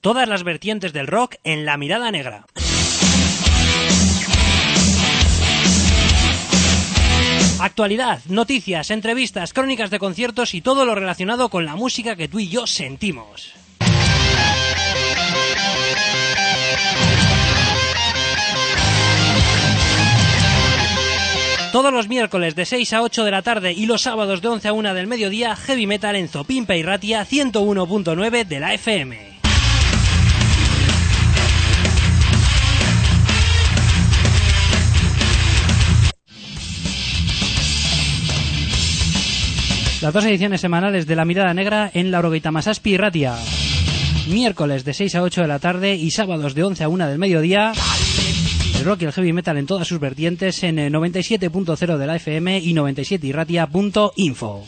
Todas las vertientes del rock en La Mirada Negra. Actualidad, noticias, entrevistas, crónicas de conciertos y todo lo relacionado con la música que tú y yo sentimos. Todos los miércoles de 6 a 8 de la tarde y los sábados de 11 a 1 del mediodía, Heavy Metal en Zopimpa y Ratia 101.9 de la FM. Las dos ediciones semanales de La Mirada Negra en la Orogeita Masaspi y Ratia. Miércoles de 6 a 8 de la tarde y sábados de 11 a 1 del mediodía. El rock y el heavy metal en todas sus vertientes en 97.0 de la FM y 97irratia.info.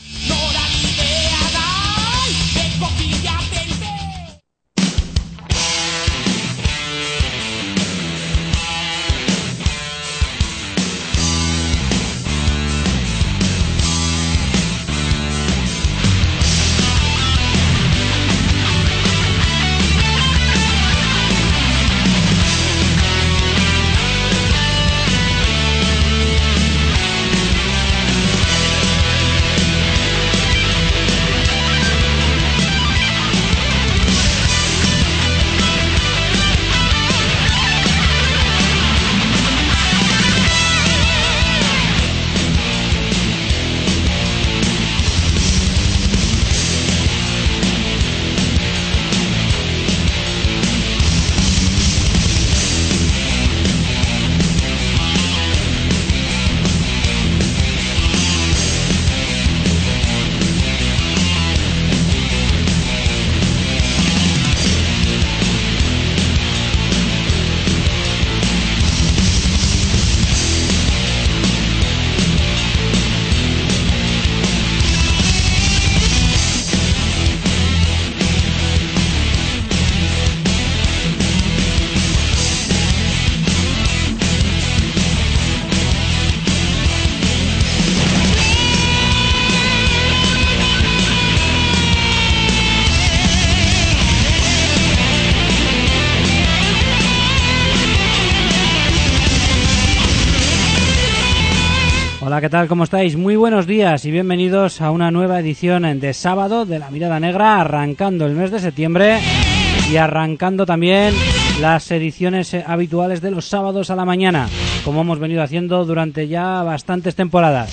Hola, ¿qué tal? ¿Cómo estáis? Muy buenos días y bienvenidos a una nueva edición de sábado de La Mirada Negra, arrancando el mes de septiembre y arrancando también las ediciones habituales de los sábados a la mañana, como hemos venido haciendo durante ya bastantes temporadas.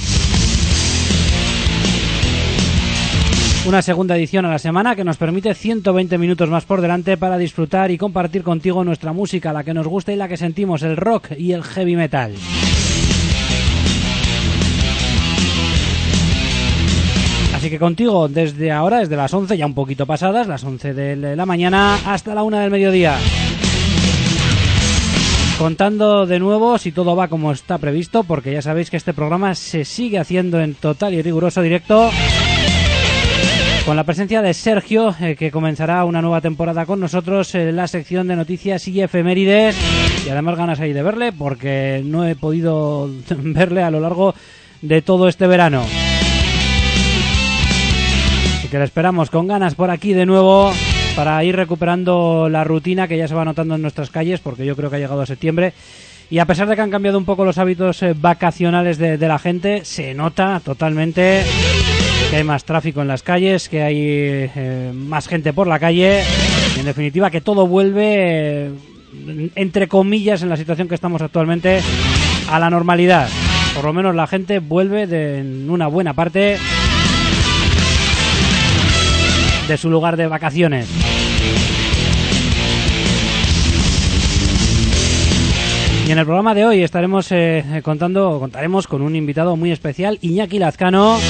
Una segunda edición a la semana que nos permite 120 minutos más por delante para disfrutar y compartir contigo nuestra música, la que nos gusta y la que sentimos, el rock y el heavy metal. Así que contigo desde ahora, desde las 11, ya un poquito pasadas, las 11 de la mañana, hasta la 1 del mediodía. Contando de nuevo, si todo va como está previsto, porque ya sabéis que este programa se sigue haciendo en total y riguroso directo, con la presencia de Sergio, que comenzará una nueva temporada con nosotros en la sección de noticias y efemérides. Y además ganas ahí de verle, porque no he podido verle a lo largo de todo este verano. Que le esperamos con ganas por aquí de nuevo para ir recuperando la rutina que ya se va notando en nuestras calles, porque yo creo que ha llegado a septiembre y a pesar de que han cambiado un poco los hábitos vacacionales de la gente, se nota totalmente que hay más tráfico en las calles, que hay más gente por la calle y en definitiva que todo vuelve entre comillas en la situación que estamos actualmente a la normalidad. Por lo menos la gente vuelve en una buena parte de su lugar de vacaciones. Y en el programa de hoy estaremos contaremos con un invitado muy especial, Iñaki Lazcano,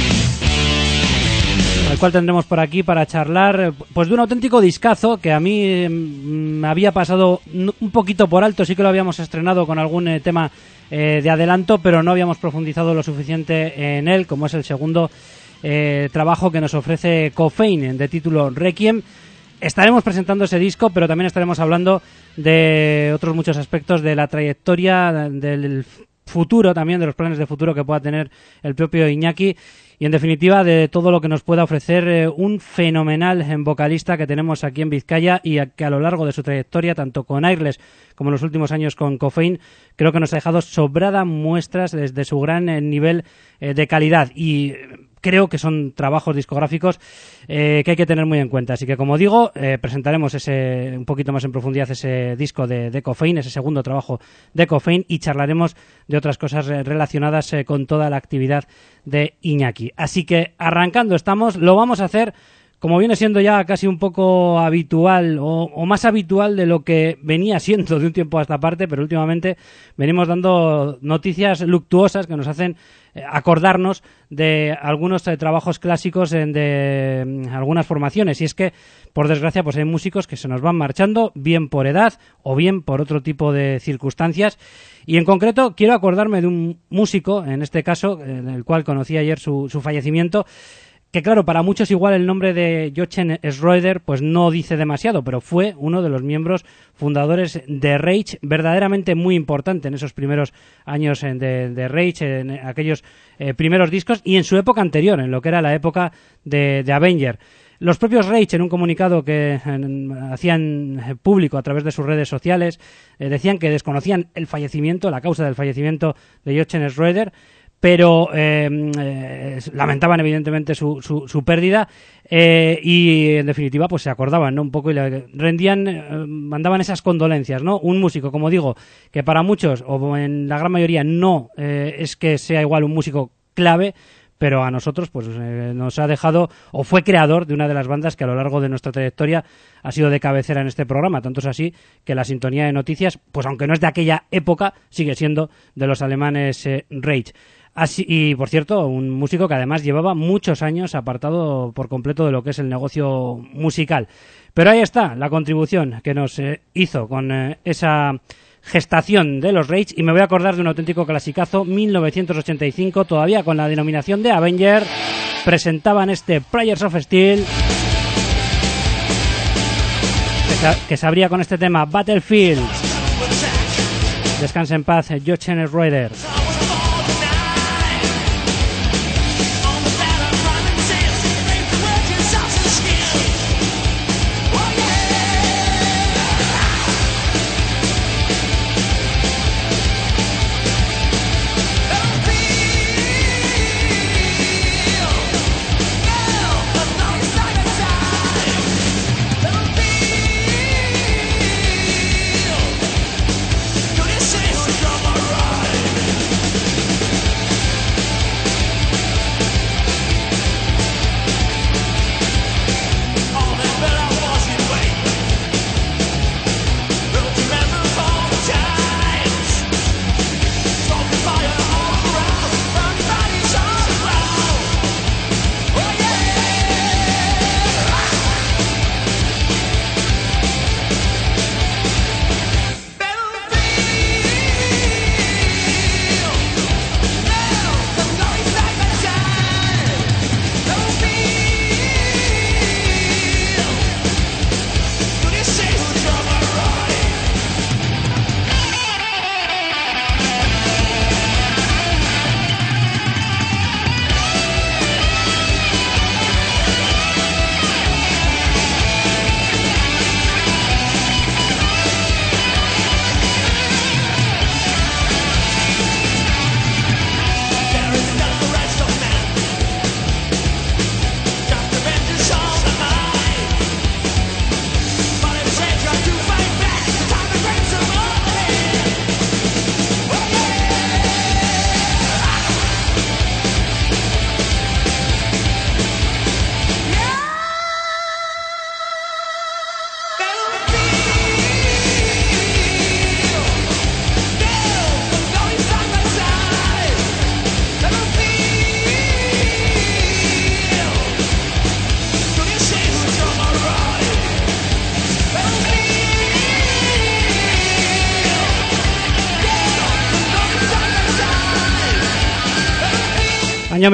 al cual tendremos por aquí para charlar pues de un auténtico discazo que a mí me había pasado un poquito por alto. Sí que lo habíamos estrenado con algún tema de adelanto, pero no habíamos profundizado lo suficiente en él, como es el segundo trabajo que nos ofrece Cofein, de título Requiem. Estaremos presentando ese disco, pero también estaremos hablando de otros muchos aspectos de la trayectoria del futuro también, de los planes de futuro que pueda tener el propio Iñaki y en definitiva de todo lo que nos pueda ofrecer un fenomenal vocalista que tenemos aquí en Vizcaya y que a lo largo de su trayectoria, tanto con Airless como en los últimos años con Coffein, creo que nos ha dejado sobradas muestras desde su gran nivel de calidad y creo que son trabajos discográficos que hay que tener muy en cuenta. Así que, como digo, presentaremos un poquito más en profundidad ese disco de Coffein, ese segundo trabajo de Coffein, y charlaremos de otras cosas relacionadas con toda la actividad de Iñaki. Así que, arrancando estamos, lo vamos a hacer como viene siendo ya casi un poco habitual o más habitual de lo que venía siendo de un tiempo a esta parte, pero últimamente venimos dando noticias luctuosas que nos hacen acordarnos de algunos trabajos clásicos de algunas formaciones. Y es que, por desgracia, pues hay músicos que se nos van marchando, bien por edad o bien por otro tipo de circunstancias. Y en concreto quiero acordarme de un músico, en este caso, en el cual conocí ayer su fallecimiento, que claro, para muchos igual el nombre de Jochen Schroeder pues no dice demasiado, pero fue uno de los miembros fundadores de Rage, verdaderamente muy importante en esos primeros años de Rage, en aquellos primeros discos y en su época anterior, en lo que era la época de Avenger. Los propios Rage, en un comunicado que hacían público a través de sus redes sociales, decían que desconocían el fallecimiento, la causa del fallecimiento de Jochen Schroeder, pero lamentaban evidentemente su pérdida y en definitiva pues se acordaban, ¿no? Un poco y le mandaban esas condolencias, ¿no? Un músico, como digo, que para muchos o en la gran mayoría no es que sea igual un músico clave, pero a nosotros pues nos ha dejado o fue creador de una de las bandas que a lo largo de nuestra trayectoria ha sido de cabecera en este programa. Tanto es así que la sintonía de noticias, pues aunque no es de aquella época, sigue siendo de los alemanes Rage. Así, y por cierto, un músico que además llevaba muchos años apartado por completo de lo que es el negocio musical. Pero ahí está la contribución que nos hizo con esa gestación de los Rage, y me voy a acordar de un auténtico clasicazo. 1985, todavía con la denominación de Avenger, presentaban este Prayers of Steel, que se abría con este tema Battlefield. Descanse en paz, Jochen Schroeder. Año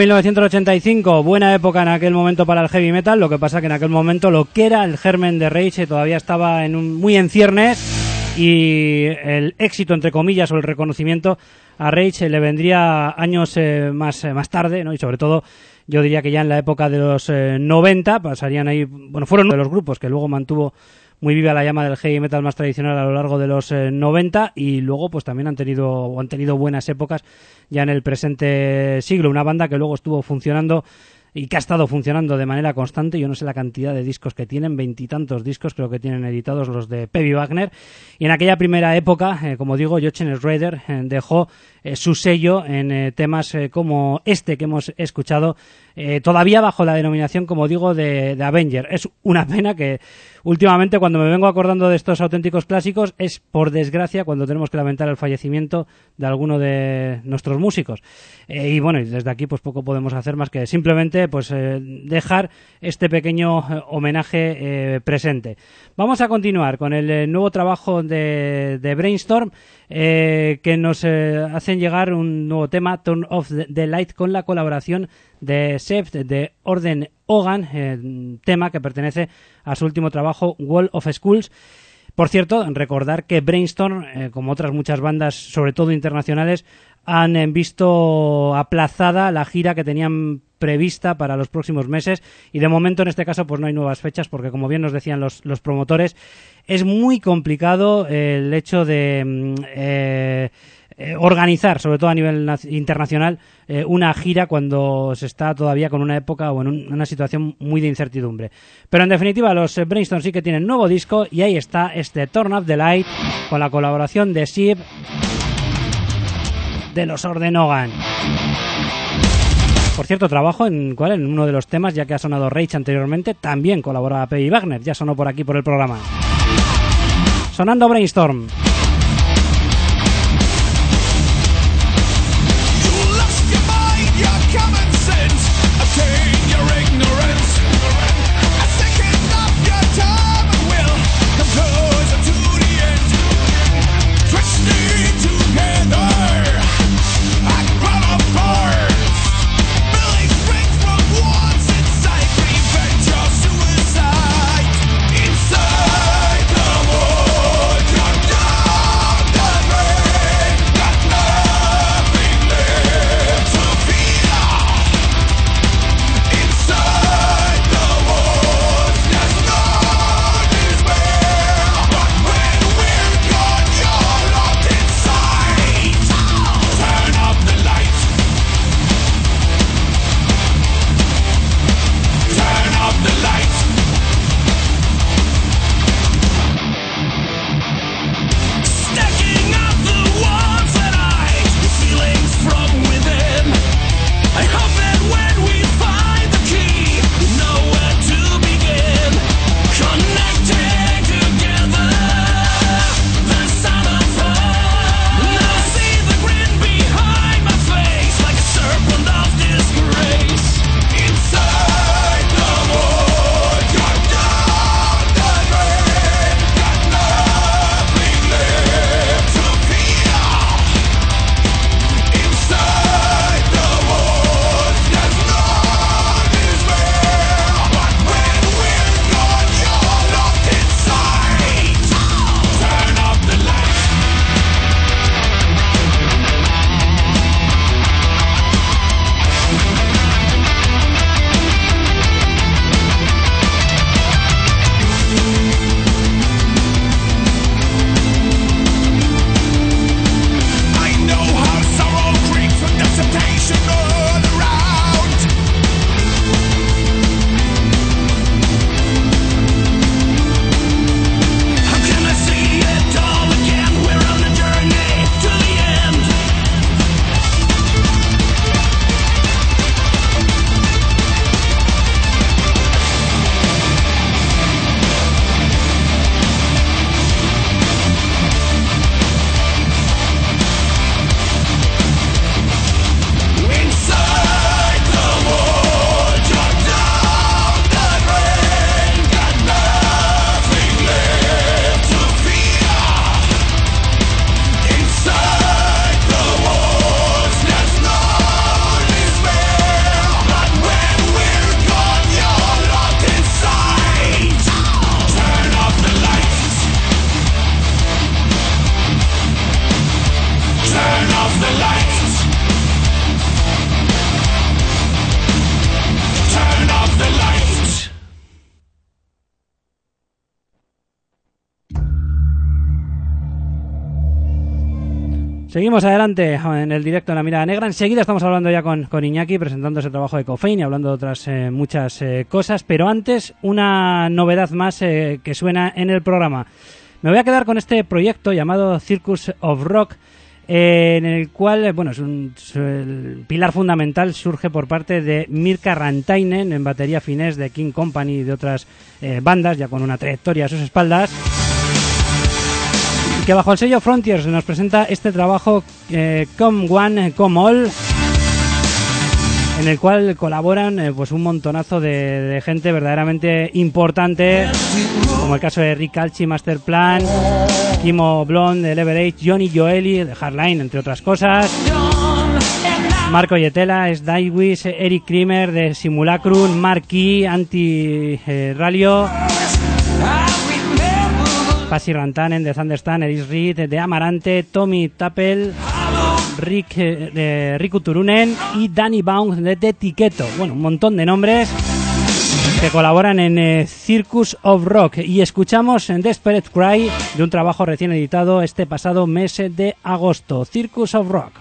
1985, buena época en aquel momento para el heavy metal, lo que pasa que en aquel momento lo que era el germen de Rage todavía estaba muy en ciernes y el éxito, entre comillas, o el reconocimiento a Rage le vendría años más tarde, ¿no? Y sobre todo yo diría que ya en la época de los 90 pasarían ahí, bueno, fueron uno de los grupos que luego mantuvo muy viva la llama del heavy metal más tradicional a lo largo de los 90, y luego pues también han tenido buenas épocas ya en el presente siglo. Una banda que luego estuvo funcionando y que ha estado funcionando de manera constante. Yo no sé la cantidad de discos que tienen, 20 y tantos discos creo que tienen editados los de Pevi Wagner, y en aquella primera época, como digo, Jochen Schrader dejó su sello en temas como este que hemos escuchado, todavía bajo la denominación, como digo, de Avenger. Es una pena que últimamente, cuando me vengo acordando de estos auténticos clásicos, es por desgracia cuando tenemos que lamentar el fallecimiento de alguno de nuestros músicos. Y bueno, y desde aquí pues poco podemos hacer más que simplemente pues dejar este pequeño homenaje presente. Vamos a continuar con el nuevo trabajo de Brainstorm, que nos hacen llegar un nuevo tema, Turn Off the Light, con la colaboración de Sept de Orden Hogan, tema que pertenece a su último trabajo, Wall of Skulls. Por cierto, recordar que Brainstorm, como otras muchas bandas, sobre todo internacionales, han visto aplazada la gira que tenían prevista para los próximos meses, y de momento en este caso pues no hay nuevas fechas, porque como bien nos decían los promotores, es muy complicado el hecho de organizar, sobre todo a nivel internacional, una gira cuando se está todavía con una época o en una situación muy de incertidumbre. Pero en definitiva, los Brainstorm sí que tienen nuevo disco, y ahí está este Turn Up the Light con la colaboración de Sib de los Orden Hogan. Por cierto, trabajo en uno de los temas, ya que ha sonado Rage anteriormente, también colaboraba Pevi Wagner, ya sonó por aquí por el programa. Sonando Brainstorm. Inside the world, you're Seguimos adelante en el directo en La Mirada Negra. Enseguida estamos hablando ya con Iñaki, presentando ese trabajo de Cofein y hablando de otras muchas cosas. Pero antes, una novedad más que suena en el programa. Me voy a quedar con este proyecto llamado Circus of Rock, en el cual, bueno, el pilar fundamental surge por parte de Mirka Rantainen en batería finés de King Company y de otras bandas, ya con una trayectoria a sus espaldas, que bajo el sello Frontiers nos presenta este trabajo Come One, Come All, en el cual colaboran pues un montonazo de gente verdaderamente importante, como el caso de Rick Alchi, Masterplan, Kimo Blonde de Leverage, Johnny Joeli de Hardline, entre otras cosas, Marco Yetela, S. Daiwis, Eric Krimer de Simulacrum, Mark Key, Anti-Rallio, Pasi Rantanen de Thunderstan, Eris Reed de Amarante, Tommy Tappel, Riku Turunen y Danny Baum de Etiqueto. Bueno, un montón de nombres que colaboran en Circus of Rock. Y escuchamos en Desperate Cry, de un trabajo recién editado este pasado mes de agosto, Circus of Rock.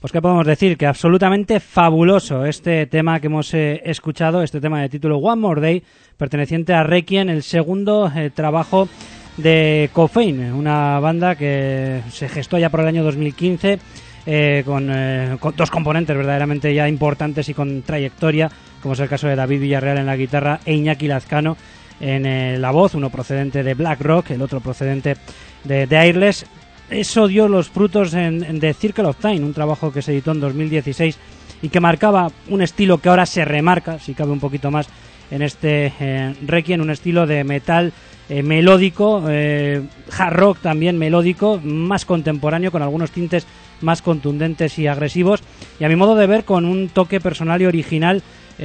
Pues qué podemos decir, que absolutamente fabuloso este tema que hemos escuchado, este tema de título One More Day, perteneciente a Requiem, el segundo trabajo de Coffein, una banda que se gestó ya por el año 2015 con dos componentes verdaderamente ya importantes y con trayectoria, como es el caso de David Villarreal en la guitarra e Iñaki Lazcano en la voz, uno procedente de Black Rock, el otro procedente de Airless. Eso dio los frutos en The Circle of Time, un trabajo que se editó en 2016 y que marcaba un estilo que ahora se remarca, si cabe un poquito más, en este Requiem, un estilo de metal melódico, hard rock también melódico, más contemporáneo, con algunos tintes más contundentes y agresivos, y a mi modo de ver con un toque personal y original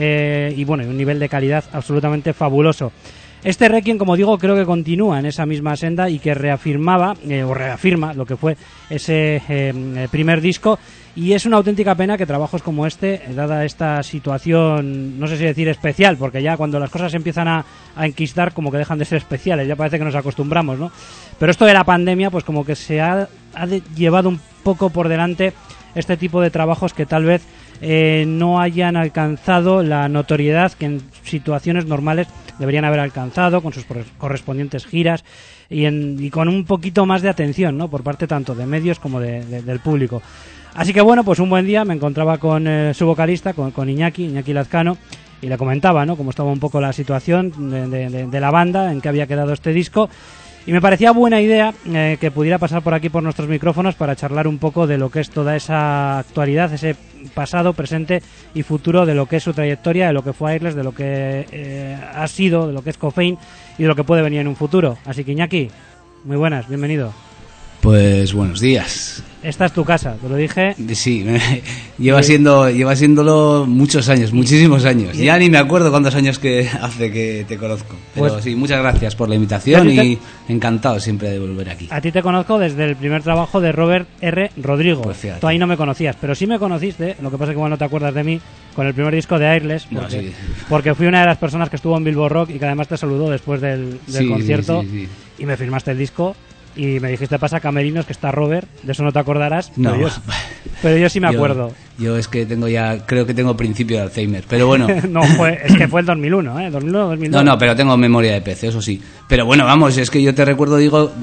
y bueno, un nivel de calidad absolutamente fabuloso. Este Requiem, como digo, creo que continúa en esa misma senda y que reafirma lo que fue ese primer disco, y es una auténtica pena que trabajos como este, dada esta situación, no sé si decir especial, porque ya cuando las cosas empiezan a enquistar como que dejan de ser especiales, ya parece que nos acostumbramos, ¿no? Pero esto de la pandemia pues como que se ha llevado un poco por delante este tipo de trabajos que tal vez no hayan alcanzado la notoriedad que en situaciones normales deberían haber alcanzado, con sus correspondientes giras y con un poquito más de atención, ¿no?, por parte tanto de medios como del público. Así que bueno, pues un buen día me encontraba con su vocalista, con Iñaki Lazcano, y le comentaba, ¿no?, cómo estaba un poco la situación de la banda, en qué había quedado este disco. Y me parecía buena idea que pudiera pasar por aquí por nuestros micrófonos para charlar un poco de lo que es toda esa actualidad, ese pasado, presente y futuro de lo que es su trayectoria, de lo que fue Airless, de lo que ha sido, de lo que es Coffein y de lo que puede venir en un futuro. Así que Iñaki, muy buenas, bienvenido. Pues buenos días. Esta es tu casa, te lo dije. Sí, lleva siéndolo muchos años, muchísimos años. Ya ni me acuerdo cuántos años que hace que te conozco. Pero pues, sí, muchas gracias por la invitación y encantado siempre de volver aquí. A ti te conozco desde el primer trabajo de Robert R. Rodrigo. Pues tú ahí no me conocías, pero sí me conociste, lo que pasa es que igual no te acuerdas de mí, con el primer disco de Airless, porque fui una de las personas que estuvo en Bilbo Rock y que además te saludó después del concierto y me firmaste el disco. Y me dijiste, pasa camerinos, que está Robert, de eso no te acordarás, no. pero yo sí me acuerdo. Yo es que creo que tengo principio de Alzheimer, pero bueno. No, es que fue el 2001, ¿eh? 2001, 2002. No, pero tengo memoria de PC, eso sí. Pero bueno, vamos, es que yo te recuerdo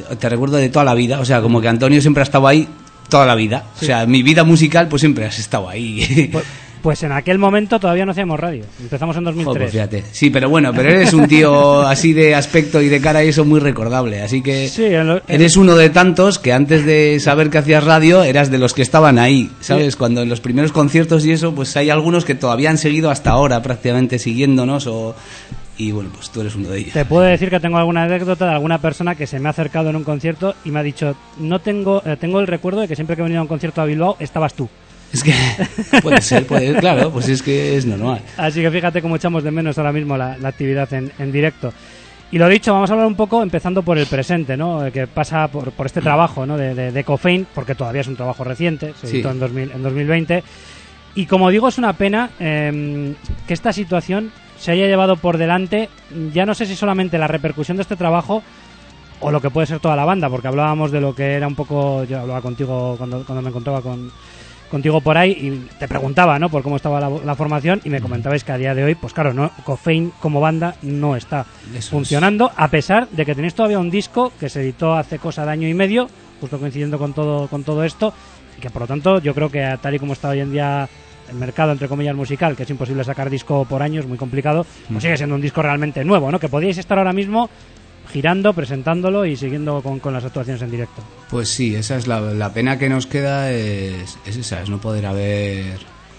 de toda la vida, o sea, como que Antonio siempre ha estado ahí toda la vida. Sí. O sea, mi vida musical pues siempre has estado ahí. Pues en aquel momento todavía no hacíamos radio. Empezamos en 2003. Pues fíjate. Sí, pero eres un tío así de aspecto y de cara y eso muy recordable. Así que sí, eres uno de tantos que antes de saber que hacías radio eras de los que estaban ahí, ¿sabes? Sí. Cuando en los primeros conciertos y eso, pues hay algunos que todavía han seguido hasta ahora prácticamente siguiéndonos y bueno, pues tú eres uno de ellos. Te puedo decir que tengo alguna anécdota de alguna persona que se me ha acercado en un concierto y me ha dicho, tengo el recuerdo de que siempre que he venido a un concierto a Bilbao estabas tú. Es que puede ser, claro, pues es que es normal. Así que fíjate cómo echamos de menos ahora mismo la actividad en directo. Y lo dicho, vamos a hablar un poco empezando por el presente, ¿no? Que pasa por este trabajo, ¿no?, de Coffein, porque todavía es un trabajo reciente, se editó en 2020. Y como digo, es una pena que esta situación se haya llevado por delante, ya no sé si solamente la repercusión de este trabajo o lo que puede ser toda la banda, porque hablábamos de lo que era un poco, yo hablaba contigo cuando me encontraba contigo por ahí y te preguntaba, ¿no?, por cómo estaba la formación y me comentabais que a día de hoy, pues claro, no, Coffein como banda no está funcionando, a pesar de que tenéis todavía un disco que se editó hace cosa de año y medio, justo coincidiendo con todo esto, y que por lo tanto yo creo que tal y como está hoy en día el mercado, entre comillas, musical, que es imposible sacar disco por año, es muy complicado, pues sigue siendo un disco realmente nuevo, ¿no?, que podíais estar ahora mismo girando, presentándolo y siguiendo con las actuaciones en directo. Pues sí, esa es la pena que nos queda, es esa, es no poder haber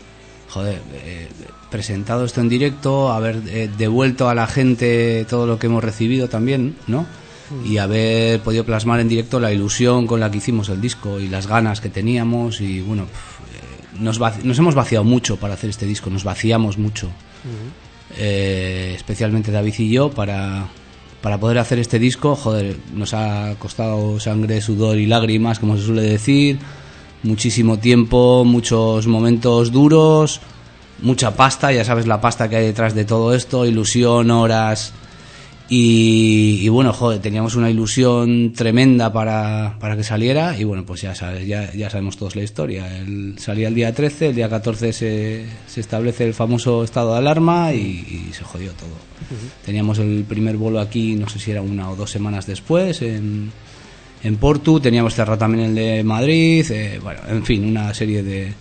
presentado esto en directo, haber devuelto a la gente todo lo que hemos recibido también, ¿no? Y haber podido plasmar en directo la ilusión con la que hicimos el disco y las ganas que teníamos y bueno, nos hemos vaciado mucho para hacer este disco, nos vaciamos mucho, especialmente David y yo para poder hacer este disco. Nos ha costado sangre, sudor y lágrimas, como se suele decir, muchísimo tiempo, muchos momentos duros, mucha pasta, ya sabes la pasta que hay detrás de todo esto, ilusión, horas Y bueno, joder, teníamos una ilusión tremenda para que saliera y bueno, pues ya sabes, ya sabemos todos la historia. Salía el día 13, el día 14 se establece el famoso estado de alarma y se jodió todo. Teníamos el primer vuelo aquí, no sé si era 1 o 2 semanas después, en Portu, teníamos cerrado también el de Madrid, bueno, en fin, una serie de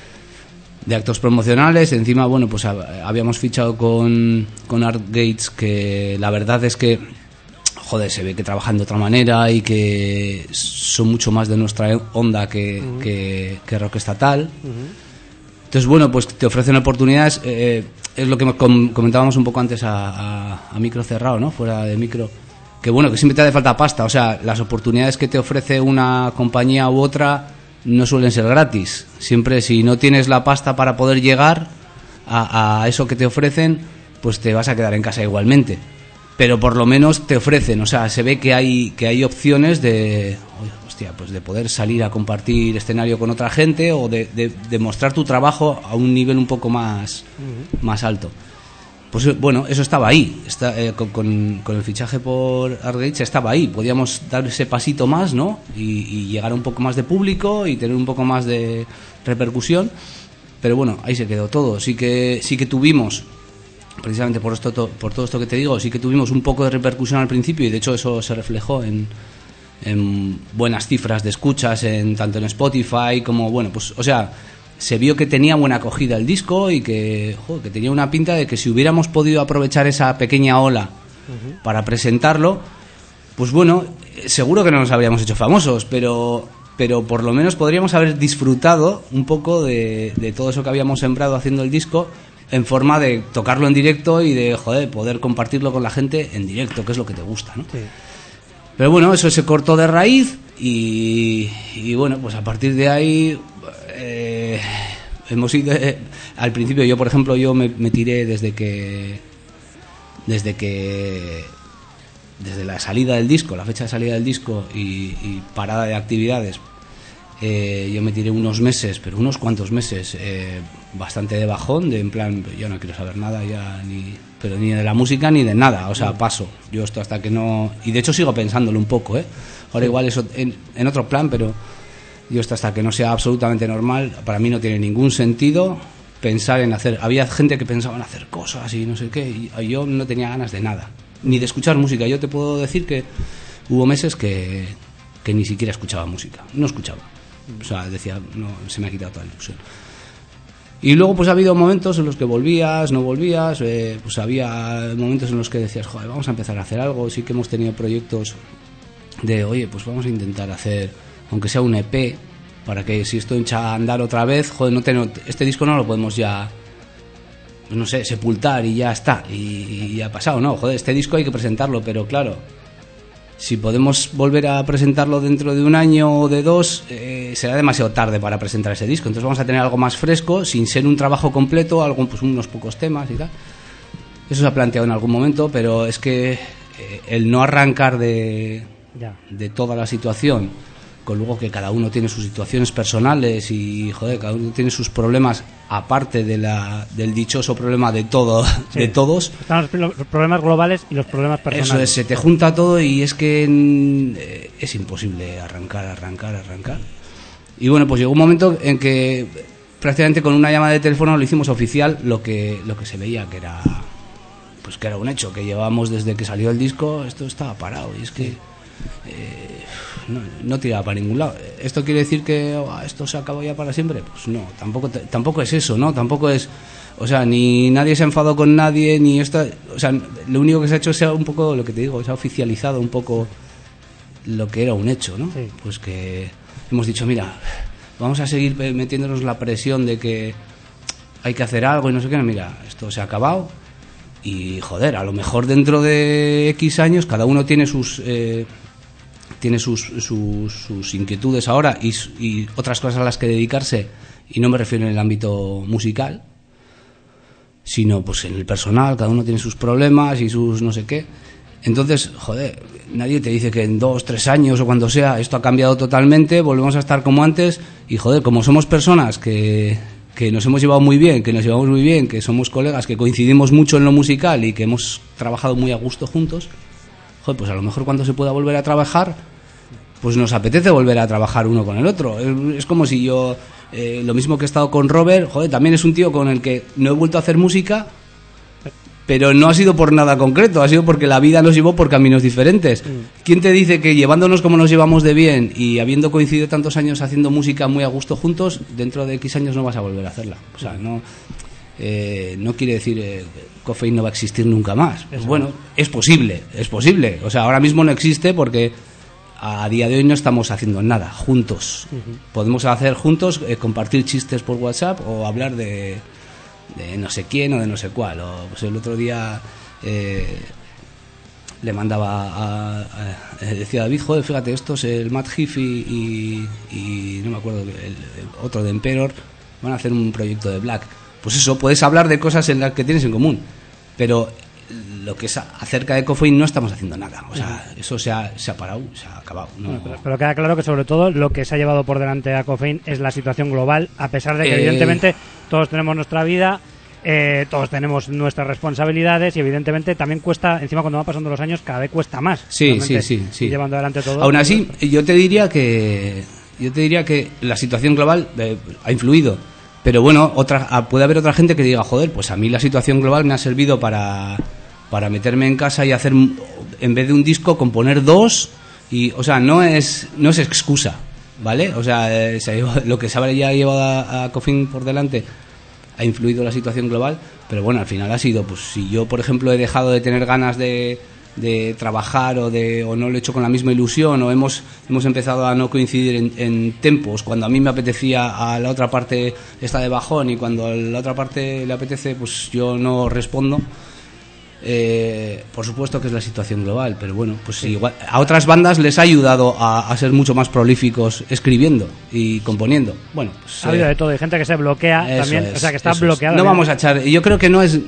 actos promocionales. Encima, bueno, pues habíamos fichado con Art Gates, que la verdad es que, joder, se ve que trabajan de otra manera y que son mucho más de nuestra onda que rock estatal. Entonces, bueno, pues te ofrecen oportunidades, es lo que comentábamos un poco antes a micro cerrado, ¿no? Fuera de micro, que bueno, que siempre te hace falta pasta, o sea, las oportunidades que te ofrece una compañía u otra no suelen ser gratis. Siempre, si no tienes la pasta para poder llegar a eso que te ofrecen, pues te vas a quedar en casa igualmente. Pero por lo menos te ofrecen, o sea, se ve que hay opciones de, hostia, pues de poder salir a compartir escenario con otra gente o de mostrar tu trabajo a un nivel un poco más alto. Pues bueno, eso estaba ahí, con el fichaje por Art Gates estaba ahí, podíamos dar ese pasito más, ¿no? Y llegar a un poco más de público y tener un poco más de repercusión, pero bueno, ahí se quedó todo. Sí que tuvimos, precisamente por todo esto que te digo, sí que tuvimos un poco de repercusión al principio y de hecho eso se reflejó en buenas cifras de escuchas, tanto en Spotify como, bueno, pues, o sea, se vio que tenía buena acogida el disco y que tenía una pinta de que si hubiéramos podido aprovechar esa pequeña ola para presentarlo, pues bueno, seguro que no nos habríamos hecho famosos, pero por lo menos podríamos haber disfrutado un poco de todo eso que habíamos sembrado haciendo el disco, en forma de tocarlo en directo y de, joder, poder compartirlo con la gente en directo, que es lo que te gusta, ¿no? Sí. Pero bueno, eso se cortó de raíz y bueno, pues a partir de ahí hemos ido, al principio yo, por ejemplo, me tiré desde la salida del disco, la fecha de salida del disco y parada de actividades, yo me tiré unos cuantos meses bastante de bajón, en plan, yo no quiero saber nada ya, pero ni de la música ni de nada, o sea, paso, yo esto hasta que no, y de hecho sigo pensándolo un poco, ahora igual eso en otro plan, pero yo esto hasta que no sea absolutamente normal, para mí no tiene ningún sentido pensar en hacer, había gente que pensaba en hacer cosas y no sé qué, y yo no tenía ganas de nada, ni de escuchar música. Yo te puedo decir que hubo meses que ni siquiera escuchaba música, no escuchaba, o sea, decía, no, se me ha quitado toda la ilusión. Y luego pues ha habido momentos en los que volvías, no volvías, pues había momentos en los que decías, joder, vamos a empezar a hacer algo. Sí que hemos tenido proyectos de, oye, pues vamos a intentar hacer, aunque sea un EP, para que si esto echa a andar otra vez, joder, este disco no lo podemos ya, no sé, sepultar y ya está, y ya ha pasado, no, joder, este disco hay que presentarlo, pero claro, si podemos volver a presentarlo dentro de 1 año o de 2, será demasiado tarde para presentar ese disco. Entonces vamos a tener algo más fresco, sin ser un trabajo completo, pues unos pocos temas y tal. Eso se ha planteado en algún momento, pero es que el no arrancar de toda la situación, con luego que cada uno tiene sus situaciones personales y, joder, cada uno tiene sus problemas, aparte del dichoso problema de todo, sí, de todos. Están los problemas globales y los problemas personales. Eso es, se te junta todo y es que es imposible arrancar. Y bueno, pues llegó un momento en que prácticamente con una llamada de teléfono lo hicimos oficial, lo que se veía que era un hecho, que llevábamos desde que salió el disco, esto estaba parado y es que no tiraba para ningún lado. ¿Esto quiere decir que esto se acabó ya para siempre? Pues no, tampoco es eso, ¿no? Tampoco es, o sea, ni nadie se ha enfadado con nadie, ni esto, o sea, lo único que se ha hecho es un poco lo que te digo, se ha oficializado un poco lo que era un hecho, ¿no? Sí. Pues que hemos dicho, mira, vamos a seguir metiéndonos la presión de que hay que hacer algo y no sé qué, no, mira, esto se ha acabado y, joder, a lo mejor dentro de X años cada uno tiene sus inquietudes ahora y otras cosas a las que dedicarse, y no me refiero en el ámbito musical, sino pues en el personal, cada uno tiene sus problemas y sus no sé qué. Entonces, joder, nadie te dice que en 2, 3 años o cuando sea esto ha cambiado totalmente, volvemos a estar como antes, y joder, como somos personas que que nos hemos llevado muy bien, que nos llevamos muy bien, que somos colegas, que coincidimos mucho en lo musical y que hemos trabajado muy a gusto juntos, joder, pues a lo mejor cuando se pueda volver a trabajar, pues nos apetece volver a trabajar uno con el otro. Es como si yo, lo mismo que he estado con Robert, joder, también es un tío con el que no he vuelto a hacer música, pero no ha sido por nada concreto, ha sido porque la vida nos llevó por caminos diferentes. ¿Quién te dice que llevándonos como nos llevamos de bien y habiendo coincidido tantos años haciendo música muy a gusto juntos, dentro de X años no vas a volver a hacerla? O sea, no quiere decir Coffein no va a existir nunca más. Pues bueno, es posible. O sea, ahora mismo no existe porque a día de hoy no estamos haciendo nada juntos. Podemos hacer juntos, compartir chistes por WhatsApp o hablar de no sé quién o de no sé cuál. O pues el otro día le mandaba decía David, joder, fíjate, estos, el Matt Heath y no me acuerdo, el otro de Emperor, van a hacer un proyecto de Black. Pues eso, puedes hablar de cosas en las que tienes en común, pero lo que es acerca de Coffein no estamos haciendo nada. O sea, eso se ha parado, se ha acabado. No. Bueno, pero queda claro que sobre todo lo que se ha llevado por delante a Coffein es la situación global, a pesar de que evidentemente todos tenemos nuestra vida, todos tenemos nuestras responsabilidades y evidentemente también cuesta, encima cuando van pasando los años, cada vez cuesta más. Sí. Llevando adelante todo. Aún así, yo te diría que la situación global ha influido. Pero bueno, puede haber otra gente que diga, joder, pues a mí la situación global me ha servido para meterme en casa y hacer, en vez de un disco, componer dos. Y, o sea, no es excusa, ¿vale? O sea, lo que se habría llevado a Coffin por delante ha influido la situación global, pero bueno, al final ha sido, pues si yo, por ejemplo, he dejado de tener ganas de trabajar o no lo he hecho con la misma ilusión, o hemos empezado a no coincidir en tempos, cuando a mí me apetecía, a la otra parte está de bajón, y cuando a la otra parte le apetece, pues yo no respondo. Por supuesto que es la situación global, pero bueno, pues sí, igual, a otras bandas les ha ayudado a ser mucho más prolíficos escribiendo y componiendo. Bueno, pues, ha habido de todo, hay gente que se bloquea también, o sea, que está bloqueada. No vamos a echar, yo creo que no es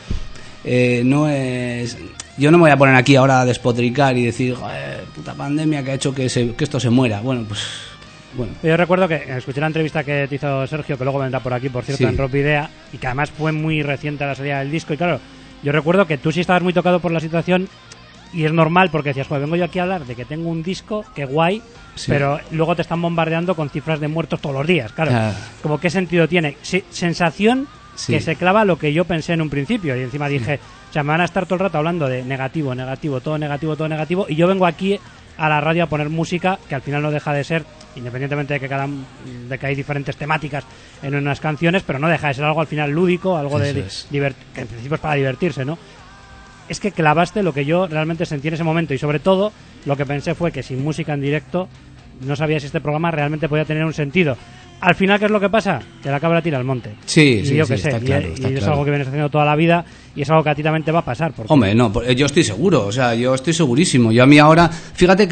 yo no me voy a poner aquí ahora a despotricar y decir, joder, puta pandemia que ha hecho que esto se muera. Bueno, pues bueno. Yo recuerdo que escuché la entrevista que te hizo Sergio, que luego vendrá por aquí, por cierto, sí, en Rock Video, y que además fue muy reciente a la salida del disco. Y claro, yo recuerdo que tú sí estabas muy tocado por la situación, y es normal porque decías, joder, vengo yo aquí a hablar de que tengo un disco, que guay, sí, pero luego te están bombardeando con cifras de muertos todos los días. Claro, como qué sentido tiene. Sí, sensación que se clava lo que yo pensé en un principio, y encima dije, o sea, me van a estar todo el rato hablando de negativo, todo negativo, y yo vengo aquí a la radio a poner música que al final no deja de ser, independientemente de que hay diferentes temáticas en unas canciones, pero no deja de ser algo al final lúdico, algo que en principio es para divertirse, ¿no? Es que clavaste lo que yo realmente sentí en ese momento, y sobre todo lo que pensé fue que sin música en directo no sabía si este programa realmente podía tener un sentido. Al final, ¿qué es lo que pasa? Que la cabra tira al monte. Sí, y yo qué sé, y es algo que vienes haciendo toda la vida, y es algo que a ti también te va a pasar. Porque... Hombre, no, yo estoy seguro, o sea, yo estoy segurísimo. Yo a mí ahora, fíjate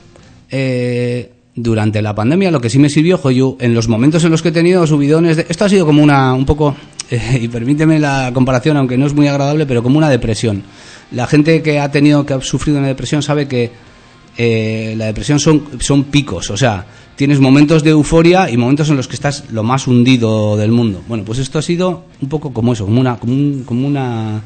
que durante la pandemia lo que sí me sirvió, yo en los momentos en los que he tenido subidones esto ha sido como un poco, y permíteme la comparación, aunque no es muy agradable, pero como una depresión. La gente que ha sufrido una depresión sabe que la depresión son picos, o sea, tienes momentos de euforia y momentos en los que estás lo más hundido del mundo. Bueno, pues esto ha sido un poco como eso, como una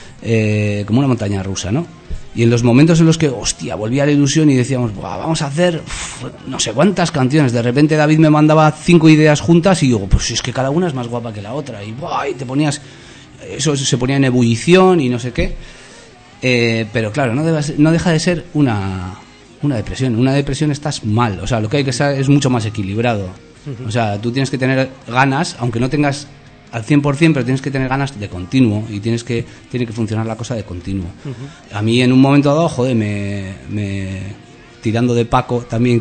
montaña rusa, ¿no? Y en los momentos en los que, hostia, volvía la ilusión y decíamos, vamos a hacer no sé cuántas canciones, de repente David me mandaba 5 ideas juntas y digo, pues es que cada una es más guapa que la otra, y te ponías, eso se ponía en ebullición y no sé qué, pero claro, no deja de ser una depresión. Una depresión estás mal, o sea, lo que hay que ser es mucho más equilibrado. O sea, tú tienes que tener ganas, aunque no tengas al 100%, pero tienes que tener ganas de continuo, y tiene que funcionar la cosa de continuo. A mí en un momento dado, joder, me tirando de Paco también,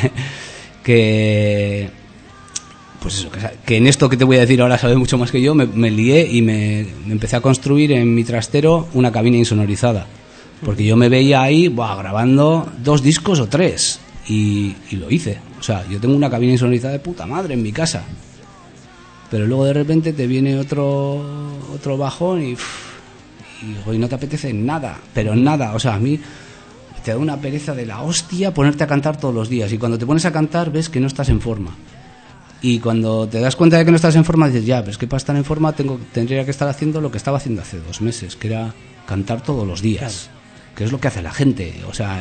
que pues eso, que en esto que te voy a decir ahora sabe mucho más que yo, me lié y me empecé a construir en mi trastero una cabina insonorizada. Porque yo me veía ahí grabando 2 discos o 3 y lo hice. O sea, yo tengo una cabina insonorizada de puta madre en mi casa. Pero luego de repente te viene otro bajón y no te apetece nada, pero nada. O sea, a mí te da una pereza de la hostia ponerte a cantar todos los días, y cuando te pones a cantar ves que no estás en forma. Y cuando te das cuenta de que no estás en forma, dices, ya, pero es que para estar en forma tendría que estar haciendo lo que estaba haciendo hace 2 meses, que era cantar todos los días, que es lo que hace la gente. O sea,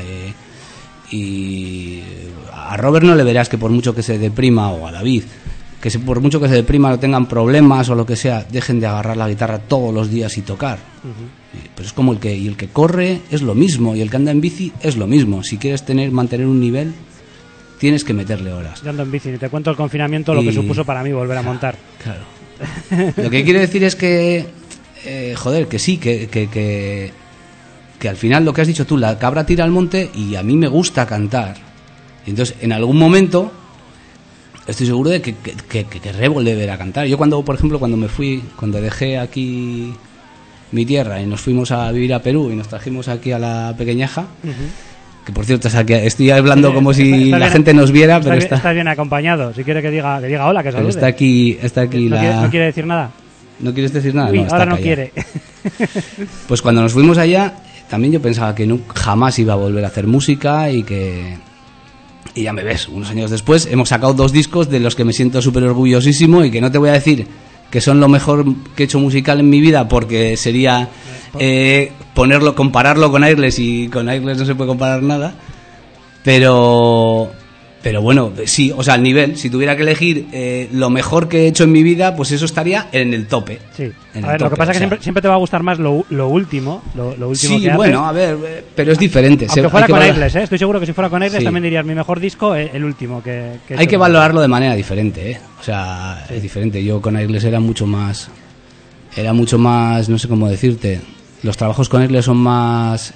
y a Robert no le verás que por mucho que se deprima, o a David, que por mucho que se deprima o tengan problemas o lo que sea, dejen de agarrar la guitarra todos los días y tocar. Pero es como el que corre es lo mismo, y el que anda en bici es lo mismo. Si quieres mantener un nivel, tienes que meterle horas. Yo ando en bici, te cuento el confinamiento, lo que supuso para mí volver a montar. Claro. Lo que quiero decir es que, joder, que sí, que al final lo que has dicho tú, la cabra tira al monte, y a mí me gusta cantar. Y entonces, en algún momento, estoy seguro de que querré volver a cantar. Yo por ejemplo, cuando dejé aquí mi tierra y nos fuimos a vivir a Perú y nos trajimos aquí a la Pequeñaja, que por cierto estoy hablando como si la gente nos viera, pero está bien acompañado. Si quiere que diga hola, que salude. Está aquí ¿No quiere decir nada? ¿No quieres decir nada? Uy, no, ahora no quiere. Pues cuando nos fuimos allá, también yo pensaba que jamás iba a volver a hacer música, y ya me ves, unos años después hemos sacado 2 discos de los que me siento súper orgullosísimo, y que no te voy a decir que son lo mejor que he hecho musical en mi vida, porque sería compararlo con Airless, y con Airless no se puede comparar nada, pero bueno, sí, o sea, al nivel, si tuviera que elegir lo mejor que he hecho en mi vida, pues eso estaría en el tope. Sí. A ver, lo que pasa es que siempre te va a gustar más lo último, sí, que bueno, haces. a ver, pero es diferente. Aunque fuera con Airless, estoy seguro que si fuera con Airless también dirías mi mejor disco, el último que hay que valorarlo de manera diferente, o sea, es diferente. Yo con Airless era mucho más, no sé cómo decirte, los trabajos con Airless son más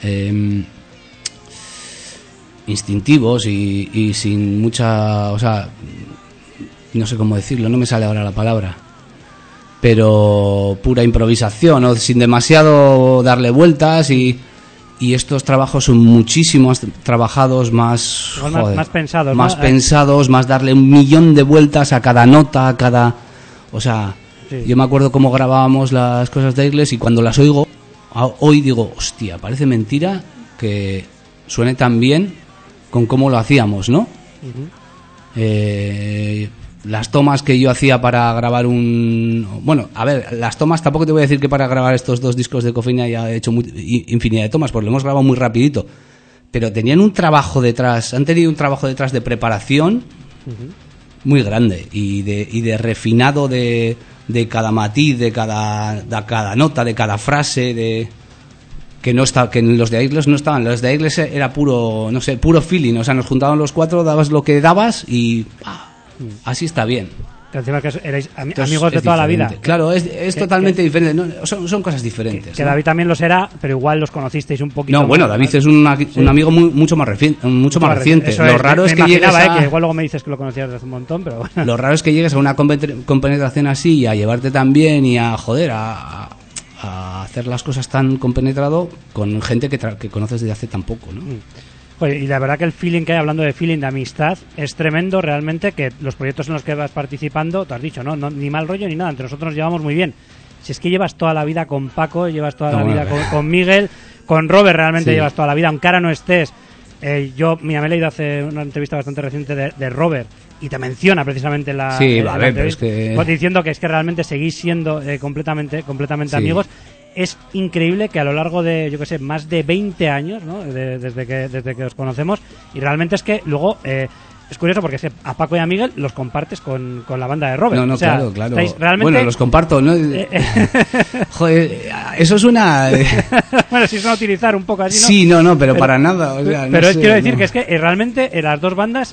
instintivos y sin mucha, o sea, no sé cómo decirlo, no me sale ahora la palabra, pero pura improvisación, o sin demasiado darle vueltas, y estos trabajos son muchísimo más trabajados, más pensados, más pensados, más darle 1.000.000 de vueltas a cada nota, o sea, yo me acuerdo cómo grabábamos las cosas de Airless, y cuando las oigo hoy digo, hostia, parece mentira que suene tan bien con cómo lo hacíamos, ¿no? Las tomas que yo hacía para grabar bueno, a ver, las tomas tampoco te voy a decir que para grabar estos 2 discos de Cofina ya he hecho infinidad de tomas, porque lo hemos grabado muy rapidito, pero tenían han tenido un trabajo detrás de preparación muy grande, y de refinado de cada matiz, de cada nota, de cada frase, que en los de Airless no estaban. Los de Airless era puro feeling, o sea, nos juntaban los 4, dabas lo que dabas y así está bien. Que encima que erais amigos de toda la vida. Claro, es totalmente diferente, ¿no? Son cosas diferentes. Que David también los era, pero igual los conocisteis un poquito. No, bueno, David es un amigo mucho más reciente. Lo raro es que llegues que igual luego me dices que lo conocías desde hace un montón, pero bueno. Lo raro es que llegues a una compenetración así, y a llevarte tan bien, y a hacer las cosas tan compenetrado con gente que conoces desde hace tan poco, ¿no? Oye, y la verdad que el feeling que hay, hablando de feeling, de amistad, es tremendo realmente, que los proyectos en los que vas participando, tú has dicho, no ni mal rollo ni nada, entre nosotros nos llevamos muy bien. Si es que llevas toda la vida con Paco, llevas toda la vida con Miguel, con Robert realmente llevas toda la vida, aunque ahora no estés. Me he leído hace una entrevista bastante reciente de Robert, y te menciona precisamente pero es que diciendo que es que realmente seguís siendo completamente amigos. Es increíble que a lo largo de, yo que sé, más de 20 años, ¿no? desde que os conocemos, y realmente es que luego es curioso porque es que a Paco y a Miguel los compartes con la banda de Robert. No, o sea, claro. Realmente... Bueno, los comparto, ¿no? Joder, eso es una... Bueno, si es a utilizar un poco así, ¿no? Sí, no, pero para nada. O sea, pero quiero decir que es que realmente las dos bandas,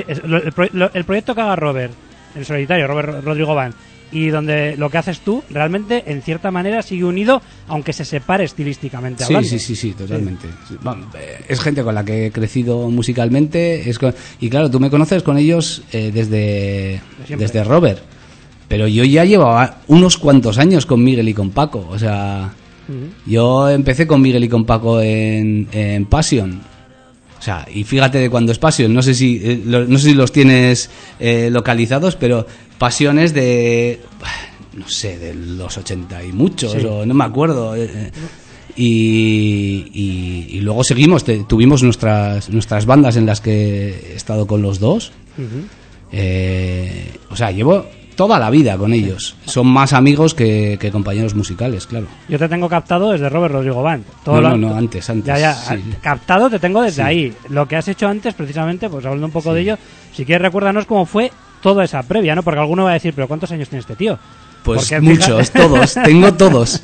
el proyecto que haga Robert, el solitario, Robert Rodrigo Band, y donde lo que haces tú realmente en cierta manera sigue unido, aunque se separe estilísticamente hablando. Sí, totalmente. Sí. Es gente con la que he crecido musicalmente, y claro, tú me conoces con ellos desde Robert, pero yo ya llevaba unos cuantos años con Miguel y con Paco, o sea, yo empecé con Miguel y con Paco en Passion. O sea, y fíjate de cuándo es Passion, no sé si los tienes localizados, pero Passion es de, no sé, de los 80 y muchos, o no me acuerdo. Y luego seguimos, tuvimos nuestras bandas en las que he estado con los dos. O sea, llevo toda la vida con ellos. Son más amigos que compañeros musicales, claro. Yo te tengo captado desde Robert Rodrigo Band. No, antes. Ya, sí. Captado te tengo desde ahí. Lo que has hecho antes, precisamente, pues hablando un poco de ello, si quieres recuérdanos cómo fue toda esa previa, ¿no? Porque alguno va a decir, ¿pero cuántos años tiene este tío? Pues porque, muchos, todos. Tengo todos.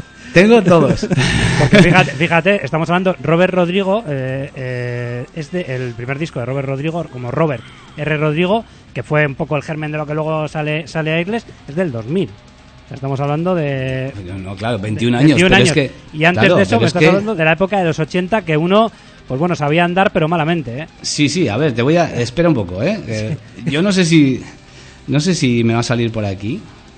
Porque fíjate, estamos hablando, Robert Rodrigo, el primer disco de Robert Rodrigo, como Robert R. Rodrigo, que fue un poco el germen de lo que luego sale a Airless, es del 2000. O sea, estamos hablando de... No, claro, 21 años. 21 años. Es que, y antes de eso me estás hablando de la época de los 80, que uno, pues bueno, sabía andar, pero malamente, ¿eh? Sí, a ver, espera un poco, ¿eh? Yo no sé si me va a salir por aquí.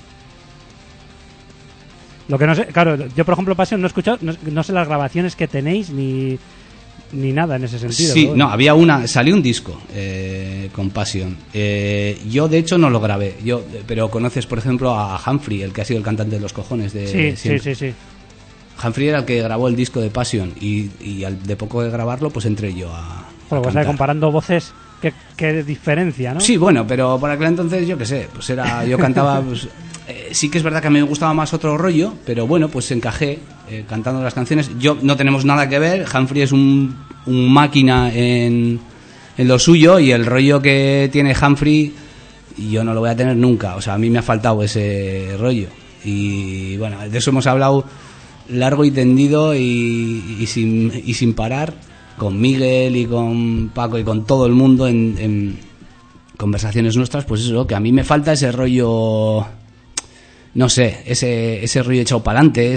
Lo que no sé, claro, yo por ejemplo Passion no he escuchado, no sé las grabaciones que tenéis ni nada en ese sentido. Sí, no, salió un disco con Passion. Yo de hecho no lo grabé, pero conoces por ejemplo a Humphrey, el que ha sido el cantante de Los Cojones de siempre. Sí. Humphrey era el que grabó el disco de Passion y de poco de grabarlo pues entré yo a pues comparando voces, qué diferencia, ¿no? Sí, bueno, pero por aquel entonces yo qué sé, pues yo cantaba pues, sí que es verdad que a mí me gustaba más otro rollo, pero bueno, pues encajé cantando las canciones. Yo no tenemos nada que ver, Humphrey es un máquina en lo suyo y el rollo que tiene Humphrey yo no lo voy a tener nunca, o sea, a mí me ha faltado ese rollo. Y bueno, de eso hemos hablado largo y tendido y sin parar con Miguel y con Paco y con todo el mundo en conversaciones nuestras, pues eso, que a mí me falta ese rollo, no sé, ese rollo echado para adelante,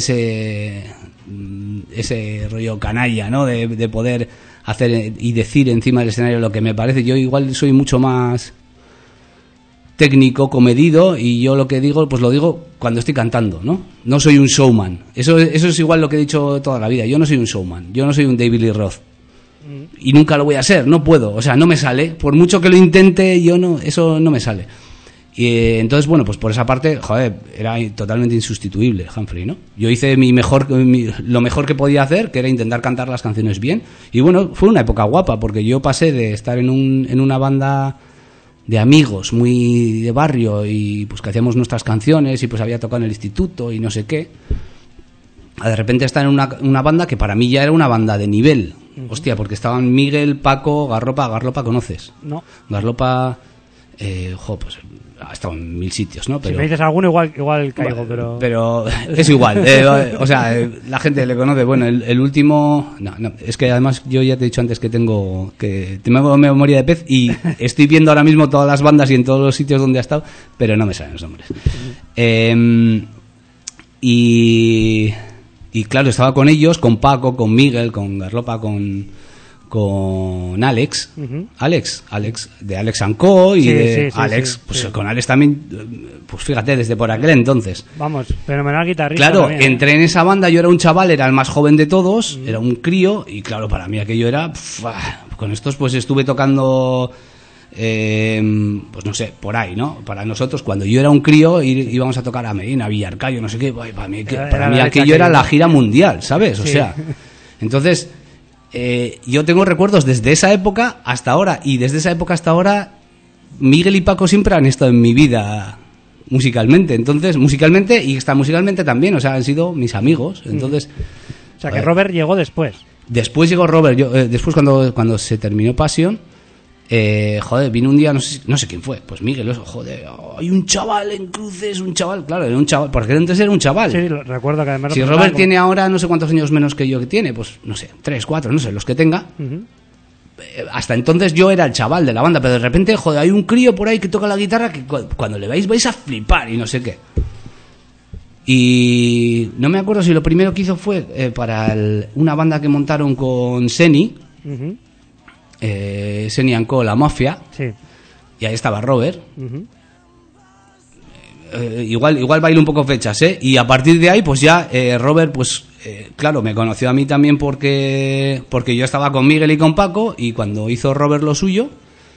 ese rollo canalla, ¿no? De poder hacer y decir encima del escenario lo que me parece. Yo igual soy mucho más técnico, comedido, y yo lo que digo, pues lo digo cuando estoy cantando, ¿no? No soy un showman. Eso es igual lo que he dicho toda la vida. Yo no soy un showman. Yo no soy un David Lee Roth. Y nunca lo voy a ser, no puedo, o sea, no me sale. Por mucho que lo intente, eso no me sale. Y entonces, bueno, pues por esa parte, joder, era totalmente insustituible Humphrey, ¿no? Yo hice lo mejor que podía hacer, que era intentar cantar las canciones bien. Y bueno, fue una época guapa, porque yo pasé de estar en una banda de amigos muy de barrio y pues que hacíamos nuestras canciones y pues había tocado en el instituto y no sé qué, a de repente estar en una banda que para mí ya era una banda de nivel. Hostia, porque estaban Miguel, Paco, Garlopa, ¿conoces? No. Garlopa, pues ha estado en 1000 sitios, ¿no? Pero, si me dices alguno, igual caigo, pero es igual. O sea, la gente le conoce. Bueno, el último... No, es que además yo ya te he dicho antes que tengo memoria de pez y estoy viendo ahora mismo todas las bandas y en todos los sitios donde ha estado, pero no me salen los nombres. Y claro, estaba con ellos, con Paco, con Miguel, con Garlopa, con Alex, Alex de Alex & Co y de Alex, pues con Alex también, pues fíjate, desde por aquel entonces. Vamos, fenomenal guitarrista. Claro, también, entré en esa banda, yo era un chaval, era el más joven de todos, era un crío, y claro, para mí aquello era, con estos pues estuve tocando... pues no sé, por ahí, ¿no? Para nosotros, cuando yo era un crío, íbamos a tocar a Medina, a Villarcayo, no sé qué, para mí aquello era la gira mundial, ¿sabes? O sea, entonces, yo tengo recuerdos desde esa época hasta ahora, y desde esa época hasta ahora, Miguel y Paco siempre han estado en mi vida musicalmente, y extramusicalmente también, o sea, han sido mis amigos, entonces... O sea, que Robert llegó después. Después llegó Robert, después cuando se terminó Passion... vino un día, no sé quién fue, pues Miguel, hay un chaval en Cruces, claro, era un chaval, porque antes era un chaval. Sí, recuerdo que además... Si Robert tiene ahora no sé cuántos años menos que yo que tiene, pues no sé, 3, 4, no sé, los que tenga. Hasta entonces yo era el chaval de la banda, pero de repente, hay un crío por ahí que toca la guitarra que cuando le vais a flipar y no sé qué. Y no me acuerdo si lo primero que hizo fue para una banda que montaron con Seni, Seni & Co, La Mafia, sí. Y ahí estaba Robert. Igual bailo un poco fechas, y a partir de ahí pues ya Robert pues claro, me conoció a mí también porque yo estaba con Miguel y con Paco, y cuando hizo Robert lo suyo,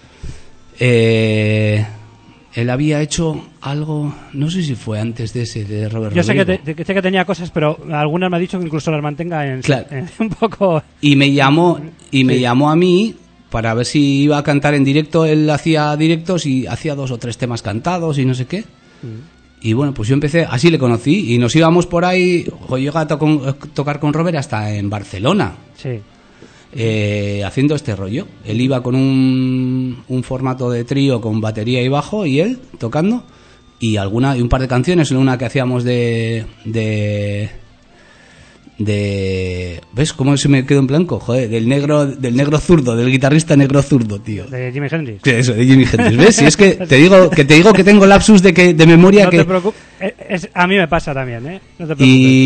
él había hecho algo, no sé si fue antes de ese de Robert. Yo sé que tenía cosas, pero algunas me ha dicho que incluso las mantenga en un poco. Y me llamó a mí para ver si iba a cantar en directo. Él hacía directos y hacía 2 o 3 temas cantados y no sé qué. Y bueno, pues yo empecé, así le conocí y nos íbamos por ahí. Yo llegué a tocar con Robert hasta en Barcelona. Sí. Haciendo este rollo. Él iba con un formato de trío con batería y bajo y él tocando y un par de canciones, una que hacíamos de ¿ves cómo se me quedó en blanco? Joder, del negro zurdo, del guitarrista negro zurdo, tío. De Jimi Hendrix. Sí, eso, de Jimi Hendrix. ¿Ves? Si es que te digo que tengo lapsus de memoria. No te preocupes. A mí me pasa también, ¿eh? No te preocupes.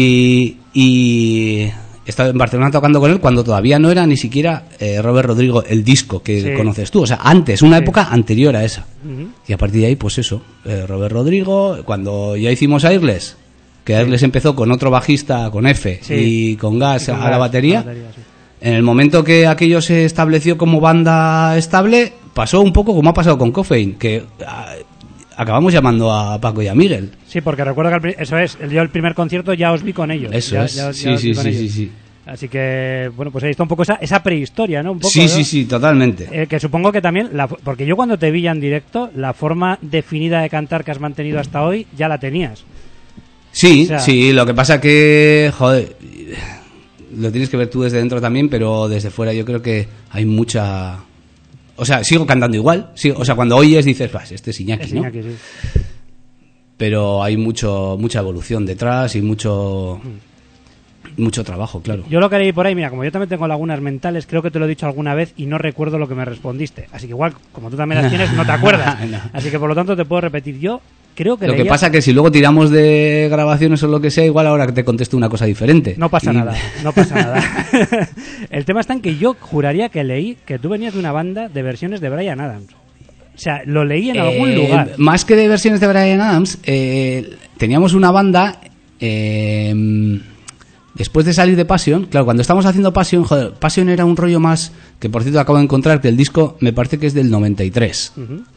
Y estaba en Barcelona tocando con él cuando todavía no era ni siquiera Robert Rodrigo, el disco que conoces tú. O sea, antes, una época anterior a esa. Y a partir de ahí, pues eso, Robert Rodrigo, cuando ya hicimos Airless, que Airless empezó con otro bajista, con F, y con Gas a la batería. En el momento que aquello se estableció como banda estable, pasó un poco como ha pasado con Coffein, que acabamos llamando a Paco y a Miguel. Sí, porque recuerdo que yo el primer concierto ya os vi con ellos. Eso es. Sí. Así que, bueno, pues ahí está un poco esa prehistoria, ¿no? Un poco, sí, ¿no? Sí, totalmente. Que supongo que también, porque yo cuando te vi ya en directo, la forma definida de cantar que has mantenido hasta hoy, ya la tenías. Sí, o sea, sí, lo que pasa que, joder, lo tienes que ver tú desde dentro también, pero desde fuera yo creo que hay mucha... O sea, sigo cantando igual, o sea, cuando oyes dices, este es Iñaki, ¿no? Iñaki, sí. Pero hay mucha evolución detrás y mucho trabajo, claro. Yo lo que leí por ahí, mira, como yo también tengo lagunas mentales, creo que te lo he dicho alguna vez y no recuerdo lo que me respondiste. Así que igual, como tú también las tienes, no te acuerdas. No. Así que por lo tanto te puedo repetir. Yo creo que lo que pasa que si luego tiramos de grabaciones o lo que sea, igual ahora te contesto una cosa diferente. No pasa nada. El tema está en que yo juraría que leí que tú venías de una banda de versiones de Bryan Adams. O sea, lo leí en algún lugar. Más que de versiones de Bryan Adams, teníamos una banda... Después de salir de Passion, claro, cuando estábamos haciendo Passion, joder, Passion era un rollo más, que por cierto acabo de encontrar que el disco me parece que es del 93.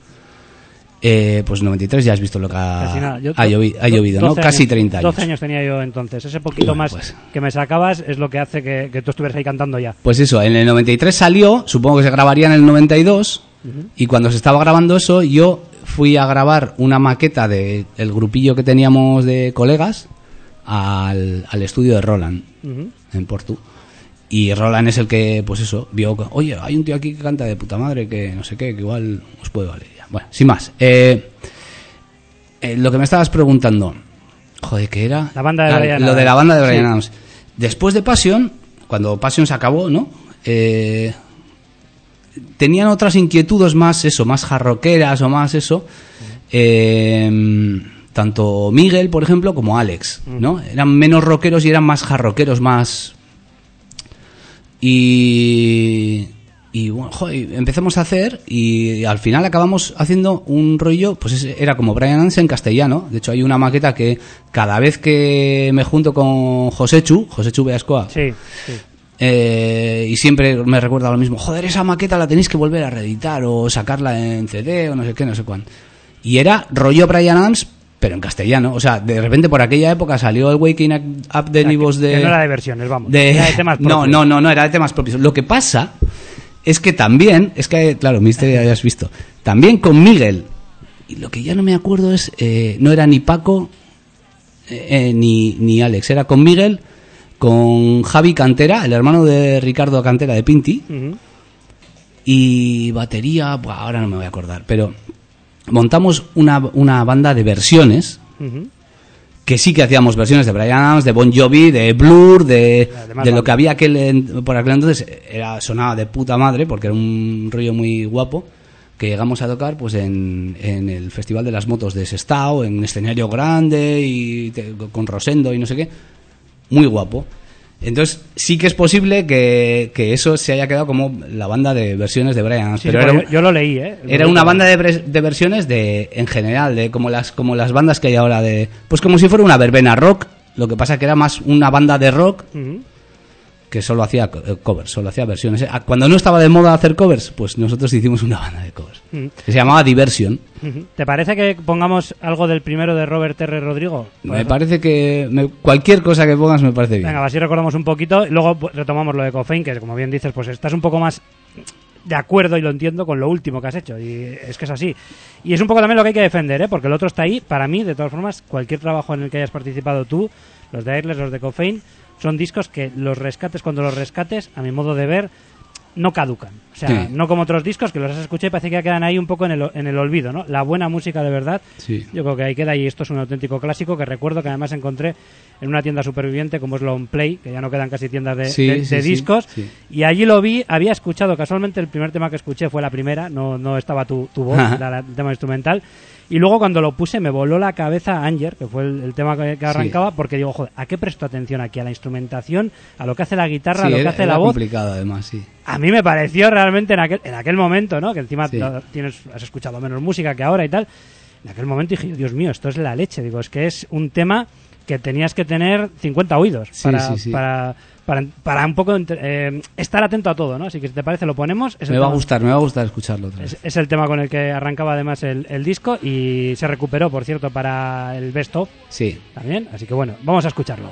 Pues 93 ya has visto lo que ha llovido, ¿no? Casi 30 años. 12 años tenía yo entonces, ese poquito más pues, que me sacabas es lo que hace que tú estuvieras ahí cantando ya. Pues eso, en el 93 salió, supongo que se grabaría en el 92, y cuando se estaba grabando eso, yo fui a grabar una maqueta del grupillo que teníamos de colegas, al estudio de Roland en Porto, y Roland es el que, pues eso, vio, oye, hay un tío aquí que canta de puta madre, que no sé qué, que igual os puede valer ya. Bueno, sin más, lo que me estabas preguntando, joder, ¿qué era? La banda de Bryan Adams. Lo de la banda de Bryan Adams. Después de Passion, cuando Passion se acabó, ¿no? Tenían otras inquietudes más jarroqueras o más eso, tanto Miguel, por ejemplo, como Alex, ¿no? Eran menos rockeros y eran más jarroqueros, más... Y bueno, joder, empezamos a hacer y al final acabamos haciendo un rollo, pues era como Bryan Adams en castellano. De hecho, hay una maqueta que cada vez que me junto con Joséchu Beascoa, y siempre me recuerda lo mismo, joder, esa maqueta la tenéis que volver a reeditar o sacarla en CD o no sé qué, no sé cuándo. Y era rollo Bryan Adams, pero en castellano. O sea, de repente por aquella época salió el Waking Up de Nibos de... Que no era de versiones, vamos. Era de temas propios. No, era de temas propios. Lo que pasa es que también, claro, Mister ya habías visto, también con Miguel, y lo que ya no me acuerdo es, no era ni Paco ni Alex, era con Miguel, con Javi Cantera, el hermano de Ricardo Cantera de Pinti, y batería, pues ahora no me voy a acordar, pero... montamos una banda de versiones, que sí que hacíamos versiones de Bryan Adams, de Bon Jovi, de Blur, de lo que había por aquel entonces, sonaba de puta madre, porque era un rollo muy guapo, que llegamos a tocar pues en el Festival de las Motos de Sestao, en un escenario grande, y con Rosendo y no sé qué, muy guapo. Entonces sí que es posible que eso se haya quedado como la banda de versiones de Bryan Adams, pero yo lo leí, era una banda de versiones en general, de como las bandas que hay ahora, pues como si fuera una verbena rock. Lo que pasa que era más una banda de rock que solo hacía covers, solo hacía versiones. Cuando no estaba de moda hacer covers, pues nosotros hicimos una banda de covers que se llamaba Diversion. ¿Te parece que pongamos algo del primero de Robert R. Rodrigo? Me parece que cualquier cosa que pongas me parece bien. Venga, así recordamos un poquito y luego retomamos lo de Coffein, que como bien dices, pues estás un poco más de acuerdo y lo entiendo con lo último que has hecho, y es que es así. Y es un poco también lo que hay que defender, porque el otro está ahí. Para mí, de todas formas, cualquier trabajo en el que hayas participado tú, los de Airless, los de Coffein, son discos que los rescates cuando los rescates, a mi modo de ver, no caducan. O sea, no como otros discos que los has escuchado y parece que quedan ahí un poco en el olvido, ¿no? La buena música de verdad, yo creo que ahí queda, y esto es un auténtico clásico que recuerdo que además encontré en una tienda superviviente como es Long Play, que ya no quedan casi tiendas de discos, y allí lo vi, había escuchado, casualmente el primer tema que escuché fue la primera, no estaba tu voz, era el tema instrumental. Y luego cuando lo puse me voló la cabeza Anger, que fue el tema que arrancaba, porque digo, joder, ¿a qué presto atención aquí? A la instrumentación, a lo que hace la guitarra, a lo que hace la voz. Complicado además, sí. A mí me pareció realmente en aquel momento, ¿no? Que encima has escuchado menos música que ahora y tal. En aquel momento dije, Dios mío, esto es la leche. Digo, es que es un tema que tenías que tener 50 oídos para un poco estar atento a todo, ¿no? Así que si te parece lo ponemos. Me va a gustar escucharlo otra vez. Es el tema con el que arrancaba además el disco, y se recuperó, por cierto, para el Best Of. Sí. También, así que bueno, vamos a escucharlo.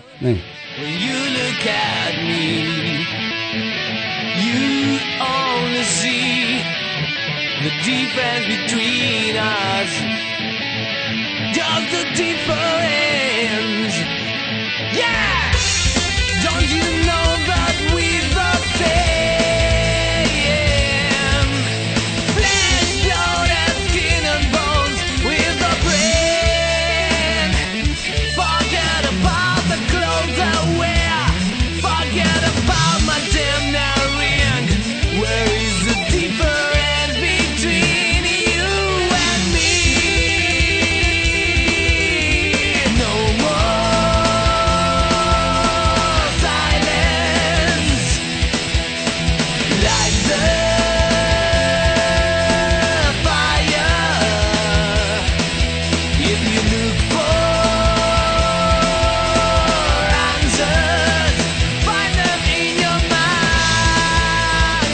Yeah! Don't you know that we're the same? Flesh, blood, and skin and bones, we're the brain. Forget about the clothes I wear. Forget about my damn ring. Where is the difference between you and me? No more silence, like the fire. If you look for answers, find them in your mind.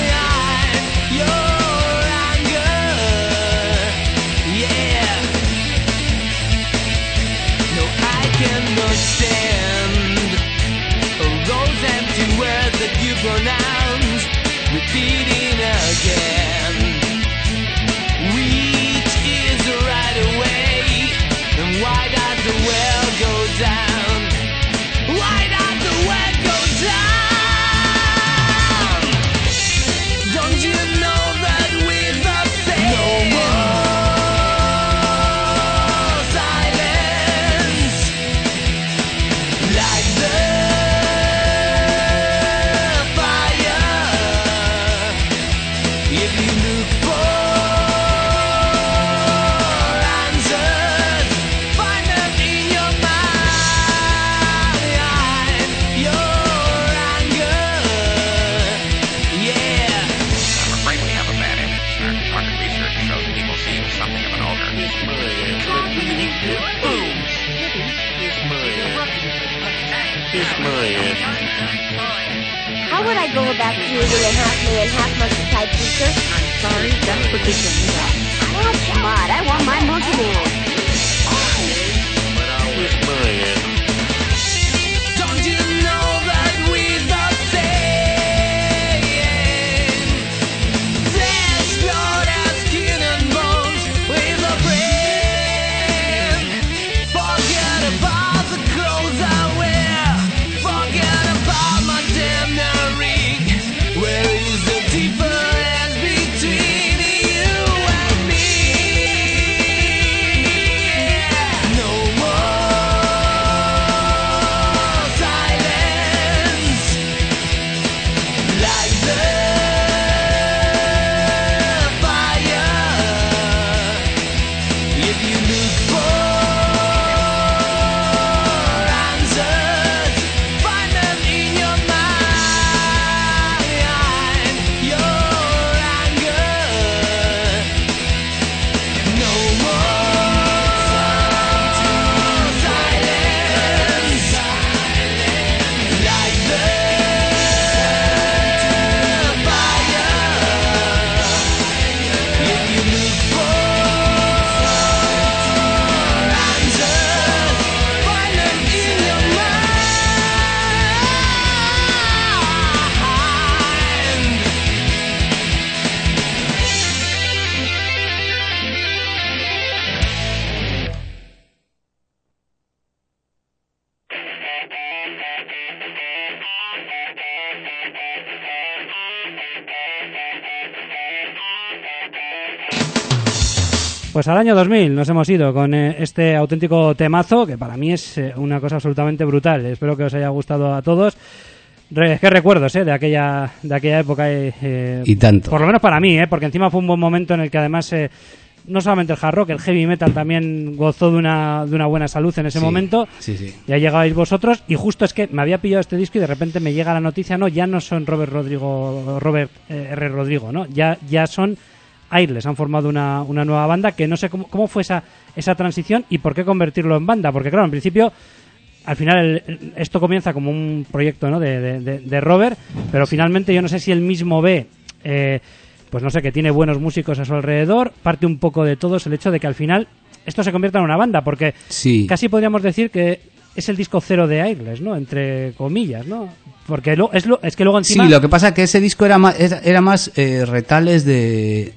Your anger, yeah. No, I cannot stand those empty words that you pronounce, repeating again. Which is the right way? And why does the world go down? Why does the world go down? Don't you know that we're the same? No more silence, like the fire. If you look for answers, find them in your mind. Your anger, yeah. I'm afraid we have a bad image, sir. Market research shows people see you as something of an ogre. How would I go about creating a half man, half monkey type creature? I'm sorry, that's what they sent me out. Oh, come on, I want my monkey man. Don't you know that we're the same? Flesh, blood, and skin and bones, we're the brain. Forget about the clothes I wear. Forget about my damn ring. Where is the difference between you and me? Pues al año 2000 nos hemos ido con este auténtico temazo, que para mí es una cosa absolutamente brutal. Espero que os haya gustado a todos. Qué recuerdos de aquella época. Y tanto. Por lo menos para mí, porque encima fue un buen momento en el que además... no solamente el hard rock, el heavy metal también gozó de una buena salud en ese momento. Sí, sí. Ya llegabais vosotros y justo es que me había pillado este disco y de repente me llega la noticia, ya no son Robert R. Rodrigo, ¿no? Ya son Airless, han formado una nueva banda que no sé cómo fue esa transición y por qué convertirlo en banda, porque claro, en principio al final esto comienza como un proyecto, ¿no? de Robert, pero finalmente yo no sé si él mismo ve... pues no sé, que tiene buenos músicos a su alrededor, parte un poco de todos el hecho de que al final esto se convierta en una banda, porque casi podríamos decir que es el disco cero de Airless, ¿no? Entre comillas, ¿no? Porque es que luego encima... Sí, lo que pasa es que ese disco era más retales de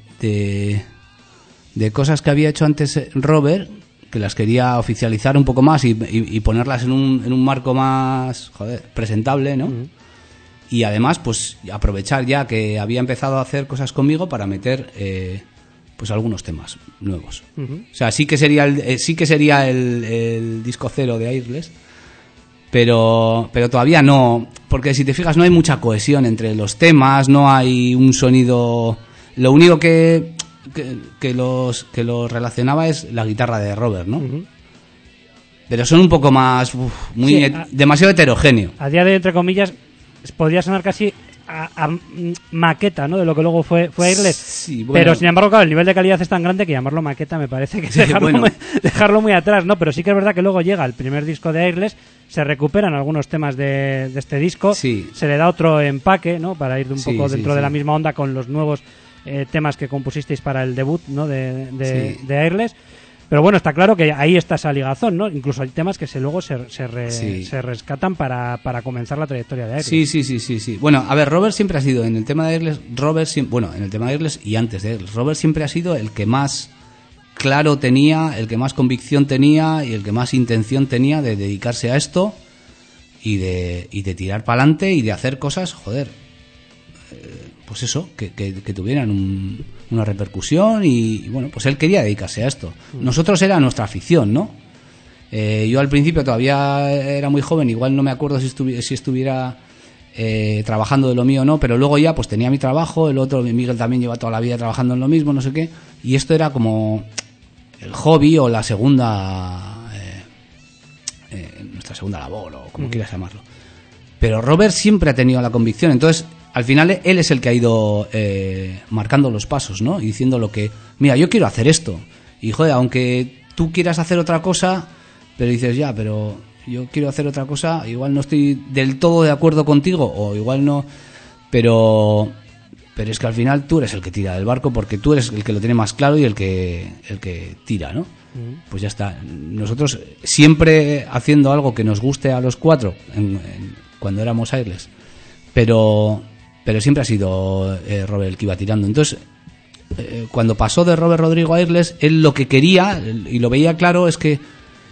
cosas que había hecho antes Robert, que las quería oficializar un poco más y ponerlas en un marco más, presentable, ¿no? Uh-huh. Y además, pues aprovechar ya que había empezado a hacer cosas conmigo para meter pues algunos temas nuevos. Uh-huh. O sea, sí que sería el disco cero de Airless, pero todavía no, porque si te fijas no hay mucha cohesión entre los temas, no hay un sonido. Lo único que los relacionaba es la guitarra de Robert, ¿no? Uh-huh. Pero son un poco más demasiado heterogéneo. A día de entre comillas podría sonar casi a maqueta, ¿no? De lo que luego fue Airless. Sí, bueno. Pero sin embargo, claro, el nivel de calidad es tan grande que llamarlo maqueta me parece que es dejarlo muy atrás, ¿no? Pero sí que es verdad que luego llega el primer disco de Airless, se recuperan algunos temas de este disco, se le da otro empaque, ¿no? Para ir un poco dentro de la misma onda con los nuevos temas que compusisteis para el debut, ¿no? de Airless. Pero bueno, está claro que ahí está esa ligazón, ¿no? Incluso hay temas que luego se rescatan para comenzar la trayectoria de Airless. Sí. Bueno, a ver, Robert siempre ha sido, en el tema de Airless, en el tema de Airless y antes de Airless, Robert siempre ha sido el que más claro tenía, el que más convicción tenía y el que más intención tenía de dedicarse a esto y de tirar para adelante y de hacer cosas, pues eso, que tuvieran una repercusión y bueno, pues él quería dedicarse a esto. Nosotros era nuestra afición, ¿no? Yo al principio todavía era muy joven, igual no me acuerdo si estuviera trabajando de lo mío o no, pero luego ya pues tenía mi trabajo, el otro, Miguel también lleva toda la vida trabajando en lo mismo, no sé qué, y esto era como el hobby o la segunda nuestra segunda labor o como quieras llamarlo. Pero Robert siempre ha tenido la convicción, entonces al final él es el que ha ido marcando los pasos, ¿no? Y diciendo mira, yo quiero hacer esto. Y aunque tú quieras hacer otra cosa, pero dices, pero yo quiero hacer otra cosa, igual no estoy del todo de acuerdo contigo, o igual no, pero es que al final tú eres el que tira del barco, porque tú eres el que lo tiene más claro y el que tira, ¿no? Pues ya está. Nosotros siempre haciendo algo que nos guste a los cuatro, cuando éramos Airless, pero siempre ha sido Robert el que iba tirando. Entonces, cuando pasó de Robert Rodrigo a Airless, él lo que quería, y lo veía claro, es que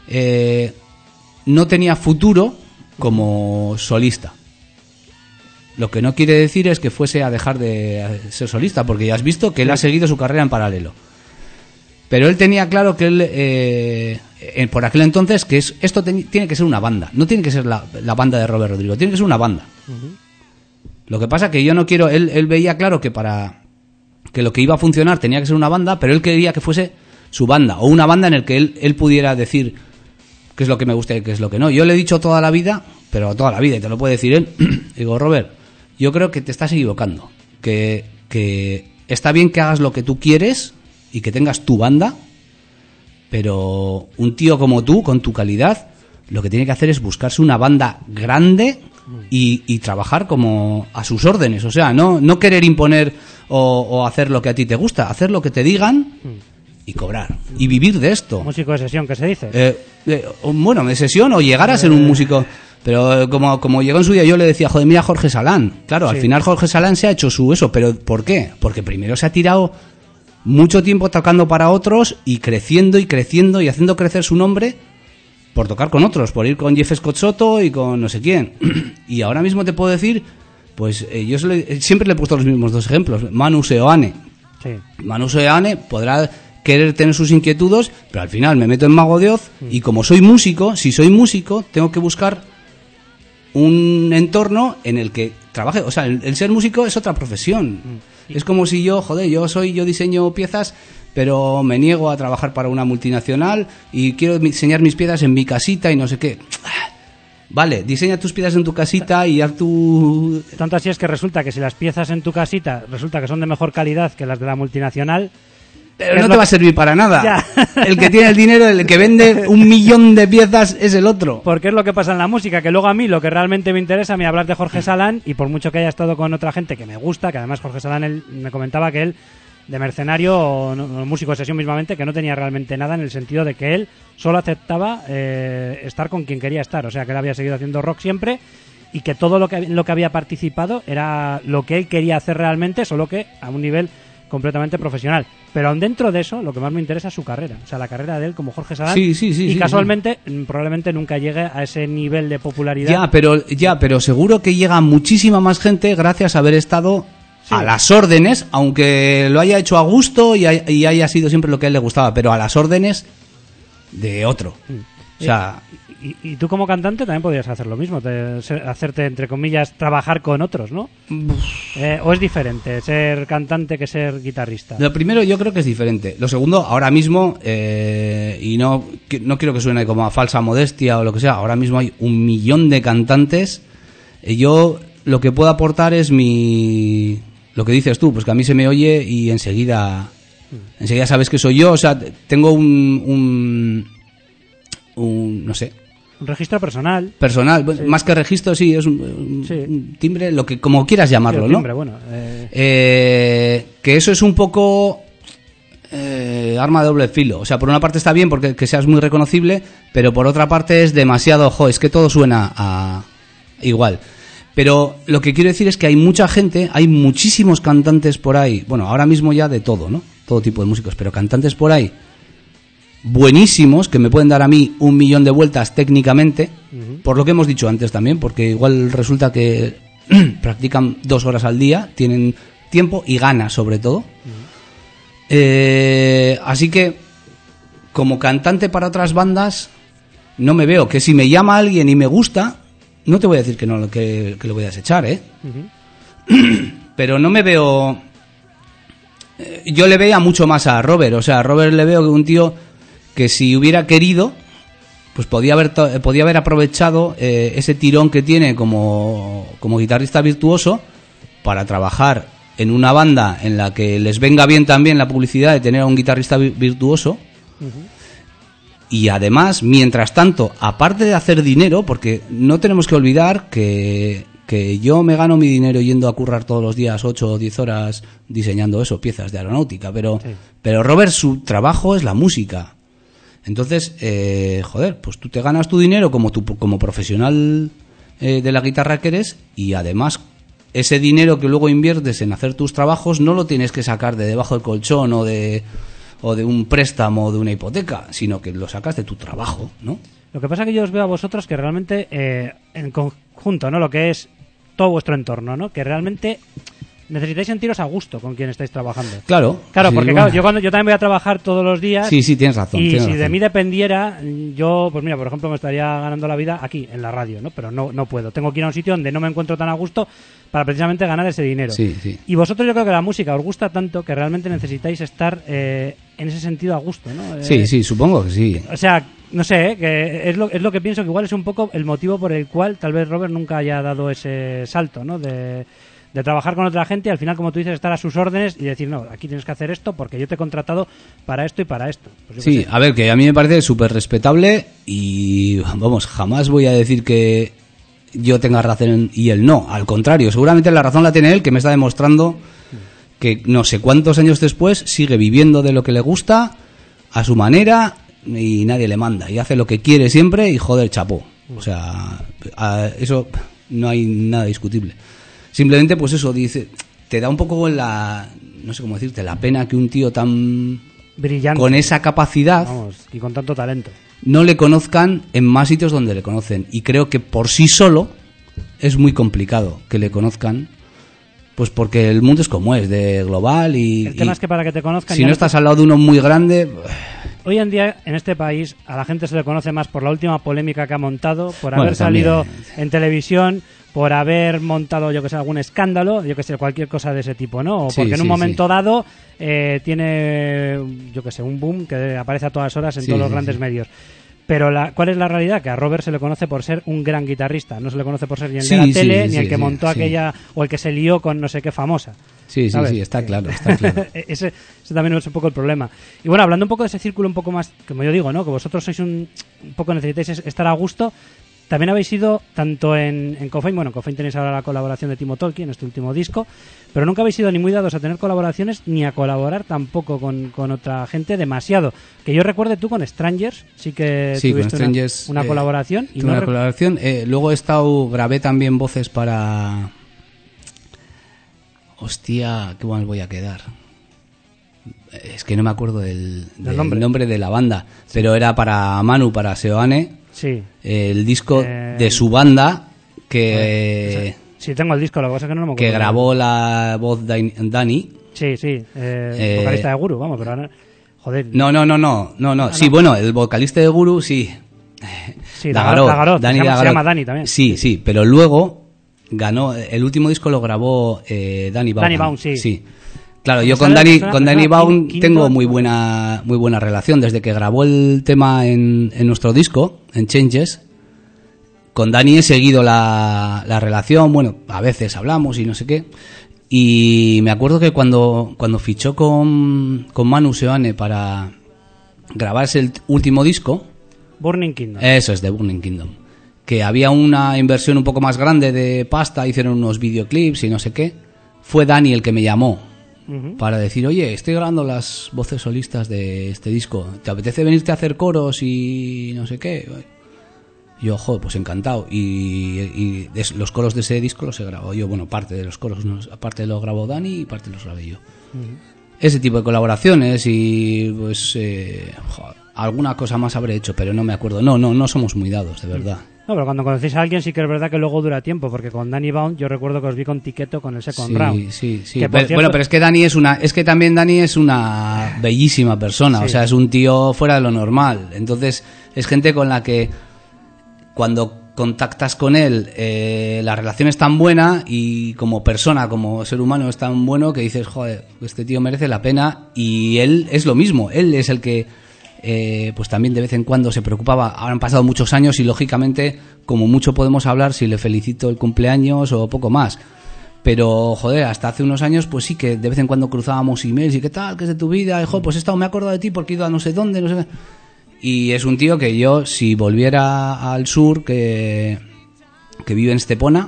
no tenía futuro como solista. Lo que no quiere decir es que fuese a dejar de ser solista, porque ya has visto que él ha seguido su carrera en paralelo. Pero él tenía claro que él, por aquel entonces, que esto tiene que ser una banda. No tiene que ser la banda de Robert Rodrigo, tiene que ser una banda. Uh-huh. Lo que pasa que yo no quiero... Él veía claro que para que lo que iba a funcionar tenía que ser una banda, pero él quería que fuese su banda, o una banda en el que él pudiera decir qué es lo que me gusta y qué es lo que no. Yo le he dicho toda la vida, pero toda la vida, y te lo puede decir él, digo, Robert, yo creo que te estás equivocando, que está bien que hagas lo que tú quieres y que tengas tu banda, pero un tío como tú, con tu calidad, lo que tiene que hacer es buscarse una banda grande y trabajar como a sus órdenes, o sea, no querer imponer o hacer lo que a ti te gusta, hacer lo que te digan y cobrar y vivir de esto. Músico de sesión, ¿qué se dice? Bueno, de sesión o llegar a ser un músico, pero como llegó en su día, yo le decía, mira Jorge Salán, claro, al final Jorge Salán se ha hecho eso, pero ¿por qué? Porque primero se ha tirado mucho tiempo tocando para otros y creciendo y haciendo crecer su nombre por tocar con otros, por ir con Jeff Scott Soto y con no sé quién. Y ahora mismo te puedo decir, pues yo siempre le he puesto los mismos dos ejemplos. Manu Seoane. Sí. Manu Seoane podrá querer tener sus inquietudes, pero al final me meto en Mago de Oz y como soy músico, si soy músico, tengo que buscar un entorno en el que trabaje. O sea, el ser músico es otra profesión. Es como si yo diseño piezas, pero me niego a trabajar para una multinacional y quiero diseñar mis piezas en mi casita y no sé qué. Vale, diseña tus piezas en tu casita y haz tu... Tanto así es que resulta que si las piezas en tu casita resulta que son de mejor calidad que las de la multinacional... Pero no te va a servir para nada. Ya. El que tiene el dinero, el que vende 1 millón de piezas es el otro. Porque es lo que pasa en la música, que luego a mí lo que realmente me interesa, me hablar de Jorge Salán, y por mucho que haya estado con otra gente que me gusta, que además Jorge Salán él me comentaba que él, de mercenario o músico de sesión mismamente, que no tenía realmente nada en el sentido de que él solo aceptaba estar con quien quería estar. O sea, que él había seguido haciendo rock siempre y que todo lo que había participado era lo que él quería hacer realmente, solo que a un nivel completamente profesional. Pero aún dentro de eso, lo que más me interesa es su carrera. O sea, la carrera de él como Jorge Salán. Y casualmente, probablemente nunca llegue a ese nivel de popularidad. Pero seguro que llega muchísima más gente gracias a haber estado a las órdenes, aunque lo haya hecho a gusto y haya sido siempre lo que a él le gustaba, pero a las órdenes de otro. O sea... Y tú como cantante también podrías hacer lo mismo, hacerte, entre comillas, trabajar con otros, ¿no? ¿O es diferente ser cantante que ser guitarrista? Lo primero yo creo que es diferente. Lo segundo, ahora mismo, y no quiero que suene como a falsa modestia o lo que sea, ahora mismo hay 1 millón de cantantes. Yo lo que puedo aportar es lo que dices tú, pues que a mí se me oye y enseguida sabes que soy yo. O sea, tengo un no sé... Un registro personal. Sí. Más que registro, sí, es un timbre, lo que como quieras llamarlo, timbre, ¿no? Bueno, que eso es un poco arma de doble filo. O sea, por una parte está bien porque que seas muy reconocible, pero por otra parte es demasiado, es que todo suena igual. Pero lo que quiero decir es que hay mucha gente, hay muchísimos cantantes por ahí, bueno, ahora mismo ya de todo, ¿no? Todo tipo de músicos, pero cantantes por ahí buenísimos, que me pueden dar a mí 1 millón de vueltas técnicamente, por lo que hemos dicho antes también, porque igual resulta que practican 2 horas al día, tienen tiempo y ganas sobre todo. Así que como cantante para otras bandas no me veo, que si me llama alguien y me gusta, no te voy a decir que no, que lo voy a desechar, pero no me veo... Yo le veía mucho más a Robert, o sea, a Robert le veo que un tío que si hubiera querido, pues podía haber aprovechado ese tirón que tiene como guitarrista virtuoso para trabajar en una banda en la que les venga bien también la publicidad de tener a un guitarrista virtuoso. Y además, mientras tanto, aparte de hacer dinero, porque no tenemos que olvidar que yo me gano mi dinero yendo a currar todos los días 8 o 10 horas diseñando piezas de aeronáutica, pero Robert, su trabajo es la música. Entonces, pues tú te ganas tu dinero como profesional de la guitarra que eres, y además ese dinero que luego inviertes en hacer tus trabajos no lo tienes que sacar de debajo del colchón o de un préstamo o de una hipoteca, sino que lo sacas de tu trabajo, ¿no? Lo que pasa es que yo os veo a vosotros que realmente en conjunto, ¿no? Lo que es todo vuestro entorno, ¿no? Que realmente necesitáis sentiros a gusto con quien estáis trabajando. Claro, sí, porque claro, yo también voy a trabajar todos los días. Sí, tienes razón. Y si de mí dependiera, yo, pues mira, por ejemplo, me estaría ganando la vida aquí, en la radio, ¿no? Pero no puedo. Tengo que ir a un sitio donde no me encuentro tan a gusto para precisamente ganar ese dinero. Sí. Y vosotros, yo creo que la música os gusta tanto que realmente necesitáis estar en ese sentido a gusto, ¿no? Sí, supongo que sí. O sea, no sé, que es lo que pienso que igual es un poco el motivo por el cual tal vez Robert nunca haya dado ese salto, ¿no? De trabajar con otra gente y al final, como tú dices, estar a sus órdenes y decir, no, aquí tienes que hacer esto porque yo te he contratado para esto y para esto. Pues sí, a ver, que a mí me parece súper respetable y, vamos, jamás voy a decir que yo tenga razón y él no. Al contrario, seguramente la razón la tiene él, que me está demostrando que no sé cuántos años después sigue viviendo de lo que le gusta a su manera y nadie le manda. Y hace lo que quiere siempre y, joder, chapó. O sea, eso no hay nada discutible. Simplemente, pues eso, dice, te da un poco no sé cómo decirte, la pena que un tío tan brillante, con esa capacidad, vamos, y con tanto talento, no le conozcan en más sitios donde le conocen. Y creo que por sí solo es muy complicado que le conozcan Pues porque el mundo es como es, de global y... El tema es que para que te conozcan... Si no estás al lado de uno muy grande... Hoy en día, en este país, a la gente se le conoce más por la última polémica que ha montado, por haber salido en televisión, por haber montado, yo que sé, algún escándalo, yo que sé, cualquier cosa de ese tipo, ¿no? O porque en un momento dado tiene, yo que sé, un boom que aparece a todas horas en todos los grandes medios. Pero ¿cuál es la realidad? Que a Robert se le conoce por ser un gran guitarrista. No se le conoce por ser ni el de la tele, ni el que montó aquella, o el que se lió con no sé qué famosa. Sí, está claro, está claro. ese también es un poco el problema. Y bueno, hablando un poco de ese círculo un poco más, como yo digo, ¿no? Que vosotros sois un poco necesitáis estar a gusto. También habéis ido tanto en Cofein, bueno, en Cofein tenéis ahora la colaboración de Timo Tolkki en este último disco, pero nunca habéis sido ni muy dados a tener colaboraciones ni a colaborar tampoco con otra gente demasiado. Que yo recuerde, tú con Strangers sí que tuviste una colaboración. Y una colaboración. Luego grabé también voces para... Hostia, qué mal voy a quedar. Es que no me acuerdo del nombre de la banda, pero era para Manu, para Seoane. Sí. El disco de su banda que... Sí, tengo el disco, lo que pasa es que no me acuerdo. Que grabó la voz Dani. Sí, vocalista de Guru, vamos, pero ahora... Joder. No. Sí, bueno, el vocalista de Guru, sí. Sí, Dagarot. Se llama Dani también. Sí, pero luego ganó... El último disco lo grabó Danny Baum. Danny Baum, sí. Claro, yo con Danny Baum tengo muy buena relación. Desde que grabó el tema en nuestro disco, en Changes, con Danny he seguido la relación. Bueno, a veces hablamos y no sé qué. Y me acuerdo que cuando fichó con Manu Seoane para grabarse el último disco... Burning Kingdom. Eso es, de Burning Kingdom. Que había una inversión un poco más grande de pasta, hicieron unos videoclips y no sé qué. Fue Danny el que me llamó para decir, oye, estoy grabando las voces solistas de este disco, ¿te apetece venirte a hacer coros y no sé qué? Yo, joder, pues encantado. Y los coros de ese disco los he grabado yo, bueno, parte de los coros, parte los grabó Dani y parte los grabé yo. Ese tipo de colaboraciones y pues joder, alguna cosa más habré hecho, pero no me acuerdo. No somos muy dados, de verdad. No, pero cuando conocéis a alguien sí que es verdad que luego dura tiempo, porque con Danny Baum yo recuerdo que os vi con Tiqueto con el Second Round. Sí. Bueno, pero es que también Dani es una bellísima persona, o sea, es un tío fuera de lo normal. Entonces, es gente con la que cuando contactas con él, la relación es tan buena y como persona, como ser humano es tan bueno que dices, joder, este tío merece la pena. Y él es lo mismo, él es el que pues también de vez en cuando se preocupaba. Ahora han pasado muchos años y lógicamente como mucho podemos hablar si le felicito el cumpleaños o poco más, pero joder, hasta hace unos años pues sí que de vez en cuando cruzábamos emails y qué tal, qué es de tu vida, y joder, pues me he acordado de ti porque he ido a no sé dónde, no sé qué. Y es un tío que yo, si volviera al sur, que vive en Estepona,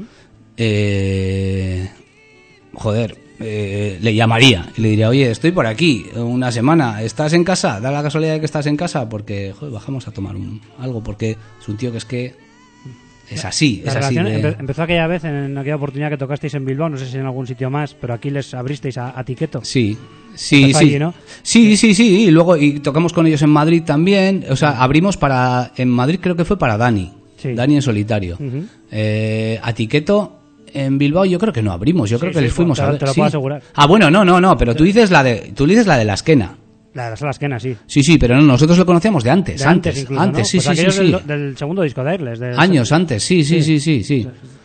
le llamaría y le diría, oye, estoy por aquí una semana, ¿estás en casa? Da la casualidad de que estás en casa porque, joder, bajamos a tomar algo, porque es un tío que es así. La es así empezó aquella vez, en aquella oportunidad que tocasteis en Bilbao, no sé si en algún sitio más, pero aquí les abristeis a Tiqueto. Sí. Allí, ¿no? Sí, y luego tocamos con ellos en Madrid también, o sea, abrimos en Madrid creo que fue para Dani en solitario. A Tiqueto en Bilbao yo creo que no abrimos, yo creo que les fuimos a ver. Te lo puedo asegurar. Ah, bueno, no, pero tú dices la de la Esquena. La de la Esquena, sí. Sí, pero no, nosotros lo conocíamos de antes. Incluso, antes, ¿no? sí, Pues sí. Del segundo disco de Airless. Años antes, sí.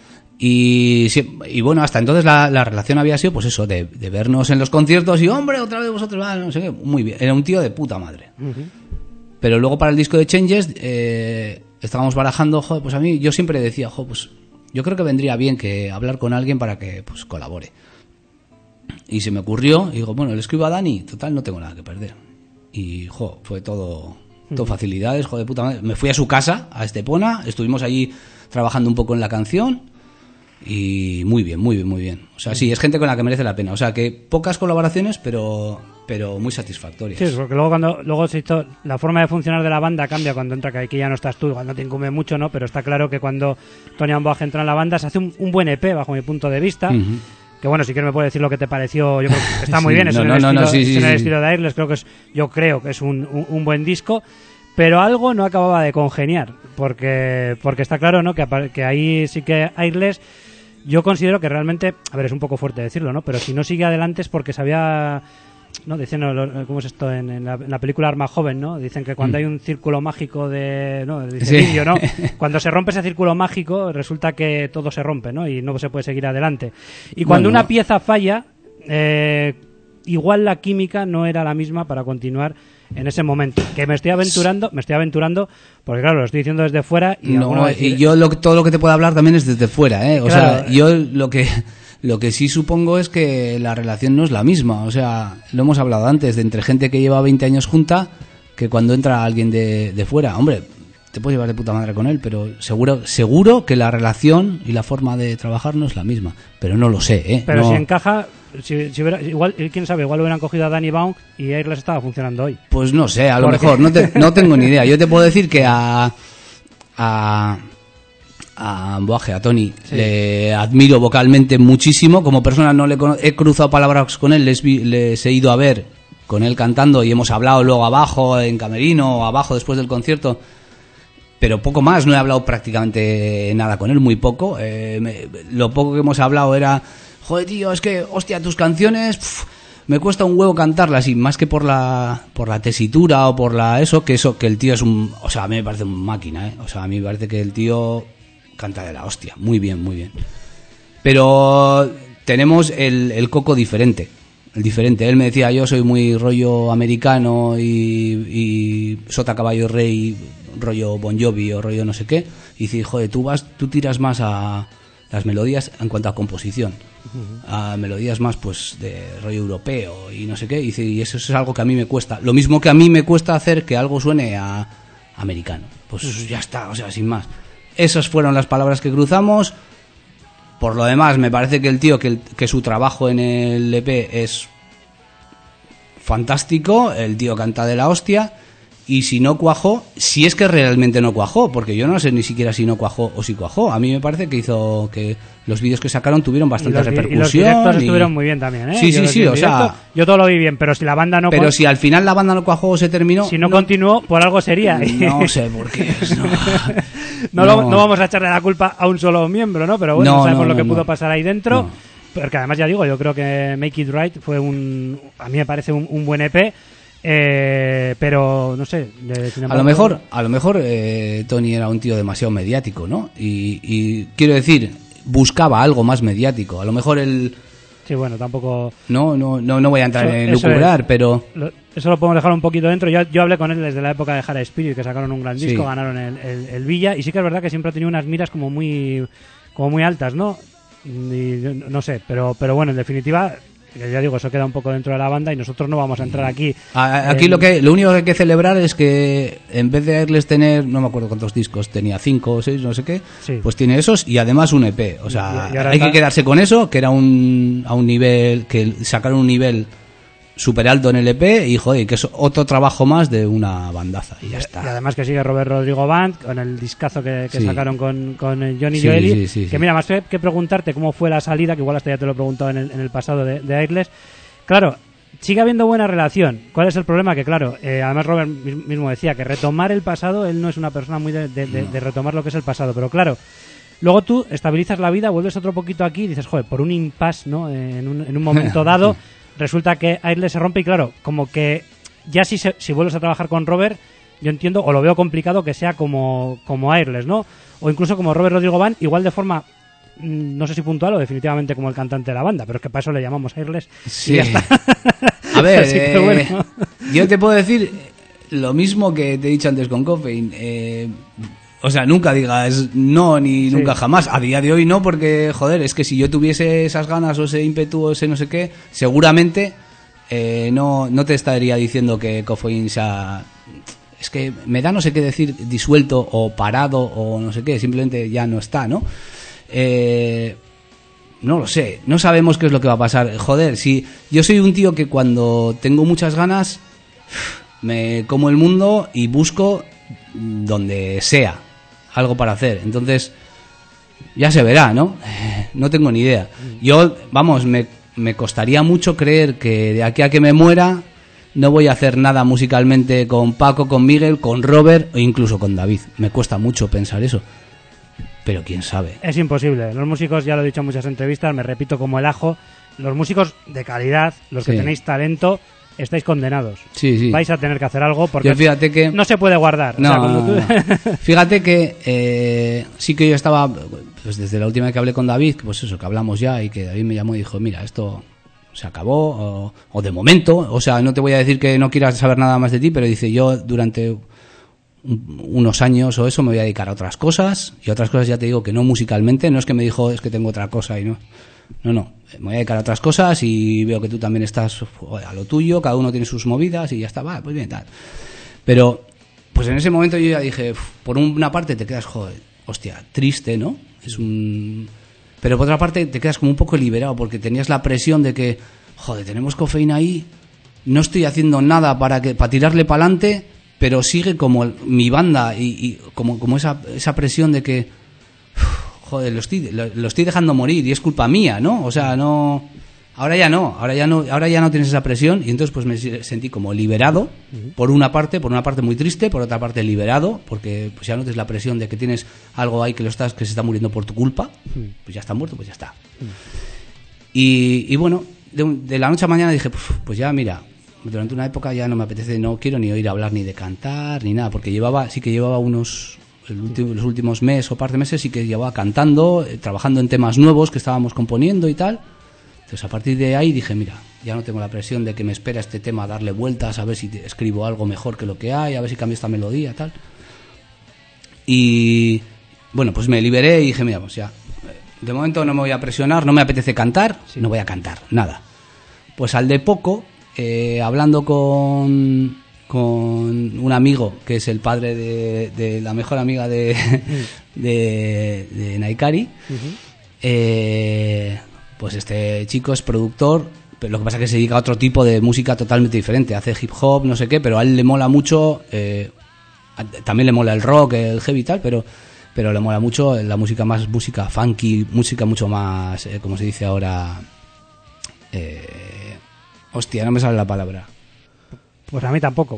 Y bueno, hasta entonces la relación había sido pues eso, de vernos en los conciertos y hombre, otra vez vosotros, no sé qué, muy bien, era un tío de puta madre. Pero luego para el disco de Changes estábamos barajando, joder, pues a mí yo siempre decía, joder, pues yo creo que vendría bien que hablar con alguien para que pues colabore. Y se me ocurrió, y digo, bueno, le escribo a Dani, total, no tengo nada que perder. Y fue todo facilidades, joder, puta madre. Me fui a su casa, a Estepona, estuvimos allí trabajando un poco en la canción. Y muy bien. O sea, sí, es gente con la que merece la pena. O sea, que pocas colaboraciones, pero muy satisfactorias. Sí, porque luego la forma de funcionar de la banda cambia cuando entra, que aquí ya no estás tú, igual no te incumbe mucho, ¿no? Pero está claro que cuando Tony Amboag entra en la banda se hace un buen EP, bajo mi punto de vista. Que bueno, si quieres me puedes decir lo que te pareció. Yo creo que está muy bien, es en el estilo de Airless, yo creo que es un buen disco. Pero algo no acababa de congeniar, porque está claro, ¿no? Que ahí sí que Airless yo considero que realmente, a ver, es un poco fuerte decirlo, ¿no? Pero si no sigue adelante es porque se había... ¿no? Dicen, ¿cómo es esto? En la película Arma Joven, ¿no? Dicen que cuando hay un círculo mágico ¿no? Dice Sí. el indio, ¿no? Cuando se rompe ese círculo mágico, resulta que todo se rompe, ¿no? Y no se puede seguir adelante. Y cuando Bueno. una pieza falla, igual la química no era la misma para continuar en ese momento. Que me estoy aventurando, porque claro, lo estoy diciendo desde fuera y alguno va a decir, y yo todo lo que te puedo hablar también es desde fuera, ¿eh? O Claro. sea, yo lo que sí supongo es que la relación no es la misma. O sea, lo hemos hablado antes, de entre gente que lleva 20 años junta, que cuando entra alguien de fuera. Hombre, te puedes llevar de puta madre con él, pero seguro que la relación y la forma de trabajar no es la misma. Pero no lo sé, ¿eh? pero No. si encaja, igual, quién sabe, igual hubieran cogido a Danny Baum y Airless estaba funcionando hoy. Pues no sé, a lo ¿Por qué? mejor, no tengo ni idea. Yo te puedo decir que a Tony Sí. le admiro vocalmente muchísimo. Como persona no he cruzado palabras con él, les he ido a ver con él cantando y hemos hablado luego abajo en camerino o abajo después del concierto, pero poco más. No he hablado prácticamente nada con él, muy poco. Lo poco que hemos hablado era, joder tío, es que hostia, tus canciones me cuesta un huevo cantarlas, y más que por la tesitura o por eso que el tío es o sea, a mí me parece una máquina, o sea, a mí me parece que el tío canta de la hostia, muy bien, pero tenemos el coco diferente. Él me decía, yo soy muy rollo americano y sota caballo rey, rollo Bon Jovi o rollo no sé qué, y dice, joder, tú tiras más a las melodías en cuanto a composición, a melodías más pues de rollo europeo y no sé qué, y dice, y eso es algo que a mí me cuesta, lo mismo que a mí me cuesta hacer que algo suene a americano. Pues ya está, o sea, sin más. Esas fueron las palabras que cruzamos. Por lo demás, me parece que el tío, que su trabajo en el EP es fantástico, el tío canta de la hostia, y si no cuajó, si es que realmente no cuajó, porque yo no sé ni siquiera si no cuajó o si cuajó. A mí me parece que hizo que los vídeos que sacaron tuvieron bastante repercusión. Y los directos estuvieron muy bien también, ¿eh? Sí, o sea... Yo todo lo vi bien, pero si la banda no... Pero si al final la banda no cuajó o se terminó... Si no continuó, por algo sería. No sé por qué. No vamos a echarle la culpa a un solo miembro, ¿no? Pero bueno, sabemos lo que pudo pasar ahí dentro. No. Porque además, ya digo, yo creo que Make It Right fue a mí me parece un buen EP. Pero no sé, a lo mejor Tony era un tío demasiado mediático, ¿no? Y quiero decir, buscaba algo más mediático. A lo mejor él... Sí, bueno, tampoco... No voy a entrar en lucubrar, pero... Eso lo podemos dejar un poquito dentro. Yo hablé con él desde la época de Hara Spirit, que sacaron un gran disco, ganaron el Villa, y sí que es verdad que siempre ha tenido unas miras como muy altas, ¿no? Y, no sé, pero bueno, en definitiva... Ya digo, eso queda un poco dentro de la banda y nosotros no vamos a entrar aquí. Aquí lo único que hay que celebrar es que en vez de Airless tener, no me acuerdo cuántos discos, tenía 5 o 6, no sé qué, sí. Pues tiene esos y además un EP. O sea, y hay que quedarse con eso, que era a un nivel, que sacaron un nivel súper alto en el EP y joder, que es otro trabajo más de una bandaza y ya está. Y además que sigue Robert Rodrigo Band con el discazo que sacaron con Johnny Sí, Joely, sí. que mira, más que preguntarte cómo fue la salida, que igual hasta ya te lo he preguntado en el pasado de Airless. Claro, sigue habiendo buena relación. ¿Cuál es el problema? Que claro, además Robert mismo decía que retomar el pasado, él no es una persona muy de retomar lo que es el pasado, pero claro, luego tú estabilizas la vida, vuelves otro poquito aquí y dices, joder, por un impasse, ¿no? En un momento dado resulta que Airless se rompe y claro, como que ya si vuelves a trabajar con Robert, yo entiendo o lo veo complicado que sea como Airless, ¿no? O incluso como Robert Rodrigo Band, igual de forma, no sé si puntual o definitivamente como el cantante de la banda, pero es que para eso le llamamos Airless. Sí. Y ya está. A ver, Así que bueno. Yo te puedo decir lo mismo que te he dicho antes con Coffee. O sea, nunca digas no ni nunca jamás. A día de hoy no, porque, joder, es que si yo tuviese esas ganas o ese ímpetu o ese no sé qué, seguramente no te estaría diciendo que Coffee sea... Es que me da no sé qué decir disuelto o parado o no sé qué, simplemente ya no está, ¿no? No lo sé, no sabemos qué es lo que va a pasar. Joder, si yo soy un tío que cuando tengo muchas ganas me como el mundo y busco donde sea algo para hacer. Entonces, ya se verá, ¿no? No tengo ni idea. Yo, vamos, me costaría mucho creer que de aquí a que me muera no voy a hacer nada musicalmente con Paco, con Miguel, con Robert o incluso con David. Me cuesta mucho pensar eso. pero quién sabe. Es imposible. Los músicos, ya lo he dicho en muchas entrevistas, me repito como el ajo, los músicos de calidad, los que Sí. tenéis talento, estáis condenados. Sí, sí. Vais a tener que hacer algo porque Yo fíjate que... no se puede guardar. No, O sea, cuando tú- fíjate que sí que yo estaba, pues desde la última vez que hablé con David, pues eso, que hablamos ya y que David me llamó y dijo, mira, esto se acabó, o de momento, o sea, no te voy a decir que no quieras saber nada más de ti, pero dice, yo durante unos años o eso me voy a dedicar a otras cosas, y otras cosas ya te digo que no musicalmente, no es que me dijo, es que tengo otra cosa y no, me voy a dedicar a otras cosas y veo que tú también estás a lo tuyo, cada uno tiene sus movidas y ya está, va, pues bien, tal. Pero, pues en ese momento yo ya dije, por una parte te quedas, joder, hostia, triste, ¿no? Pero por otra parte te quedas como un poco liberado porque tenías la presión de que, joder, tenemos Cofeína ahí, no estoy haciendo nada para tirarle para adelante, pero sigue como mi banda y como esa presión de que, joder, lo estoy dejando morir y es culpa mía, ¿no? O sea, no... Ahora ya no tienes esa presión y entonces pues me sentí como liberado por una parte muy triste, por otra parte liberado, porque pues ya no tienes la presión de que tienes algo ahí que se está muriendo por tu culpa, pues ya está muerto, pues ya está. Y bueno, de la noche a mañana dije, pues ya mira, durante una época ya no me apetece, no quiero ni oír hablar ni de cantar ni nada, porque sí que llevaba los últimos meses o par de meses sí que llevaba cantando, trabajando en temas nuevos que estábamos componiendo y tal. Entonces a partir de ahí dije, mira, ya no tengo la presión de que me espera este tema darle vueltas, a ver si escribo algo mejor que lo que hay, a ver si cambio esta melodía, tal. Y bueno, pues me liberé y dije, mira, pues ya, de momento no me voy a presionar, no me apetece cantar, no voy a cantar, nada. Pues al de poco, hablando con un amigo que es el padre de la mejor amiga de Naikari, pues este chico es productor, pero lo que pasa es que se dedica a otro tipo de música totalmente diferente, hace hip hop, no sé qué, pero a él le mola mucho, también le mola el rock, el heavy y tal, pero le mola mucho la música funky, música mucho más, como se dice ahora, hostia, no me sale la palabra. Pues a mí tampoco.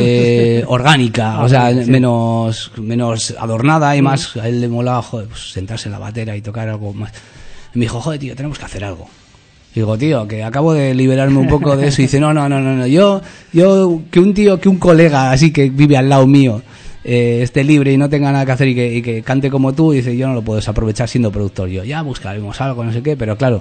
Orgánica, o sea, sí. menos adornada y más, a él le mola, joder, pues, sentarse en la batera y tocar algo más. Y me dijo, joder, tío, tenemos que hacer algo. Y digo, tío, que acabo de liberarme un poco de eso. Y dice, no, yo que un colega así que vive al lado mío esté libre y no tenga nada que hacer y que cante como tú, y dice, yo no lo puedo desaprovechar siendo productor. Yo, ya buscaremos algo, no sé qué, pero claro.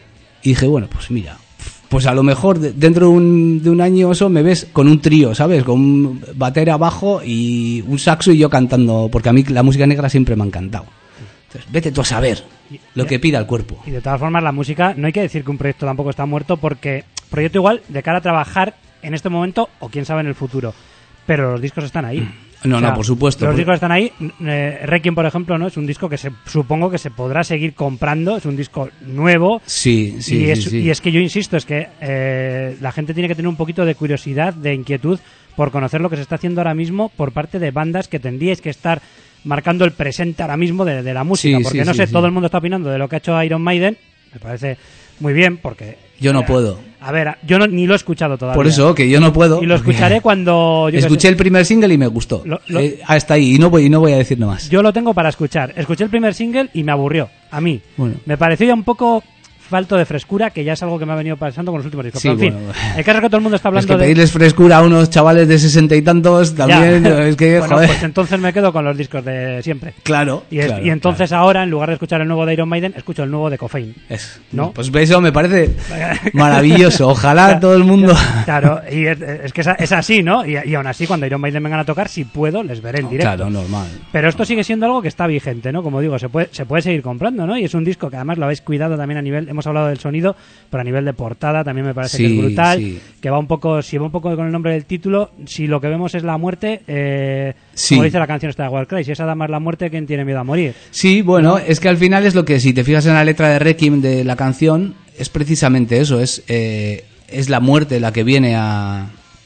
Y dije, bueno, pues mira, pues a lo mejor dentro de un año o eso me ves con un trío, ¿sabes? Con un batera abajo y un saxo y yo cantando, porque a mí la música negra siempre me ha encantado. Entonces, vete tú a saber lo que pida el cuerpo. Y de todas formas, la música, no hay que decir que un proyecto tampoco está muerto, porque proyecto igual de cara a trabajar en este momento o quién sabe en el futuro. Pero los discos están ahí. No, por supuesto. Los discos están ahí. Requiem, por ejemplo, no es un disco que supongo que se podrá seguir comprando. Es un disco nuevo. Sí. Y es que yo insisto, es que la gente tiene que tener un poquito de curiosidad, de inquietud por conocer lo que se está haciendo ahora mismo por parte de bandas que tendríais que estar marcando el presente ahora mismo de la música, porque no sé, todo el mundo está opinando de lo que ha hecho Iron Maiden, me parece muy bien, porque... Yo no puedo. A ver, yo ni lo he escuchado todavía. Por eso, que yo no puedo. Y lo escucharé cuando... Escuché el primer single y me gustó. Hasta ahí, y no voy a decir nada más. Yo lo tengo para escuchar. Escuché el primer single y me aburrió, a mí. Bueno. Me pareció ya un poco falto de frescura, que ya es algo que me ha venido pasando con los últimos discos. Sí, pero, en fin, el caso es que todo el mundo está hablando es que pedirles frescura a unos chavales de 60 y tantos también, es que, bueno, joder. pues entonces me quedo con los discos de siempre. Claro. Y entonces ahora, en lugar de escuchar el nuevo de Iron Maiden, escucho el nuevo de Coffein. ¿No? Pues eso me parece maravilloso. Ojalá todo el mundo... Claro, y es que es así, ¿no? Y aún así, cuando Iron Maiden vengan a tocar, si puedo, les veré en directo. Claro, normal. Pero esto sigue siendo algo que está vigente, ¿no? Como digo, se puede seguir comprando, ¿no? Y es un disco que además lo habéis cuidado también a nivel... Hemos hablado del sonido, pero a nivel de portada también me parece que es brutal, que va un poco con el nombre del título, si lo que vemos es la muerte, como dice la canción esta de Warcry, si esa dama es la muerte, ¿quién tiene miedo a morir? Sí, bueno, ¿no? Es que al final es lo que, si te fijas en la letra de Requiem de la canción, es precisamente eso, es la muerte la que viene a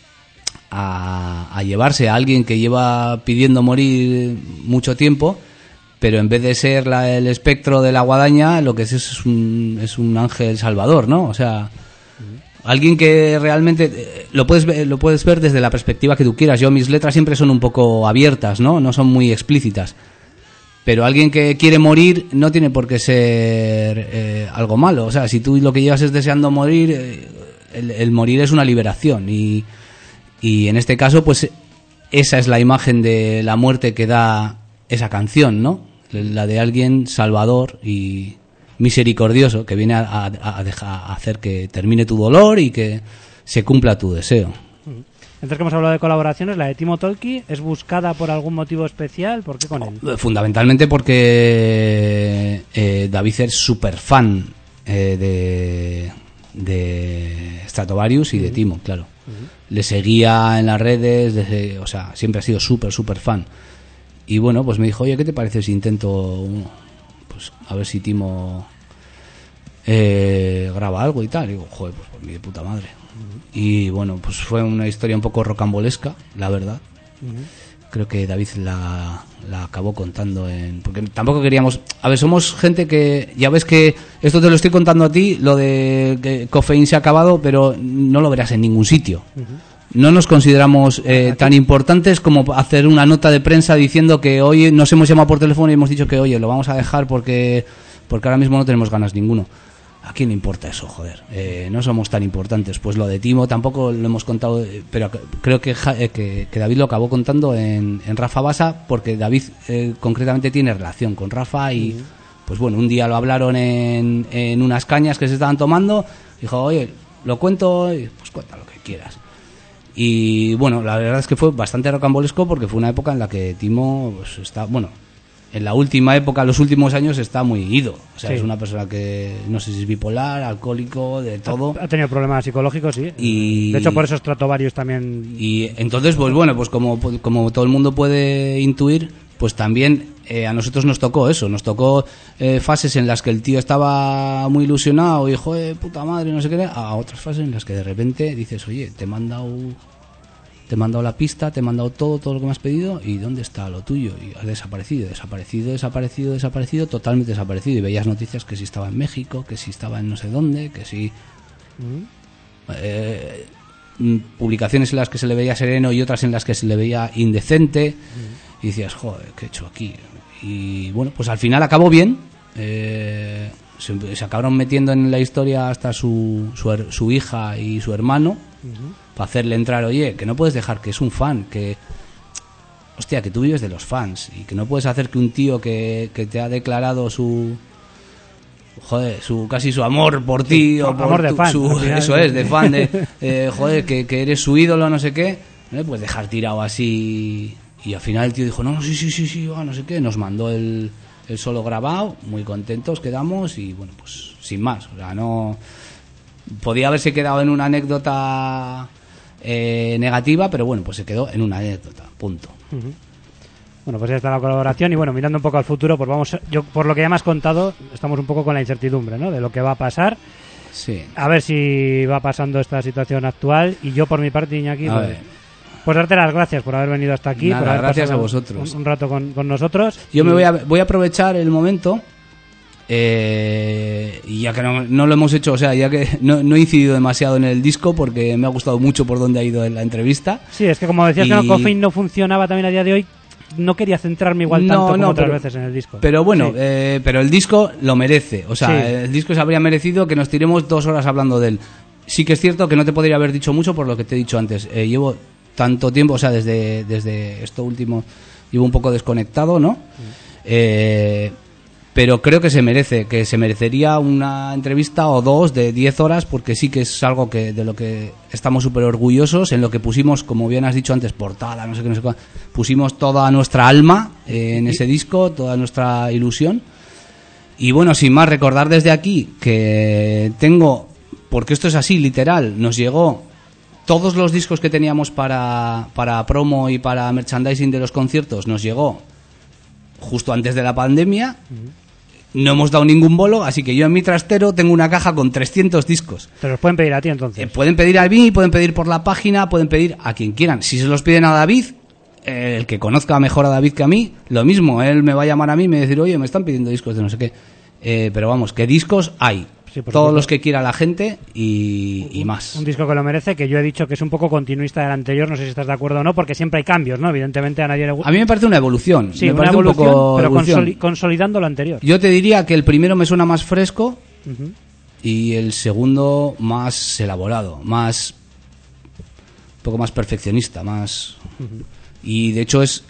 llevarse a alguien que lleva pidiendo morir mucho tiempo, pero en vez de ser el espectro de la guadaña, lo que es un ángel salvador, ¿no? O sea, alguien que realmente lo puedes ver desde la perspectiva que tú quieras. Mis letras siempre son un poco abiertas, ¿no? No son muy explícitas. Pero alguien que quiere morir no tiene por qué ser algo malo. O sea, si tú lo que llevas es deseando morir, el morir es una liberación. Y en este caso, pues esa es la imagen de la muerte que da esa canción, ¿no? La de alguien salvador y misericordioso que viene a hacer que termine tu dolor y que se cumpla tu deseo. Entonces, que hemos hablado de colaboraciones, la de Timo Tolkki, ¿es buscada por algún motivo especial? ¿Por qué con él? Fundamentalmente porque David es súper fan de Stratovarius y de Timo, claro. Le seguía en las redes, o sea, siempre ha sido súper fan. Y bueno, pues me dijo, oye, ¿qué te parece si intento, pues a ver si Timo graba algo y tal? Y digo, joder, pues por mí de puta madre. Y bueno, pues fue una historia un poco rocambolesca, la verdad. Creo que David la acabó contando porque tampoco queríamos... A ver, somos gente que... Ya ves que esto te lo estoy contando a ti, lo de que Coffein se ha acabado, pero no lo verás en ningún sitio. No nos consideramos tan importantes como hacer una nota de prensa diciendo que hoy nos hemos llamado por teléfono y hemos dicho que, oye, lo vamos a dejar porque ahora mismo no tenemos ganas ninguno. ¿A quién le importa eso, joder? No somos tan importantes. Pues lo de Timo tampoco lo hemos contado, pero creo que David lo acabó contando en Rafa Basa, porque David concretamente tiene relación con Rafa y, pues bueno, un día lo hablaron en unas cañas que se estaban tomando. Dijo, oye, lo cuento, y pues cuenta lo que quieras. Y bueno, la verdad es que fue bastante rocambolesco porque fue una época en la que Timo pues, está, bueno, en la última época, los últimos años, está muy ido. O sea, es una persona que no sé si es bipolar, alcohólico, de todo. Ha tenido problemas psicológicos, sí. Y de hecho, por eso Stratovarius también. Y entonces, pues bueno, pues como todo el mundo puede intuir, pues también a nosotros nos tocó eso. Nos tocó fases en las que el tío estaba muy ilusionado y dijo, puta madre, no sé qué. A otras fases en las que de repente dices, oye, te he mandado la pista, te he mandado todo lo que me has pedido, y ¿dónde está lo tuyo? Y has desaparecido, totalmente desaparecido. Y veías noticias que si estaba en México, que si estaba en no sé dónde, que si... publicaciones en las que se le veía sereno y otras en las que se le veía indecente. Y decías, joder, ¿qué he hecho aquí? Y bueno, pues al final acabó bien. Se acabaron metiendo en la historia hasta su hija y su hermano, para hacerle entrar, oye, que no puedes dejar, que es un fan, que hostia, que tú vives de los fans y que no puedes hacer que un tío que te ha declarado casi su amor por ti, o por amor de fan, eso es, de fan, joder, que eres su ídolo, no sé qué, no le puedes dejar tirado así. Y al final el tío dijo, no, sí, no sé qué, nos mandó el solo grabado, muy contentos quedamos, y bueno, pues sin más, o sea, no podía haberse quedado en una anécdota negativa, pero bueno, pues se quedó en una anécdota, punto. Bueno, pues ya está la colaboración, y bueno, mirando un poco al futuro, pues yo por lo que ya me has contado, estamos un poco con la incertidumbre, ¿no?, de lo que va a pasar. Sí. A ver si va pasando esta situación actual, y yo por mi parte, Iñaki, pues darte las gracias por haber venido hasta aquí. Nada, por haber gracias pasado a vosotros. Un rato con nosotros. Yo me voy a aprovechar el momento, y ya que no lo hemos hecho, o sea, ya que no he incidido demasiado en el disco porque me ha gustado mucho por donde ha ido en la entrevista. Sí, es que como decías que Coffein no funcionaba también a día de hoy, no quería centrarme igual tanto como otras veces en el disco. Pero bueno, sí. Pero el disco lo merece. O sea, sí. El disco se habría merecido que nos tiremos 2 horas hablando de él. Sí que es cierto que no te podría haber dicho mucho por lo que te he dicho antes. Llevo tanto tiempo, o sea, desde esto último llevo un poco desconectado, ¿no? Pero creo que se merecería una entrevista o 2 de 10 horas, porque sí que es algo de lo que estamos súper orgullosos, en lo que pusimos, como bien has dicho antes, portada, no sé qué, pusimos toda nuestra alma en ese disco, toda nuestra ilusión. Y bueno, sin más, recordar desde aquí que porque esto es así, literal, nos llegó todos los discos que teníamos para promo y para merchandising de los conciertos, nos llegó justo antes de la pandemia. No hemos dado ningún bolo, así que yo en mi trastero tengo una caja con 300 discos. ¿Te los pueden pedir a ti entonces? Pueden pedir a mí, pueden pedir por la página, pueden pedir a quien quieran. Si se los piden a David, el que conozca mejor a David que a mí, lo mismo, él me va a llamar a mí y me va a decir, oye, me están pidiendo discos de no sé qué. Pero vamos, que discos hay. Sí, por todos supuesto. los que quiera la gente y más. Un disco que lo merece, que yo he dicho que es un poco continuista del anterior, no sé si estás de acuerdo o no, porque siempre hay cambios, ¿no? Evidentemente a nadie le gusta. A mí me parece una evolución. Sí, me una parece evolución, un poco pero evolución. consolidando lo anterior. Yo te diría que el primero me suena más fresco Ujú. y el segundo más elaborado, un poco más perfeccionista, más... Y de hecho es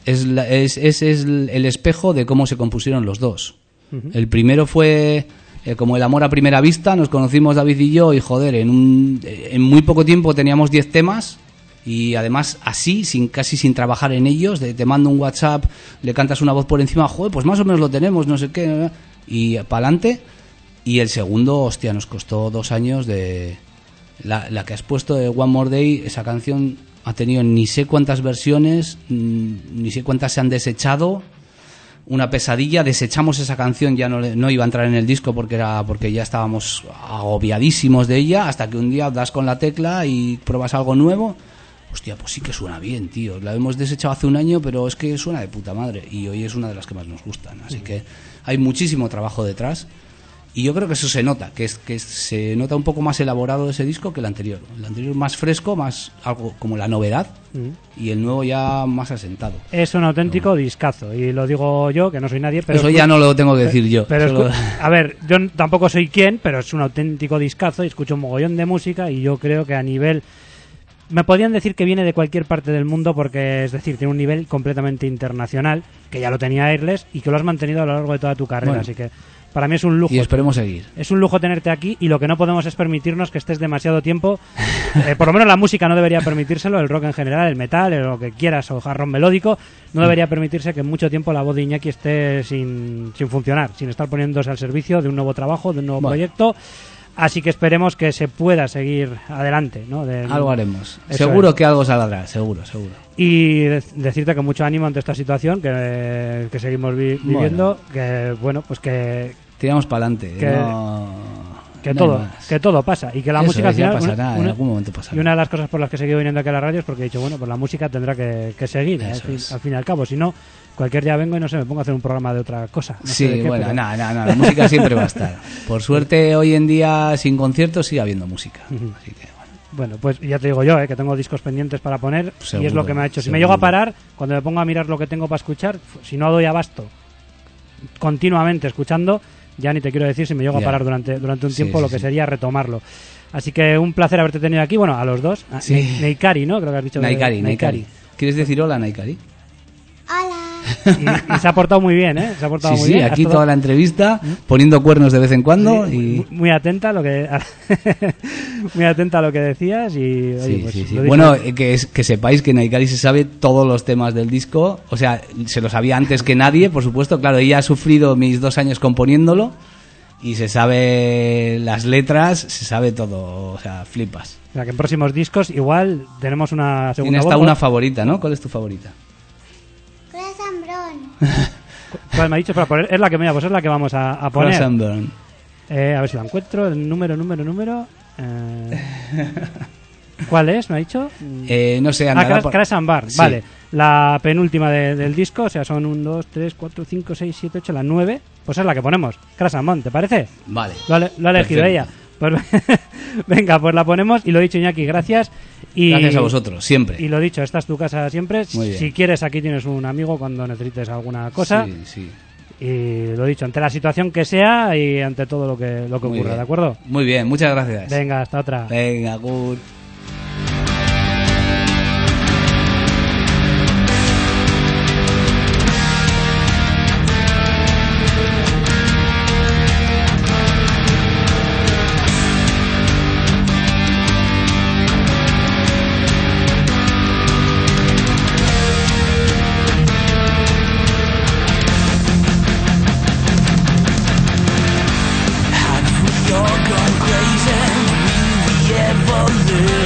el espejo de cómo se compusieron los dos. El primero fue como el amor a primera vista, nos conocimos David y yo y joder, en muy poco tiempo teníamos 10 temas y además así, casi sin trabajar en ellos, te mando un WhatsApp, le cantas una voz por encima, joder, pues más o menos lo tenemos, no sé qué, y pa'lante. Y el segundo, hostia, nos costó 2 años de... La que has puesto de One More Day, esa canción ha tenido ni sé cuántas versiones, ni sé cuántas se han desechado, una pesadilla. Desechamos esa canción, ya no iba a entrar en el disco porque ya estábamos agobiadísimos de ella, hasta que un día das con la tecla y pruebas algo nuevo. Hostia, pues sí que suena bien, tío. La hemos desechado hace un año, pero es que suena de puta madre y hoy es una de las que más nos gustan. Así que hay muchísimo trabajo detrás. Y yo creo que eso se nota, que se nota un poco más elaborado ese disco que el anterior. El anterior más fresco, más algo como la novedad, y el nuevo ya más asentado. Es un auténtico discazo, y lo digo yo, que no soy nadie, pero... Eso ya no lo tengo que decir yo. Pero Solo- a ver, yo tampoco soy quien, pero es un auténtico discazo y escucho un mogollón de música y yo creo que a nivel... Me podrían decir que viene de cualquier parte del mundo porque, es decir, tiene un nivel completamente internacional, que ya lo tenía Airless y que lo has mantenido a lo largo de toda tu carrera, Bueno. así que para mí es un lujo. Y esperemos seguir. Es un lujo tenerte aquí y lo que no podemos es permitirnos que estés demasiado tiempo. Por lo menos la música no debería permitírselo, el rock en general, el metal, lo que quieras, o hard rock melódico, no debería permitirse que mucho tiempo la voz de Iñaki esté sin funcionar, sin estar poniéndose al servicio de un nuevo trabajo, de un nuevo Bueno. proyecto. Así que esperemos que se pueda seguir adelante, ¿no? Algo haremos. Eso Seguro es. que algo saldrá, seguro. Y decirte que mucho ánimo ante esta situación que seguimos viviendo, que bueno, pues que Tiramos para adelante. Que- que todo pasa y que la Eso música al ya final pasará, en algún momento pasará. y una de las cosas por las que he seguido viniendo aquí a la radio es porque he dicho, bueno, pues la música tendrá que seguir, Eso es. al fin y al cabo, si no cualquier día vengo y no sé, me pongo a hacer un programa de otra cosa, no sé Sí, de qué, bueno, pero- no, la música siempre va a estar. Por suerte, hoy en día, sin conciertos, sigue habiendo música. Así que, Bueno, pues ya te digo yo, que tengo discos pendientes para poner y es Seguro, lo que me ha hecho. Si me seguro. llego a parar, cuando me pongo a mirar lo que tengo para escuchar, si no doy abasto continuamente escuchando, ya ni te quiero decir si me llego a Ya. parar durante un Sí, tiempo, sí, lo que sí. sería retomarlo. Así que un placer haberte tenido aquí, bueno, a los dos. Sí. Neikari, ¿no? Creo que has dicho. Naikari. ¿Quieres decir hola, Naikari? Hola. Y se ha portado muy bien, ¿eh? Se ha portado Sí, muy sí, bien. aquí Has toda la entrevista, poniendo cuernos de vez en cuando. Sí, y... muy atenta a lo que muy atenta a lo que decías y oye, Sí, pues, sí, sí. lo dicho. Bueno, que sepáis que Naikari se sabe todos los temas del disco. O sea, se lo sabía antes que nadie, por supuesto. Claro, ella ha sufrido mis 2 años componiéndolo y se sabe las letras, se sabe todo. O sea, flipas. O sea, que en próximos discos igual tenemos una Tiene segunda hasta voz. una favorita, ¿no? ¿Cuál es tu favorita? Cross and ¿Cuál me ha dicho? Para poner, es la que es la que vamos a poner. Cross and Burn. A ver si la encuentro. El número. ¿Cuál es? ¿Me ha dicho? No sé, andará por- Crash and Burn. Sí. Vale. La penúltima del disco, o sea, son 1, 2, 3, 4, 5, 6, 7, 8, la 9. Pues es la que ponemos. Crash and Burn, ¿te parece? Vale. Lo ha elegido Perfecto. ella. Pues venga, pues la ponemos y lo dicho, Iñaki, gracias. Y, Gracias a vosotros, siempre. Y lo dicho, esta es tu casa siempre. Muy bien. Si quieres, aquí tienes un amigo cuando necesites alguna cosa. Sí, sí. Y lo dicho, ante la situación que sea y ante todo lo que Muy ocurra, bien. ¿de acuerdo? Muy bien, muchas gracias. Venga, hasta otra. Venga, good. Have you all gone crazy? Will we ever live?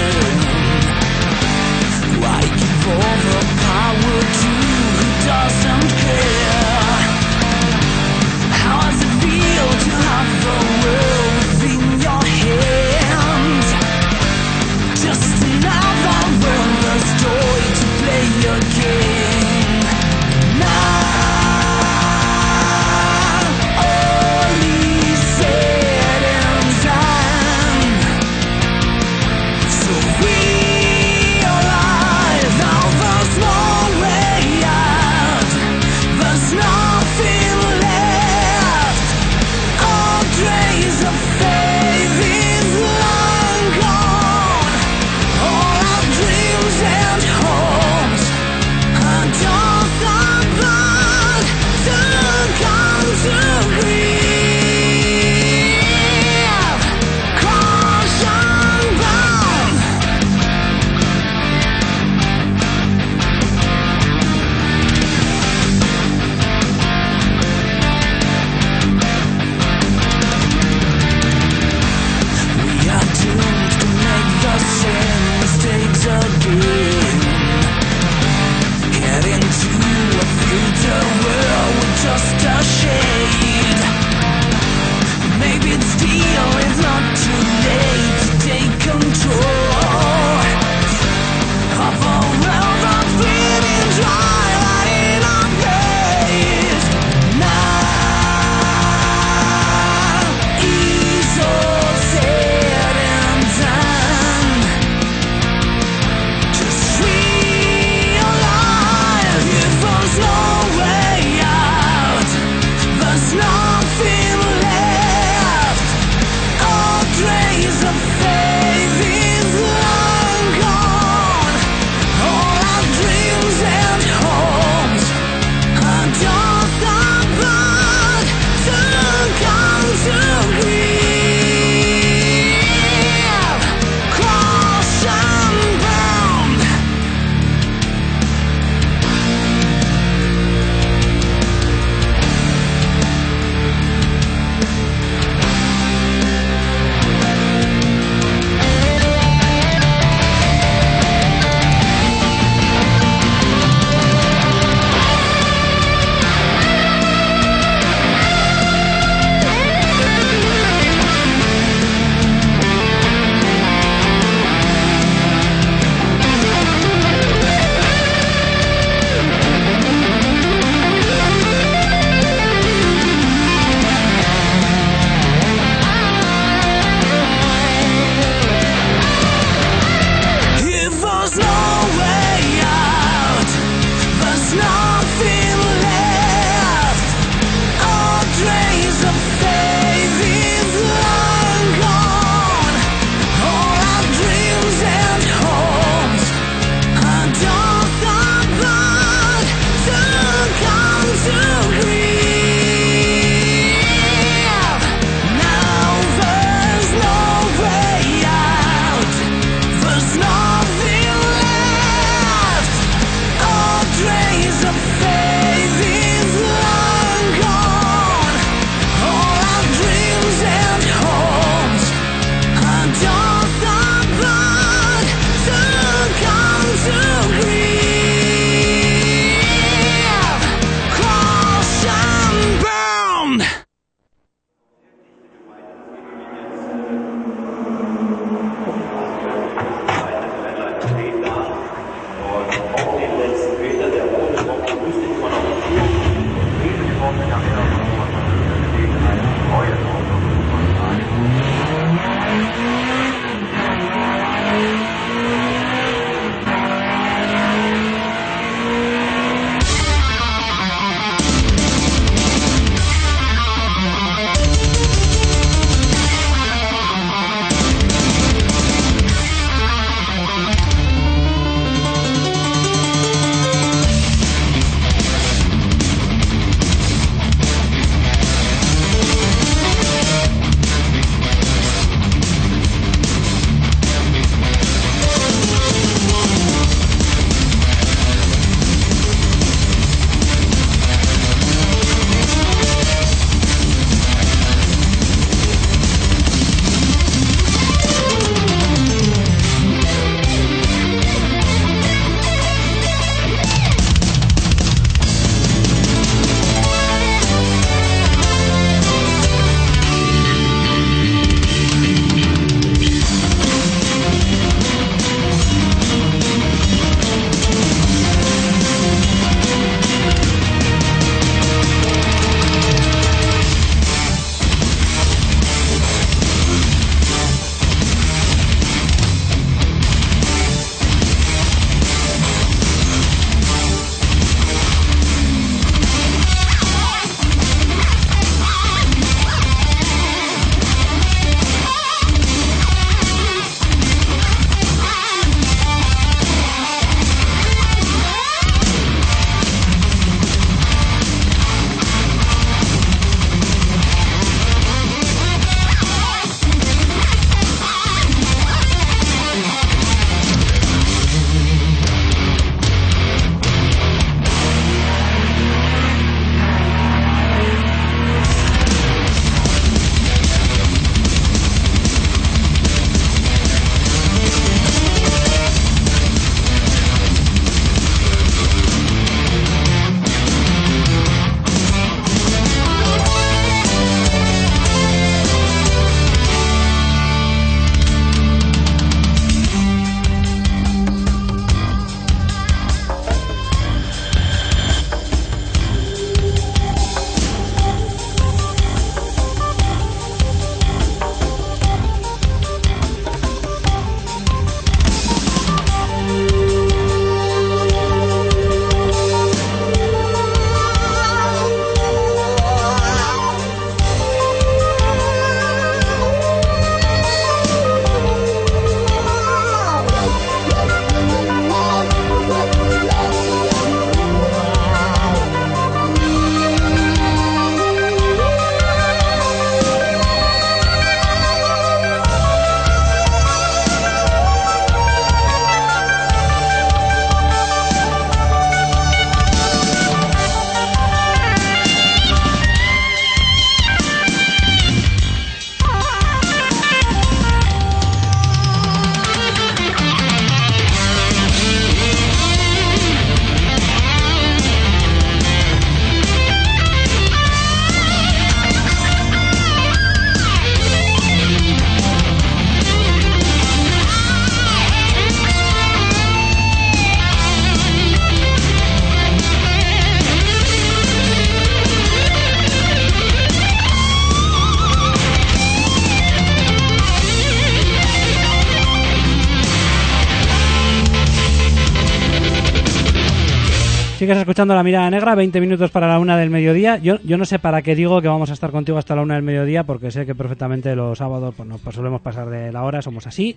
sigues escuchando La Mirada Negra, 20 minutos para la 1 del mediodía. Yo no sé para qué digo que vamos a estar contigo hasta la 1 del mediodía, porque sé que perfectamente los sábados pues solemos pasar de la hora, somos así.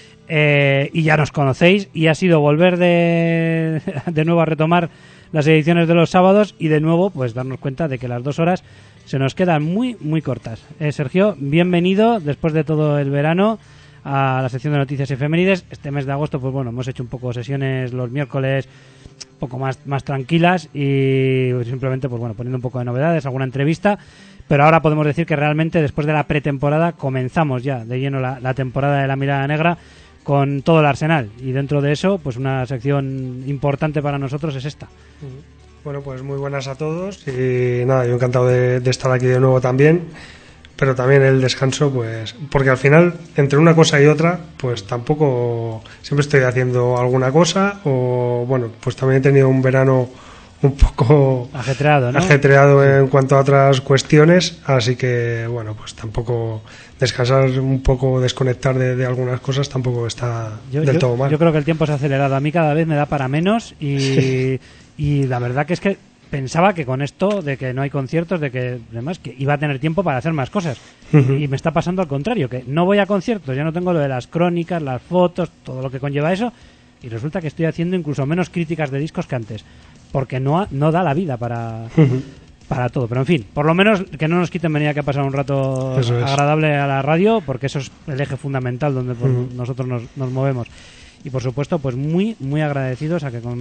Y ya nos conocéis, y ha sido volver de nuevo a retomar las ediciones de los sábados y de nuevo pues darnos cuenta de que las 2 horas se nos quedan muy, muy cortas. Sergio, bienvenido después de todo el verano a la sección de noticias efemérides. Este mes de agosto, pues bueno, hemos hecho un poco sesiones los miércoles un poco más tranquilas y simplemente pues bueno, poniendo un poco de novedades, alguna entrevista, pero ahora podemos decir que realmente después de la pretemporada comenzamos ya de lleno la temporada de La Mirada Negra con todo el arsenal, y dentro de eso pues una sección importante para nosotros es esta. Bueno, pues muy buenas a todos y nada, yo encantado de estar aquí de nuevo también. Pero también el descanso, pues, porque al final, entre una cosa y otra, pues tampoco siempre estoy haciendo alguna cosa, o bueno, pues también he tenido un verano un poco ajetreado, ¿no? Ajetreado en cuanto a otras cuestiones, así que bueno, pues tampoco descansar un poco, desconectar de algunas cosas tampoco está del todo mal. Yo creo que el tiempo se ha acelerado, a mí cada vez me da para menos y la verdad que es que pensaba que con esto de que no hay conciertos, de que además que iba a tener tiempo para hacer más cosas. Y me está pasando al contrario, que no voy a conciertos, ya no tengo lo de las crónicas, las fotos, todo lo que conlleva eso, y resulta que estoy haciendo incluso menos críticas de discos que antes, porque no da la vida para todo. Pero en fin, por lo menos que no nos quiten venir aquí a pasar un rato agradable a la radio, porque eso es el eje fundamental donde nosotros nos movemos. Y por supuesto, pues muy, muy agradecidos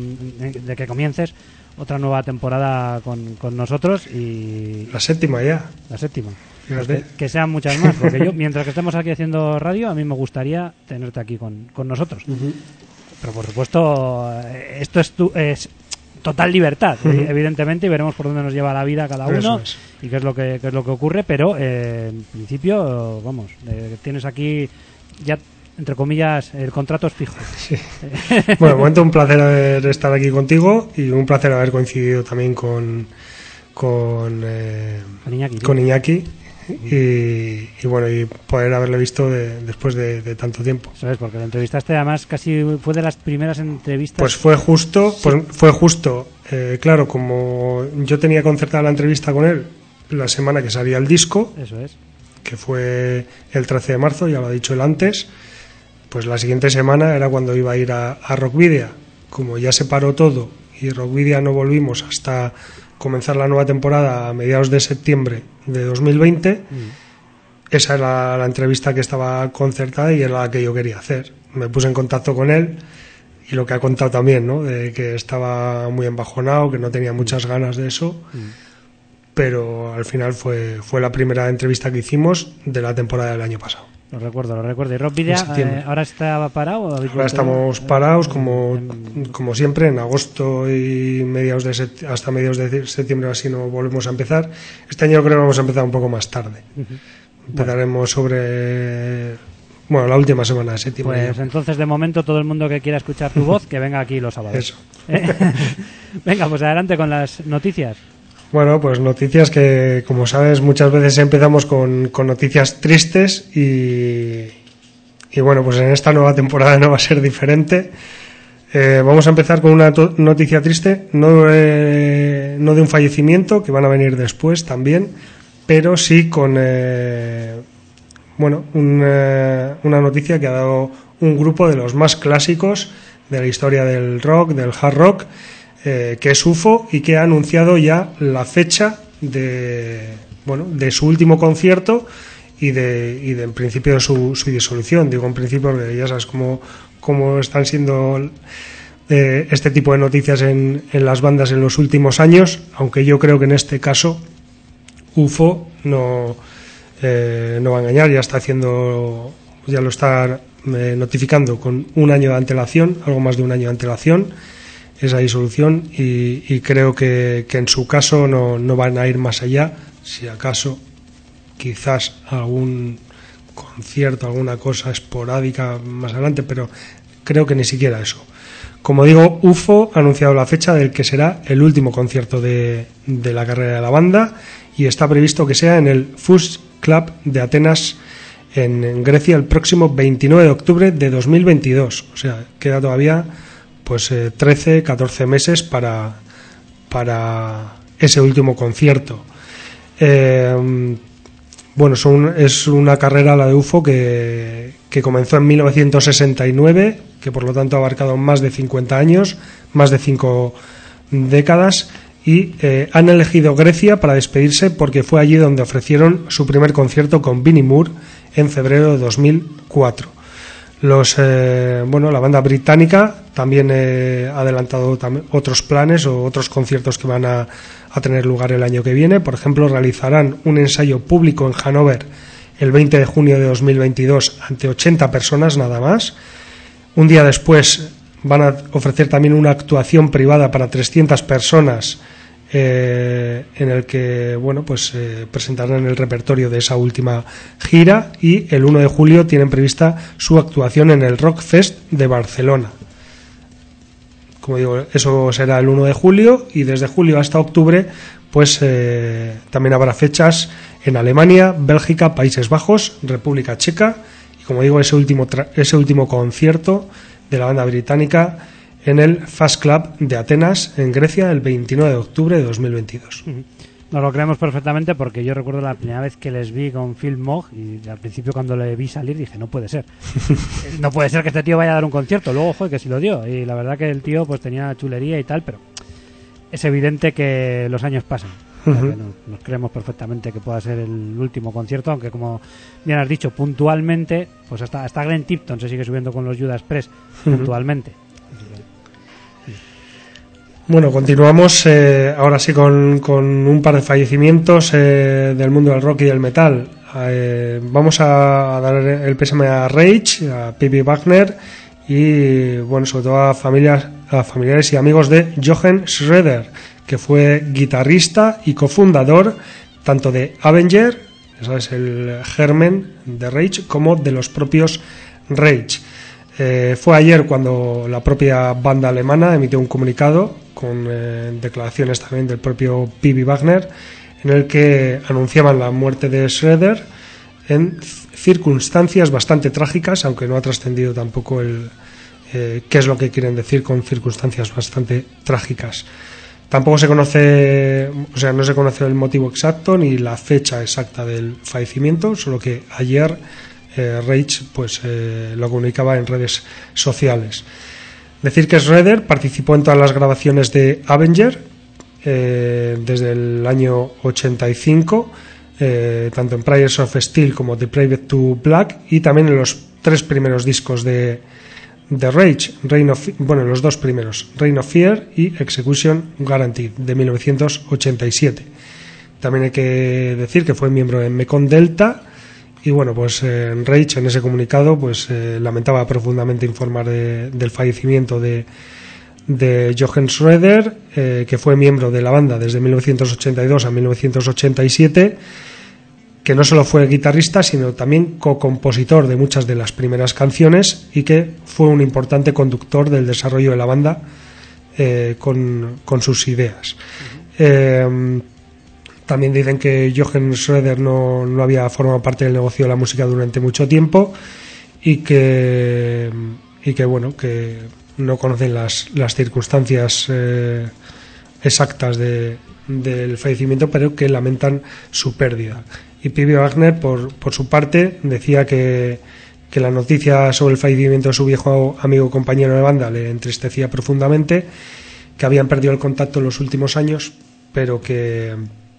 de que comiences otra nueva temporada con nosotros. Y la séptima ya. La séptima. Pues que sean muchas más, porque yo, mientras que estemos aquí haciendo radio, a mí me gustaría tenerte aquí con nosotros. Pero por supuesto, esto es total libertad, evidentemente, y veremos por dónde nos lleva la vida cada uno y qué es lo que ocurre, pero en principio, vamos, tienes aquí ya, entre comillas, el contrato es fijo. Sí. Bueno, de momento un placer haber estado aquí contigo y un placer haber coincidido también con Iñaki y bueno, y poder haberle visto después de tanto tiempo. ¿Sabes? Porque la entrevistaste, además casi fue de las primeras entrevistas. Pues fue justo, claro, como yo tenía concertada la entrevista con él la semana que salía el disco. Eso es. Que fue el 13 de marzo, ya lo ha dicho él antes. Pues la siguiente semana era cuando iba a ir a Rockvidia. Como ya se paró todo y Rockvidia no volvimos hasta comenzar la nueva temporada a mediados de septiembre de 2020, esa era la entrevista que estaba concertada y era la que yo quería hacer. Me puse en contacto con él y lo que ha contado también, ¿no? De que estaba muy embajonado, que no tenía muchas ganas de eso, pero al final fue la primera entrevista que hicimos de la temporada del año pasado. Lo recuerdo. ¿Y Rockvidia ahora está parado? Ahora estamos parados, como siempre, en agosto y hasta mediados de septiembre así no volvemos a empezar. Este año creo que vamos a empezar un poco más tarde. Empezaremos sobre la última semana de septiembre. Pues entonces, de momento, todo el mundo que quiera escuchar tu voz, que venga aquí los sábados. Eso. Venga, pues adelante con las noticias. Bueno, pues noticias que, como sabes, muchas veces empezamos con noticias tristes y bueno, pues en esta nueva temporada no va a ser diferente. Vamos a empezar con una noticia triste, no de un fallecimiento, que van a venir después también, pero sí con una noticia que ha dado un grupo de los más clásicos de la historia del rock, del hard rock, que es UFO, y que ha anunciado ya la fecha de su último concierto y en principio de su disolución. Digo en principio porque ya sabes cómo están siendo este tipo de noticias en las bandas en los últimos años, aunque yo creo que en este caso UFO no va a engañar, ya lo está notificando con un año de antelación, algo más de un año de antelación, esa disolución, y creo que en su caso no van a ir más allá. Si acaso quizás algún concierto, alguna cosa esporádica más adelante, pero creo que ni siquiera eso. Como digo, UFO ha anunciado la fecha del que será el último concierto de la carrera de la banda, y está previsto que sea en el Fus Club de Atenas, en Grecia, el próximo 29 de octubre de 2022. O sea, queda todavía 13, 14 meses para para ese último concierto. Bueno, es una carrera, la de UFO, que comenzó en 1969, que por lo tanto ha abarcado más de 50 años, más de 5 décadas, y han elegido Grecia para despedirse porque fue allí donde ofrecieron su primer concierto con Vinnie Moore en febrero de 2004. La banda británica también ha adelantado otros planes o otros conciertos que van a tener lugar el año que viene. Por ejemplo, realizarán un ensayo público en Hannover el 20 de junio de 2022 ante 80 personas nada más. Un día después van a ofrecer también una actuación privada para 300 personas en el que presentarán el repertorio de esa última gira, y el 1 de julio tienen prevista su actuación en el Rock Fest de Barcelona. Como digo, eso será el 1 de julio, y desde julio hasta octubre también habrá fechas en Alemania, Bélgica, Países Bajos, República Checa, y como digo, ese último concierto de la banda británica en el Fast Club de Atenas, en Grecia, el 29 de octubre de 2022. Nos lo creemos perfectamente, porque yo recuerdo la primera vez que les vi con Phil Mogg, y al principio cuando le vi salir dije, no puede ser. No puede ser que este tío vaya a dar un concierto. Luego, joder, que sí lo dio. Y la verdad que el tío pues tenía chulería y tal, pero es evidente que los años pasan. O sea, que nos creemos perfectamente que pueda ser el último concierto, aunque como bien has dicho, puntualmente, pues hasta Glenn Tipton se sigue subiendo con los Judas Priest, puntualmente. Bueno, continuamos ahora sí con un par de fallecimientos del mundo del rock y del metal. Vamos a dar el pésame a Rage, a P.B. Wagner y sobre todo a familiares y amigos de Jochen Schroeder, que fue guitarrista y cofundador tanto de Avenger, eso es el germen de Rage, como de los propios Rage. Fue ayer cuando la propia banda alemana emitió un comunicado con declaraciones también del propio P.B. Wagner, en el que anunciaban la muerte de Schroeder en circunstancias bastante trágicas, aunque no ha trascendido tampoco qué es lo que quieren decir con circunstancias bastante trágicas. Tampoco se conoce, no se conoce el motivo exacto ni la fecha exacta del fallecimiento, solo que ayer Rage lo comunicaba en redes sociales. Decir que Schroeder participó en todas las grabaciones de Avenger desde el año 85, tanto en Prayers of Steel como The Private to Black, y también en los 3 primeros discos de Rage, los 2 primeros, Reign of Fear y Execution Guaranteed, de 1987. También hay que decir que fue miembro de Mekong Delta. Y en Rage, en ese comunicado, lamentaba profundamente informar del fallecimiento de Jochen Schroeder, que fue miembro de la banda desde 1982 a 1987, que no solo fue guitarrista, sino también co-compositor de muchas de las primeras canciones, y que fue un importante conductor del desarrollo de la banda con sus ideas. También dicen que Jochen Schroeder no había formado parte del negocio de la música durante mucho tiempo, y que no conocen las circunstancias exactas del fallecimiento, pero que lamentan su pérdida. Y P.B. Wagner, por su parte, decía que la noticia sobre el fallecimiento de su viejo amigo y compañero de banda le entristecía profundamente, que habían perdido el contacto en los últimos años, pero que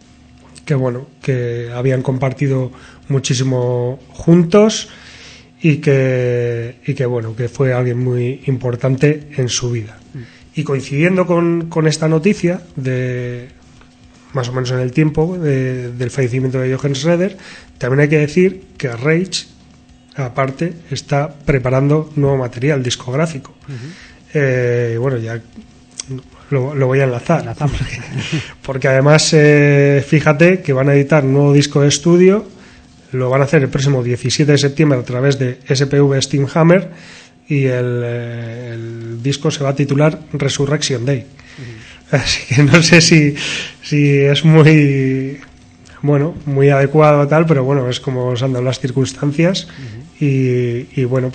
habían compartido muchísimo juntos, y que fue alguien muy importante en su vida. Y coincidiendo con esta noticia, de más o menos en el tiempo del fallecimiento de Jochen Schroeder, también hay que decir que Rage, aparte, está preparando nuevo material discográfico. Ya lo voy a enlazar, porque además fíjate que van a editar un nuevo disco de estudio. Lo van a hacer el próximo 17 de septiembre a través de SPV Steamhammer, y el disco se va a titular Resurrection Day. Así que no sé si es muy adecuado tal, pero es como se han dado las circunstancias. Y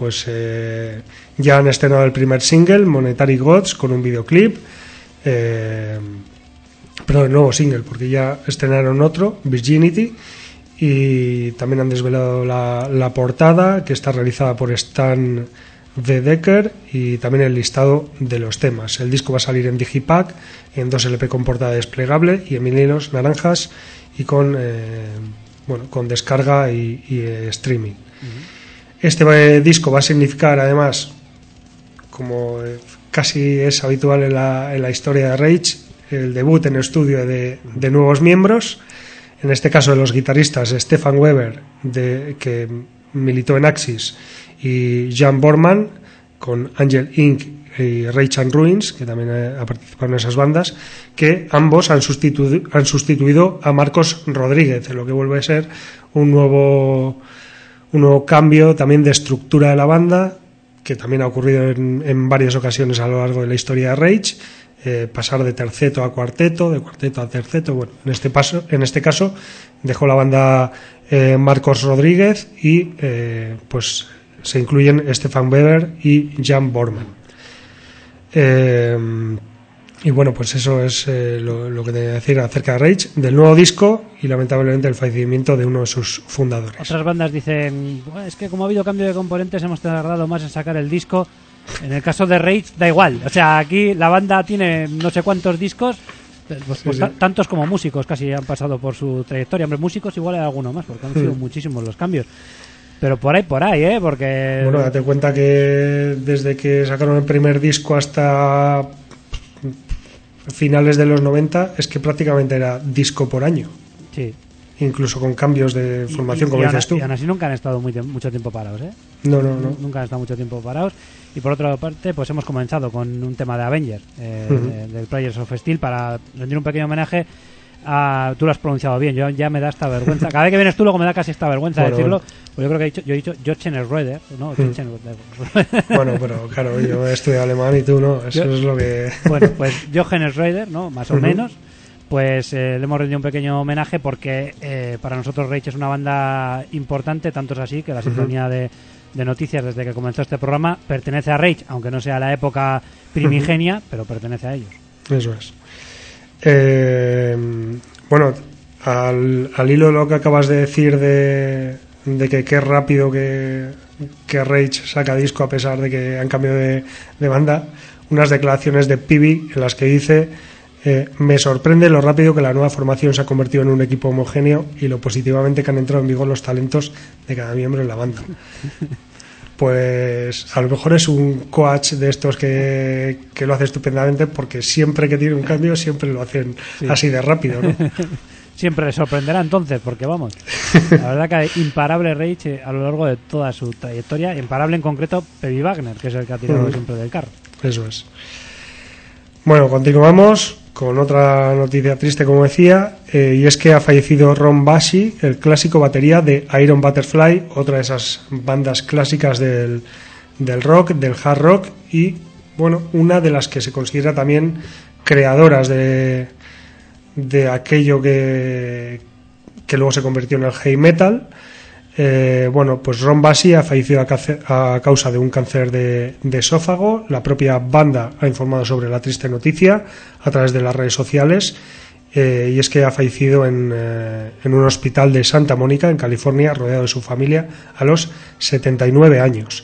ya han estrenado el primer single, Monetary Gods, con un videoclip. Perdón, el nuevo single, porque ya estrenaron otro, Virginity, y también han desvelado la portada, que está realizada por Stan V. Decker, y también el listado de los temas. El disco va a salir en Digipack, en 2 LP con portada desplegable y en vinilos naranjas y con descarga y streaming. Este disco va a significar, además, como casi es habitual en la historia de Rage, el debut en estudio de nuevos miembros, en este caso de los guitarristas Stefan Weber, que militó en Axis, y Jan Borman, con Angel Inc. y Rage and Ruins, que también ha participado en esas bandas, que ambos han sustituido a Marcos Rodríguez, en lo que vuelve a ser un nuevo cambio también de estructura de la banda, que también ha ocurrido en varias ocasiones a lo largo de la historia de Rage. Pasar de terceto a cuarteto, de cuarteto a terceto. Bueno, en este caso dejó la banda Marcos Rodríguez y pues se incluyen Stefan Weber y Jan Borman. Y bueno, pues eso es lo que tenía que decir acerca de Rage, del nuevo disco y lamentablemente el fallecimiento de uno de sus fundadores. Otras bandas dicen, es que como ha habido cambio de componentes hemos tardado más en sacar el disco. En el caso de Rage da igual, o sea, aquí la banda tiene no sé cuántos discos, pues tantos como músicos casi han pasado por su trayectoria. Hombre, músicos igual hay alguno más, porque han sido muchísimos los cambios. Pero por ahí, porque... Bueno, date cuenta que desde que sacaron el primer disco hasta finales de los 90 es que prácticamente era disco por año. Sí. Incluso con cambios de formación, como dices tú. Y aún así nunca han estado mucho tiempo parados, ¿eh? No. Nunca han estado mucho tiempo parados. Y por otra parte, pues hemos comenzado con un tema de Avengers, del Players of Steel, para rendir un pequeño homenaje a... Tú lo has pronunciado bien, yo ya me da esta vergüenza. Cada vez que vienes tú luego me da casi esta vergüenza decirlo. Pues yo creo que yo he dicho Jochen Schröder, ¿no? Bueno, pero claro, yo he estudiado alemán y tú no, eso es lo que... Bueno, pues Jochen Schröder, ¿no? Más o menos. Pues le hemos rendido un pequeño homenaje porque para nosotros Rage es una banda importante, tanto es así que la sintonía de noticias desde que comenzó este programa pertenece a Rage, aunque no sea la época primigenia, pero pertenece a ellos. Eso es. Bueno, al hilo de lo que acabas de decir de que qué rápido que Rage saca disco a pesar de que han cambiado de banda, unas declaraciones de Pibi en las que dice... me sorprende lo rápido que la nueva formación se ha convertido en un equipo homogéneo y lo positivamente que han entrado en vigor los talentos de cada miembro en la banda. Pues a lo mejor es un coach de estos que lo hace estupendamente, porque siempre que tiene un cambio siempre lo hacen así de rápido, ¿no? Siempre le sorprenderá entonces, porque vamos, la verdad que imparable Rage a lo largo de toda su trayectoria, imparable en concreto Pebi Wagner, que es el que ha tirado siempre del carro. Eso es. Bueno, continuamos con otra noticia triste, como decía, y es que ha fallecido Ron Bassi, el clásico batería de Iron Butterfly, otra de esas bandas clásicas del rock, del hard rock, y bueno, una de las que se considera también creadoras de aquello que luego se convirtió en el heavy metal. Bueno, pues Ron Bassi ha fallecido a causa de un cáncer de esófago. La propia banda ha informado sobre la triste noticia a través de las redes sociales, y es que ha fallecido en un hospital de Santa Mónica, en California, rodeado de su familia, a los 79 años.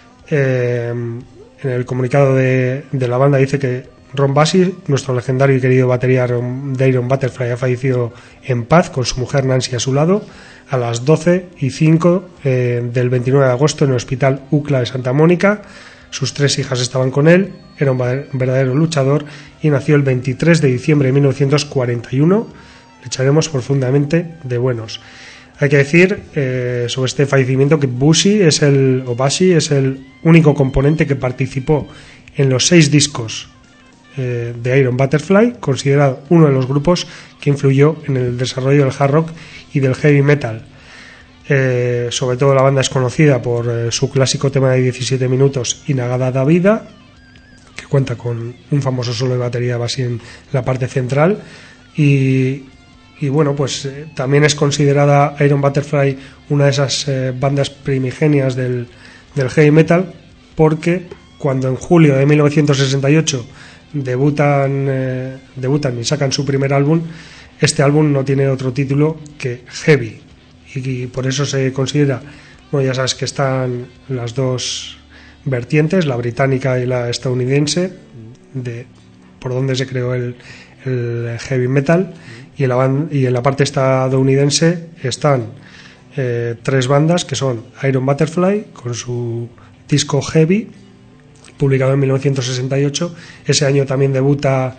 En el comunicado de la banda dice que Ron Bassi, nuestro legendario y querido batería de Iron Butterfly, ha fallecido en paz con su mujer Nancy a su lado a las 12:05 del 29 de agosto en el Hospital UCLA de Santa Mónica. Sus 3 hijas estaban con él, era un verdadero luchador y nació el 23 de diciembre de 1941. Le echaremos profundamente de buenos. Hay que decir sobre este fallecimiento que Bassi es el único componente que participó en los 6 discos de Iron Butterfly, considerado uno de los grupos que influyó en el desarrollo del hard rock y del heavy metal. Sobre todo la banda es conocida por su clásico tema de 17 minutos, Inagada da Vida, que cuenta con un famoso solo de batería Bassi en la parte central, y bueno, pues también es considerada Iron Butterfly una de esas bandas primigenias del heavy metal, porque cuando en julio de 1968 debutan y sacan su primer álbum. Este álbum no tiene otro título que Heavy, y por eso se considera, bueno, ya sabes que están las dos vertientes, la británica y la estadounidense, por donde se creó el heavy metal, y en la parte estadounidense están 3 bandas, que son Iron Butterfly con su disco Heavy, publicado en 1968. Ese año también debuta,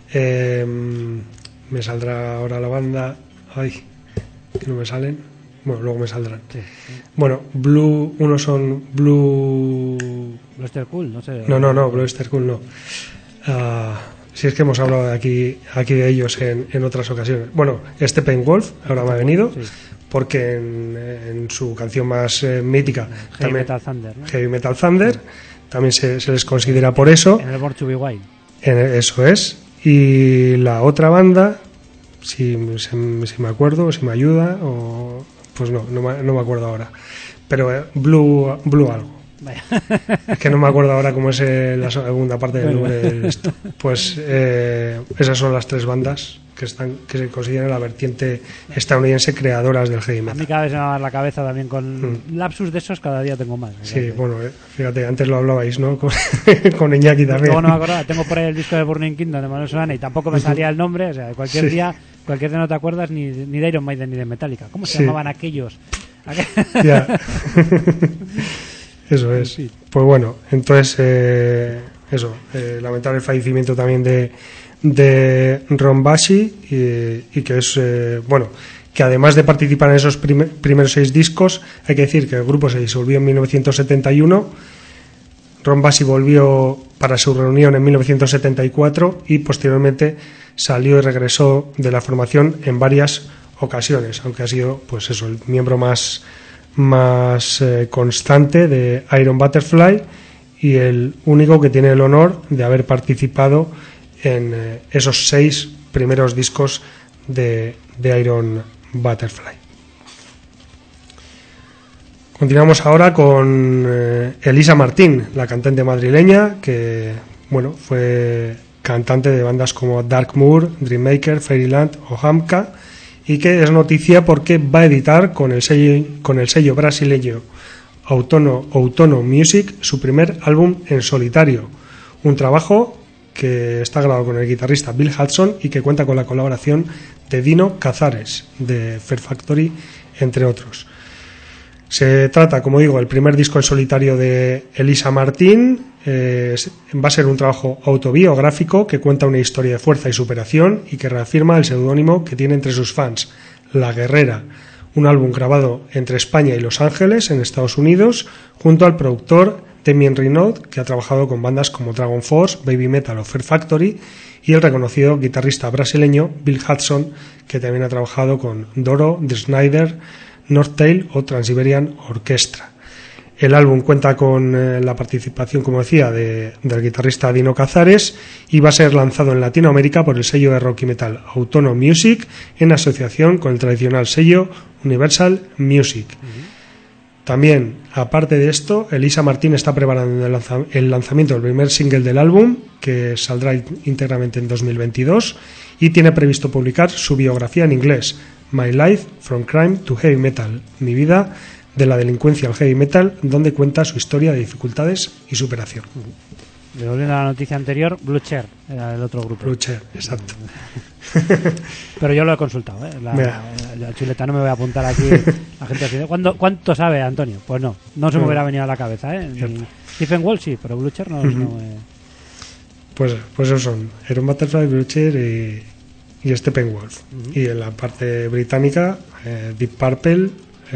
me saldrá ahora la banda, ay, que no me salen, bueno, luego me saldrán. Sí. Bueno, unos son Blue Cool, no sé. No, Blue Cool no. Si es que hemos hablado aquí de ellos en otras ocasiones. Bueno, Steppenwolf, ahora me ha venido, sí, porque en su canción más mítica, Heavy Metal Thunder, ¿no? Heavy Metal Thunder, sí, también se les considera por eso. En el Born to Be Wild. Eso es. Y la otra banda, si me acuerdo, o si me ayuda, o pues no me acuerdo ahora. Pero Blue algo. Vaya. Es que no me acuerdo ahora cómo es la segunda parte del nombre de esto. Pues esas son las 3 bandas que se consideran la vertiente estadounidense creadoras del heavy metal. A mí cada vez me va a dar la cabeza también con lapsus de esos, cada día tengo más. Sí, bueno, fíjate, antes lo hablabais, ¿no? Con Iñaki también. No me acordaba, tengo por ahí el disco de Burning Kingdom de Manuel Solana y tampoco me salía el nombre, o sea, cualquier día no te acuerdas ni de Iron Maiden ni de Metallica. ¿Cómo se llamaban aquellos? Ya. Eso es. Sí. Pues bueno, entonces lamentable el fallecimiento también de Ron Bashi, y que es que además de participar en esos primeros 6 discos, hay que decir que el grupo se disolvió en 1971. Ron Bashi volvió para su reunión en 1974 y posteriormente salió y regresó de la formación en varias ocasiones, aunque ha sido pues eso, el miembro más constante de Iron Butterfly y el único que tiene el honor de haber participado en esos 6 primeros discos de Iron Butterfly. Continuamos ahora con Elisa Martín, la cantante madrileña que fue cantante de bandas como Darkmoor, Dreammaker, Fairyland o Hamka, y que es noticia porque va a editar con el sello brasileño Outono Music su primer álbum en solitario, un trabajo que está grabado con el guitarrista Bill Hudson y que cuenta con la colaboración de Dino Cazares de Fear Factory, entre otros. Se trata, como digo, el primer disco en solitario de Elisa Martín. Va a ser un trabajo autobiográfico que cuenta una historia de fuerza y superación y que reafirma el seudónimo que tiene entre sus fans, La Guerrera, un álbum grabado entre España y Los Ángeles, en Estados Unidos, junto al productor Damien Renaud, que ha trabajado con bandas como Dragon Force, Baby Metal o Fear Factory, y el reconocido guitarrista brasileño Bill Hudson, que también ha trabajado con Doro, The Snyder, Northtail o Trans-Siberian Orchestra. El álbum cuenta con la participación, como decía, del guitarrista Dino Cazares y va a ser lanzado en Latinoamérica por el sello de rock y metal Outono Music en asociación con el tradicional sello Universal Music. También, aparte de esto, Elisa Martín está preparando el lanzamiento del primer single del álbum, que saldrá íntegramente en 2022, y tiene previsto publicar su biografía en inglés, My Life from Crime to Heavy Metal, mi vida de la delincuencia al heavy metal, donde cuenta su historia de dificultades y superación. Volviendo a la noticia anterior, Blue Chair era el otro grupo. Blue Chair, exacto. Pero yo lo he consultado, ¿eh? La chuleta, no me voy a apuntar aquí. La gente así, ¿cuánto sabe, Antonio? Pues no se me hubiera venido a la cabeza, ¿eh? Stephen Wall sí, pero Blue Chair no. Pues esos son Iron Butterfly, Blue Chair y Steppenwolf. Y en la parte británica, Deep Purple,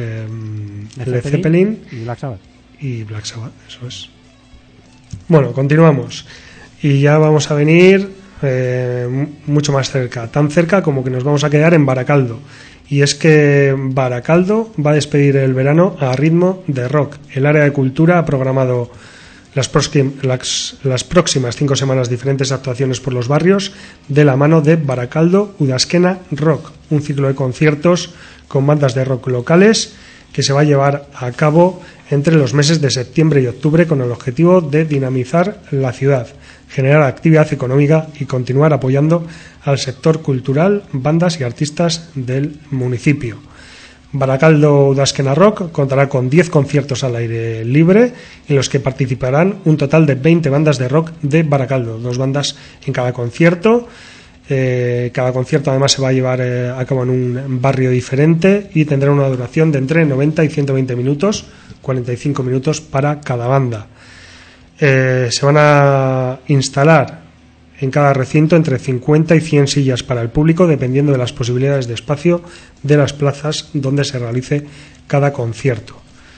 Led Zeppelin y Black Sabbath, eso es. Bueno, continuamos y ya vamos a venir mucho más cerca, tan cerca como que nos vamos a quedar en Baracaldo, y es que Baracaldo va a despedir el verano a ritmo de rock. El área de cultura ha programado las próximas 5 semanas diferentes actuaciones por los barrios de la mano de Baracaldo Udazkena Rock, un ciclo de conciertos con bandas de rock locales que se va a llevar a cabo entre los meses de septiembre y octubre con el objetivo de dinamizar la ciudad, generar actividad económica y continuar apoyando al sector cultural, bandas y artistas del municipio. Barakaldo Udazkena Rock contará con 10 conciertos al aire libre, en los que participarán un total de 20 bandas de rock de Barakaldo, 2 bandas en cada concierto. Cada concierto además se va a llevar a cabo en un barrio diferente y tendrá una duración de entre 90 y 120 minutos, 45 minutos para cada banda. Se van a instalar en cada recinto entre 50 y 100 sillas para el público, dependiendo de las posibilidades de espacio de las plazas donde se realice cada concierto.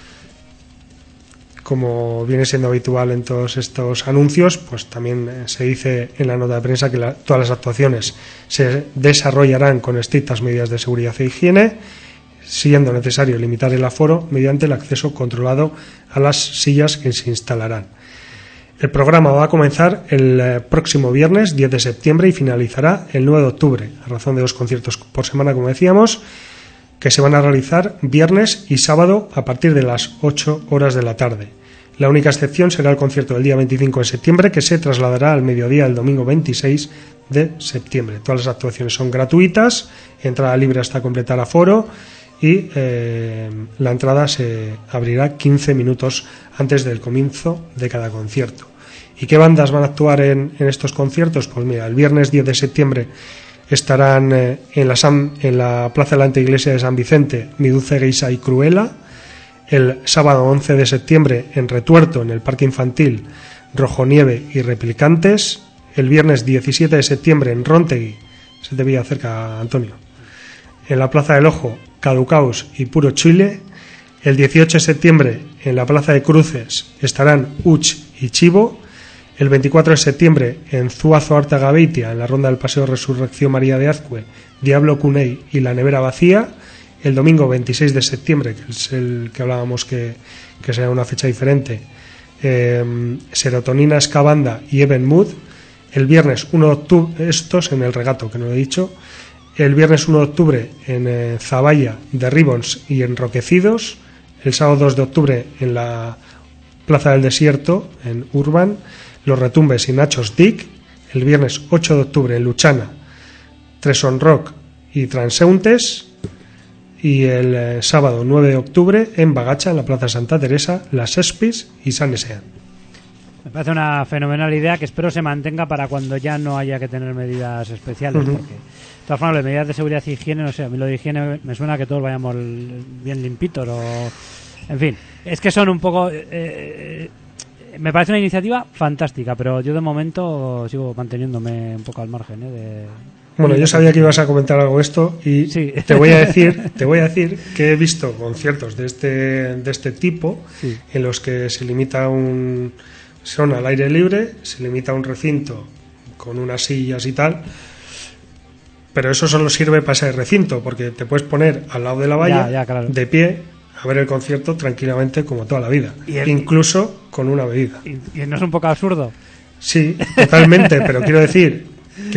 Como viene siendo habitual en todos estos anuncios, pues también se dice en la nota de prensa que todas las actuaciones se desarrollarán con estrictas medidas de seguridad e higiene, siendo necesario limitar el aforo mediante el acceso controlado a las sillas que se instalarán. El programa va a comenzar el próximo viernes 10 de septiembre y finalizará el 9 de octubre, a razón de 2 conciertos por semana, como decíamos, que se van a realizar viernes y sábado a partir de las 8 horas de la tarde. La única excepción será el concierto del día 25 de septiembre, que se trasladará al mediodía del domingo 26 de septiembre. Todas las actuaciones son gratuitas, entrada libre hasta completar aforo, y la entrada se abrirá 15 minutos antes del comienzo de cada concierto. ¿Y qué bandas van a actuar en estos conciertos? Pues mira, el viernes 10 de septiembre estarán en la Plaza de la Anteiglesia de San Vicente, Miduce, Geisa y Cruella. El sábado 11 de septiembre en Retuerto, en el Parque Infantil, Rojonieve y Replicantes. El viernes 17 de septiembre en Rontegui, se te veía cerca, Antonio, en la Plaza del Ojo, Caducaus y Puro Chile. El 18 de septiembre en la Plaza de Cruces estarán Uch y Chivo. El 24 de septiembre en Zuazo Artagabeitia, en la Ronda del Paseo Resurrección María de Azcue, Diablo Cuney y La Nevera Vacía. El domingo 26 de septiembre, que es el que hablábamos que será una fecha diferente, Serotonina Escabanda y Even Mood. El viernes 1 de octubre, estos en el Regato, que no lo he dicho. El viernes 1 de octubre en Zaballa, de Ribbons y Enroquecidos. El sábado 2 de octubre en la Plaza del Desierto, en Urban, Los Retumbes y Nachos Dick. El viernes 8 de octubre en Luchana, Treson Rock y Transeúntes. Y el sábado 9 de octubre en Bagacha, en la Plaza Santa Teresa, Las Espis y San Esean. Me parece una fenomenal idea que espero se mantenga para cuando ya no haya que tener medidas especiales. Porque, de todas formas, las medidas de seguridad y higiene, no sé, a mí lo de higiene me suena que todos vayamos bien limpitos o... En fin, es que son un poco... me parece una iniciativa fantástica, pero yo de momento sigo manteniéndome un poco al margen, Bueno, yo sabía que ibas a comentar algo de esto y sí. te voy a decir que he visto conciertos de este tipo, sí, en los que se limita son al aire libre, se limita un recinto con unas sillas y tal, pero eso solo sirve para ese recinto, porque te puedes poner al lado de la valla, claro, de pie, a ver el concierto tranquilamente como toda la vida, incluso con una bebida. ¿Y no es un poco absurdo? Sí, totalmente, pero quiero decir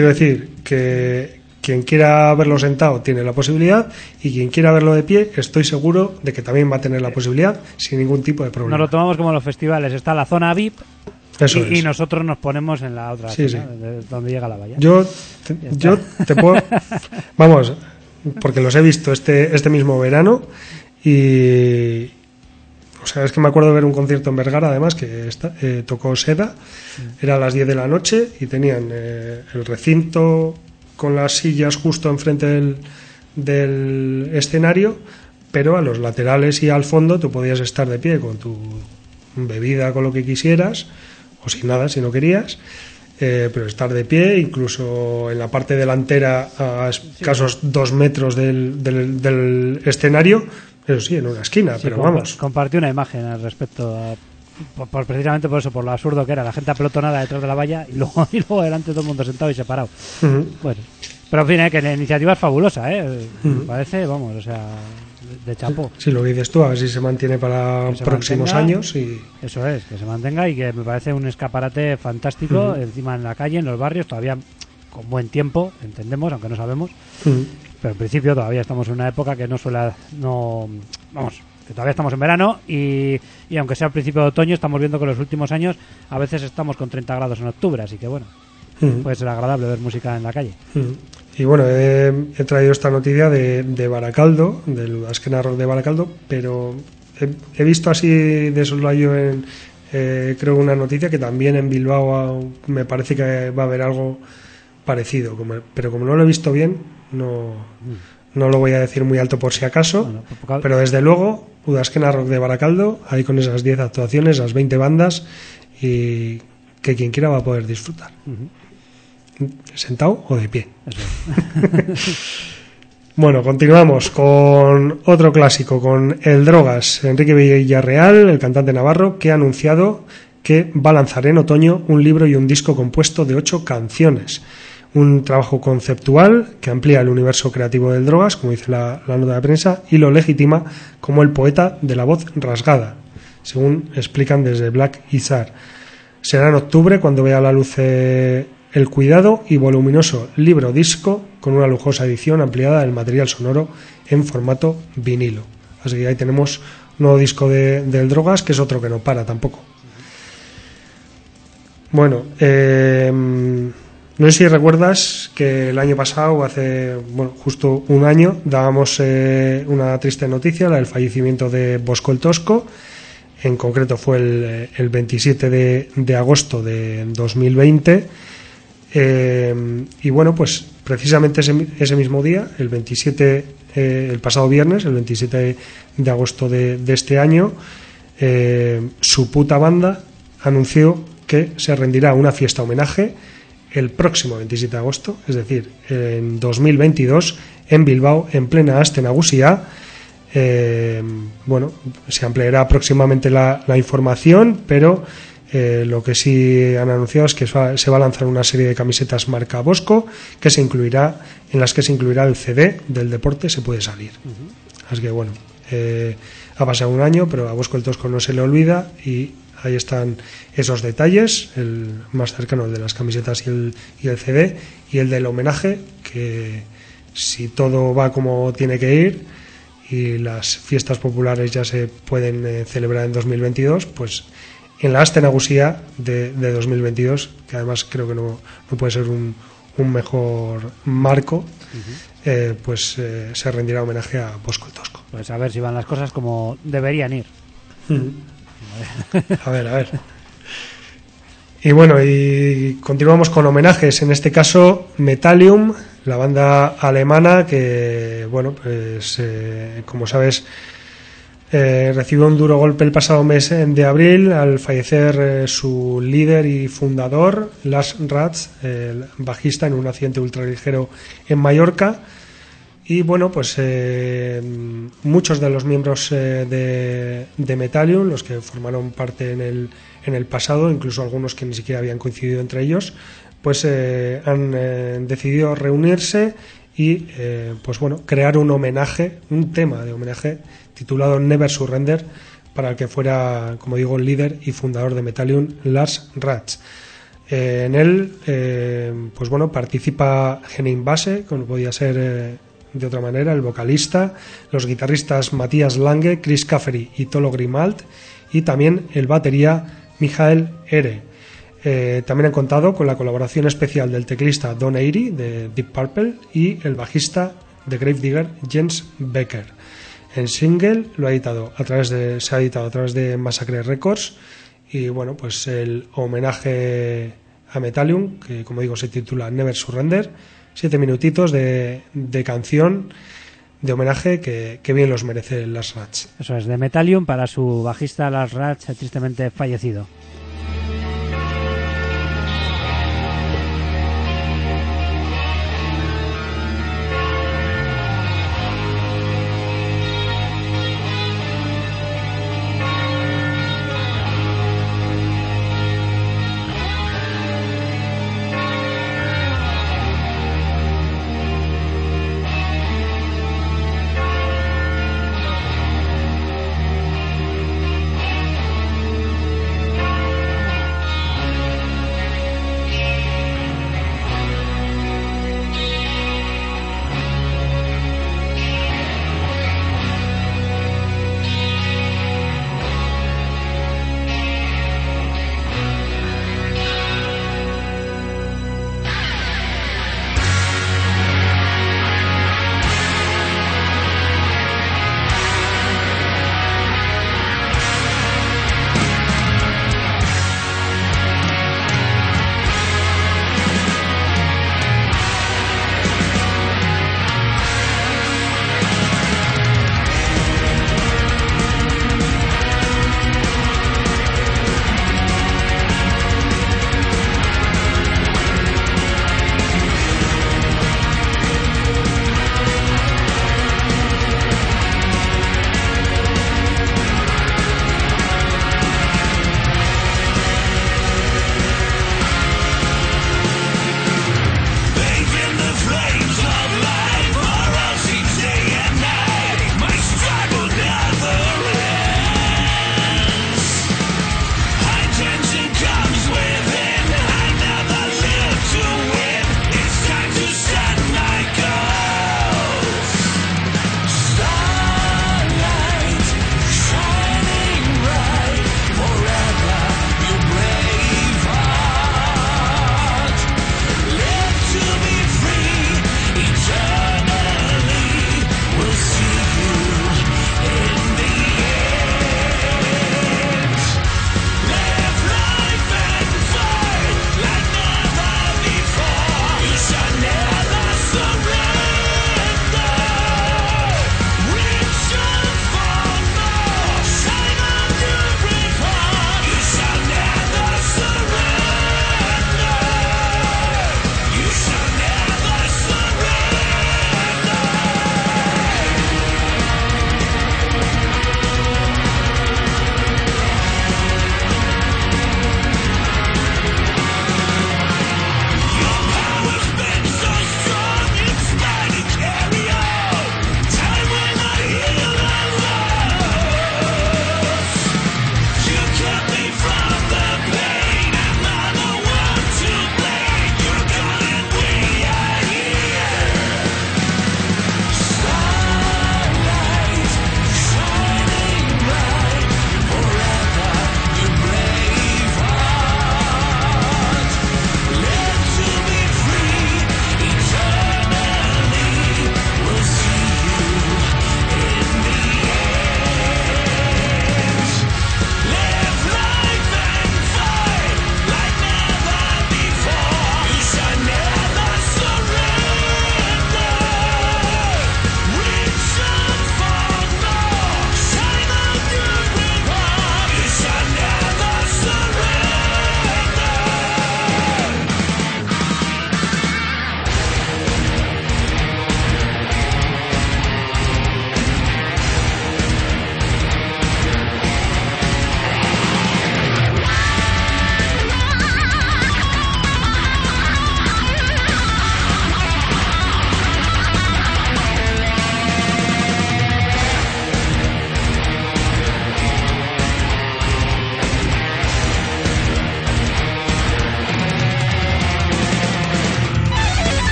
que quien quiera verlo sentado tiene la posibilidad, y quien quiera verlo de pie estoy seguro de que también va a tener la posibilidad sin ningún tipo de problema. Nos lo tomamos como los festivales, está la zona VIP y nosotros nos ponemos en la otra zona, donde llega la valla. Yo te puedo... Vamos, porque los he visto este mismo verano y... O sea, es que me acuerdo de ver un concierto en Vergara, además, que tocó Seda, era a las 10 de la noche y tenían el recinto con las sillas justo enfrente del escenario, pero a los laterales y al fondo tú podías estar de pie con tu bebida, con lo que quisieras, o sin nada si no querías, pero estar de pie, incluso en la parte delantera a escasos 2 metros del escenario. Eso sí, en una esquina, sí, pero vamos. Compartí una imagen al respecto, precisamente por eso, por lo absurdo que era, la gente apelotonada detrás de la valla y luego delante todo el mundo sentado y separado. Bueno, pero en fin, que la iniciativa es fabulosa, me parece, vamos, o sea, de chapó. Sí, lo que dices tú, a ver si se mantiene para próximos años. Y eso es, que se mantenga, y que me parece un escaparate fantástico, encima en la calle, en los barrios, todavía con buen tiempo, entendemos, aunque no sabemos. Pero en principio todavía estamos en una época que no suele... vamos, que todavía estamos en verano y aunque sea al principio de otoño, estamos viendo que en los últimos años a veces estamos con 30 grados en octubre, así que bueno, puede ser agradable ver música en la calle. Y bueno, he traído esta noticia de Baracaldo, del Udazkena Rock de Baracaldo, pero he visto así de soslayo creo una noticia que también en Bilbao me parece que va a haber algo parecido, pero como no lo he visto bien, no lo voy a decir muy alto por si acaso, bueno, pero desde luego Udazkena Rock de Baracaldo, ahí con esas 10 actuaciones, las 20 bandas, y que quien quiera va a poder disfrutar. ¿Sentado o de pie? Bueno, continuamos con otro clásico, con El Drogas. Enrique Villarreal, el cantante navarro, que ha anunciado que va a lanzar en otoño un libro y un disco compuesto de 8 canciones. Un trabajo conceptual que amplía el universo creativo del Drogas, como dice la nota de prensa, y lo legitima como el poeta de la voz rasgada, según explican desde Black Izar. Será en octubre cuando vea la luz el cuidado y voluminoso libro disco con una lujosa edición ampliada del material sonoro en formato vinilo. Así que ahí tenemos un nuevo disco del Drogas, que es otro que no para tampoco. Bueno, no sé si recuerdas que el año pasado, justo un año, dábamos una triste noticia, la del fallecimiento de Bosco el Tosco. En concreto fue el 27 de agosto de 2020. Y bueno, pues precisamente ese mismo día, el 27, el pasado viernes, el 27 de agosto de este año, su puta banda anunció que se rendirá una fiesta homenaje el próximo 27 de agosto, es decir, en 2022, en Bilbao, en plena Aste Nagusia. Bueno, se ampliará próximamente la información, pero lo que sí han anunciado es que se va a lanzar una serie de camisetas marca Bosco en las que se incluirá el CD del deporte Se Puede Salir. Así que bueno, ha pasado un año, pero a Bosco el Tosco no se le olvida, y ahí están esos detalles, el más cercano, el de las camisetas y el CD, y el del homenaje, que si todo va como tiene que ir y las fiestas populares ya se pueden celebrar en 2022, pues en la Aste Nagusia de 2022, que además creo que no puede ser un mejor marco, pues se rendirá homenaje a Bosco el Tosco. Pues a ver si van las cosas como deberían ir. A ver. Y bueno, y continuamos con homenajes, en este caso Metallium, la banda alemana que, bueno, pues como sabes, recibió un duro golpe el pasado mes de abril al fallecer su líder y fundador, Lars Ratz, el bajista, en un accidente ultraligero en Mallorca. Y bueno, pues muchos de los miembros de Metallium, los que formaron parte en el pasado, incluso algunos que ni siquiera habían coincidido entre ellos, pues han decidido reunirse y pues bueno, crear un tema de homenaje titulado Never Surrender, para el que fuera, como digo, el líder y fundador de Metallium, Lars Ratz. En él, pues bueno, participa Henning Basse, como podía ser de otra manera, el vocalista, los guitarristas Matías Lange, Chris Caffery y Tolo Grimald, y también el batería Michael Ere. También han contado con la colaboración especial del teclista Don Airey de Deep Purple y el bajista de Gravedigger, Jens Becker. El single se ha editado a través de Massacre Records, y bueno, pues el homenaje a Metallium, que como digo se titula Never Surrender, 7 minutitos de canción de homenaje que bien los merece Lars Ratz. Eso es, de Metallium para su bajista Lars Ratz, tristemente fallecido.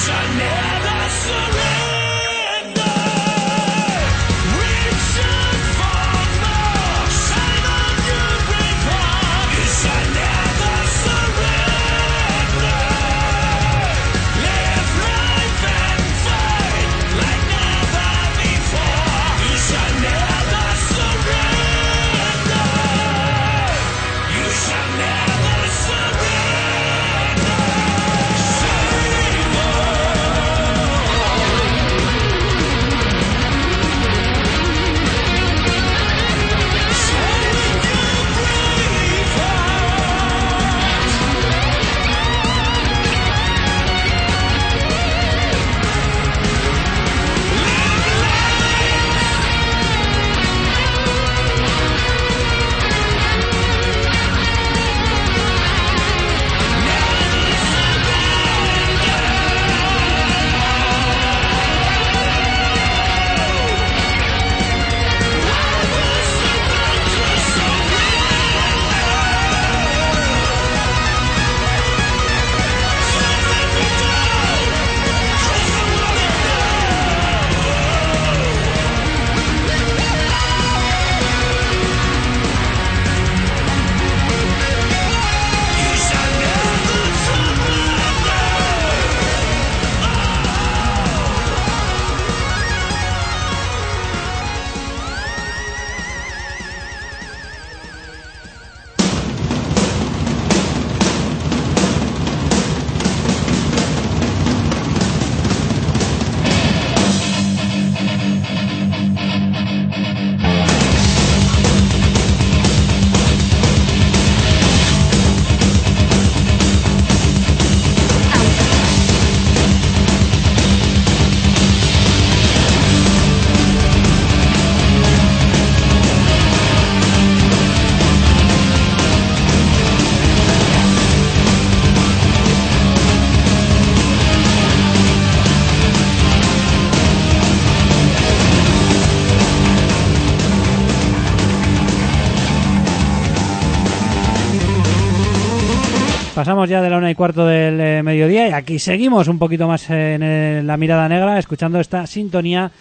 Pasamos ya de la 1:15 del mediodía y aquí seguimos un poquito más en la mirada negra, escuchando esta sintonía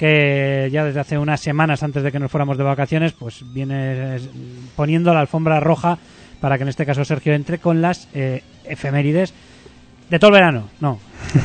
que ya desde hace unas semanas antes de que nos fuéramos de vacaciones pues viene poniendo la alfombra roja para que en este caso Sergio entre con las efemérides de todo el verano, no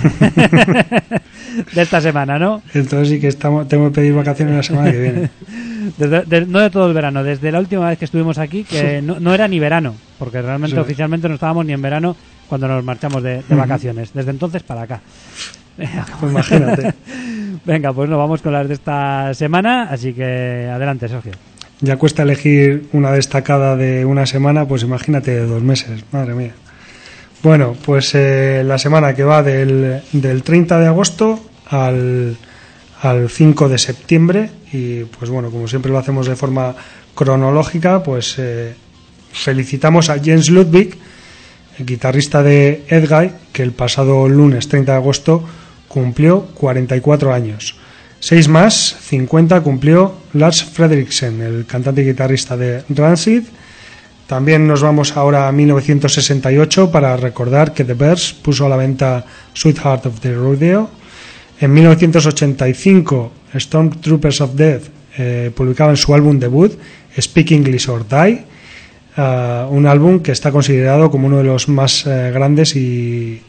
de esta semana, ¿no? Entonces sí que tengo que pedir vacaciones la semana que viene. No de todo el verano, desde la última vez que estuvimos aquí, que no era ni verano, porque realmente sí, oficialmente no estábamos ni en verano cuando nos marchamos de vacaciones, desde entonces para acá. Pues imagínate. Venga, pues nos vamos con las de esta semana, así que adelante, Sergio. Ya cuesta elegir una destacada de una semana, pues imagínate de 2 meses, madre mía. Bueno, pues la semana que va del 30 de agosto al 5 de septiembre, y pues bueno, como siempre lo hacemos de forma cronológica, pues felicitamos a Jens Ludwig, el guitarrista de Edguy, que el pasado lunes 30 de agosto cumplió 44 años. 6 más, 50, cumplió Lars Frederiksen, el cantante y guitarrista de Rancid. También nos vamos ahora a 1968 para recordar que The Bears puso a la venta Sweetheart of the Rodeo. En 1985, Stormtroopers of Death publicaban su álbum debut, Speak English or Die, un álbum que está considerado como uno de los más grandes y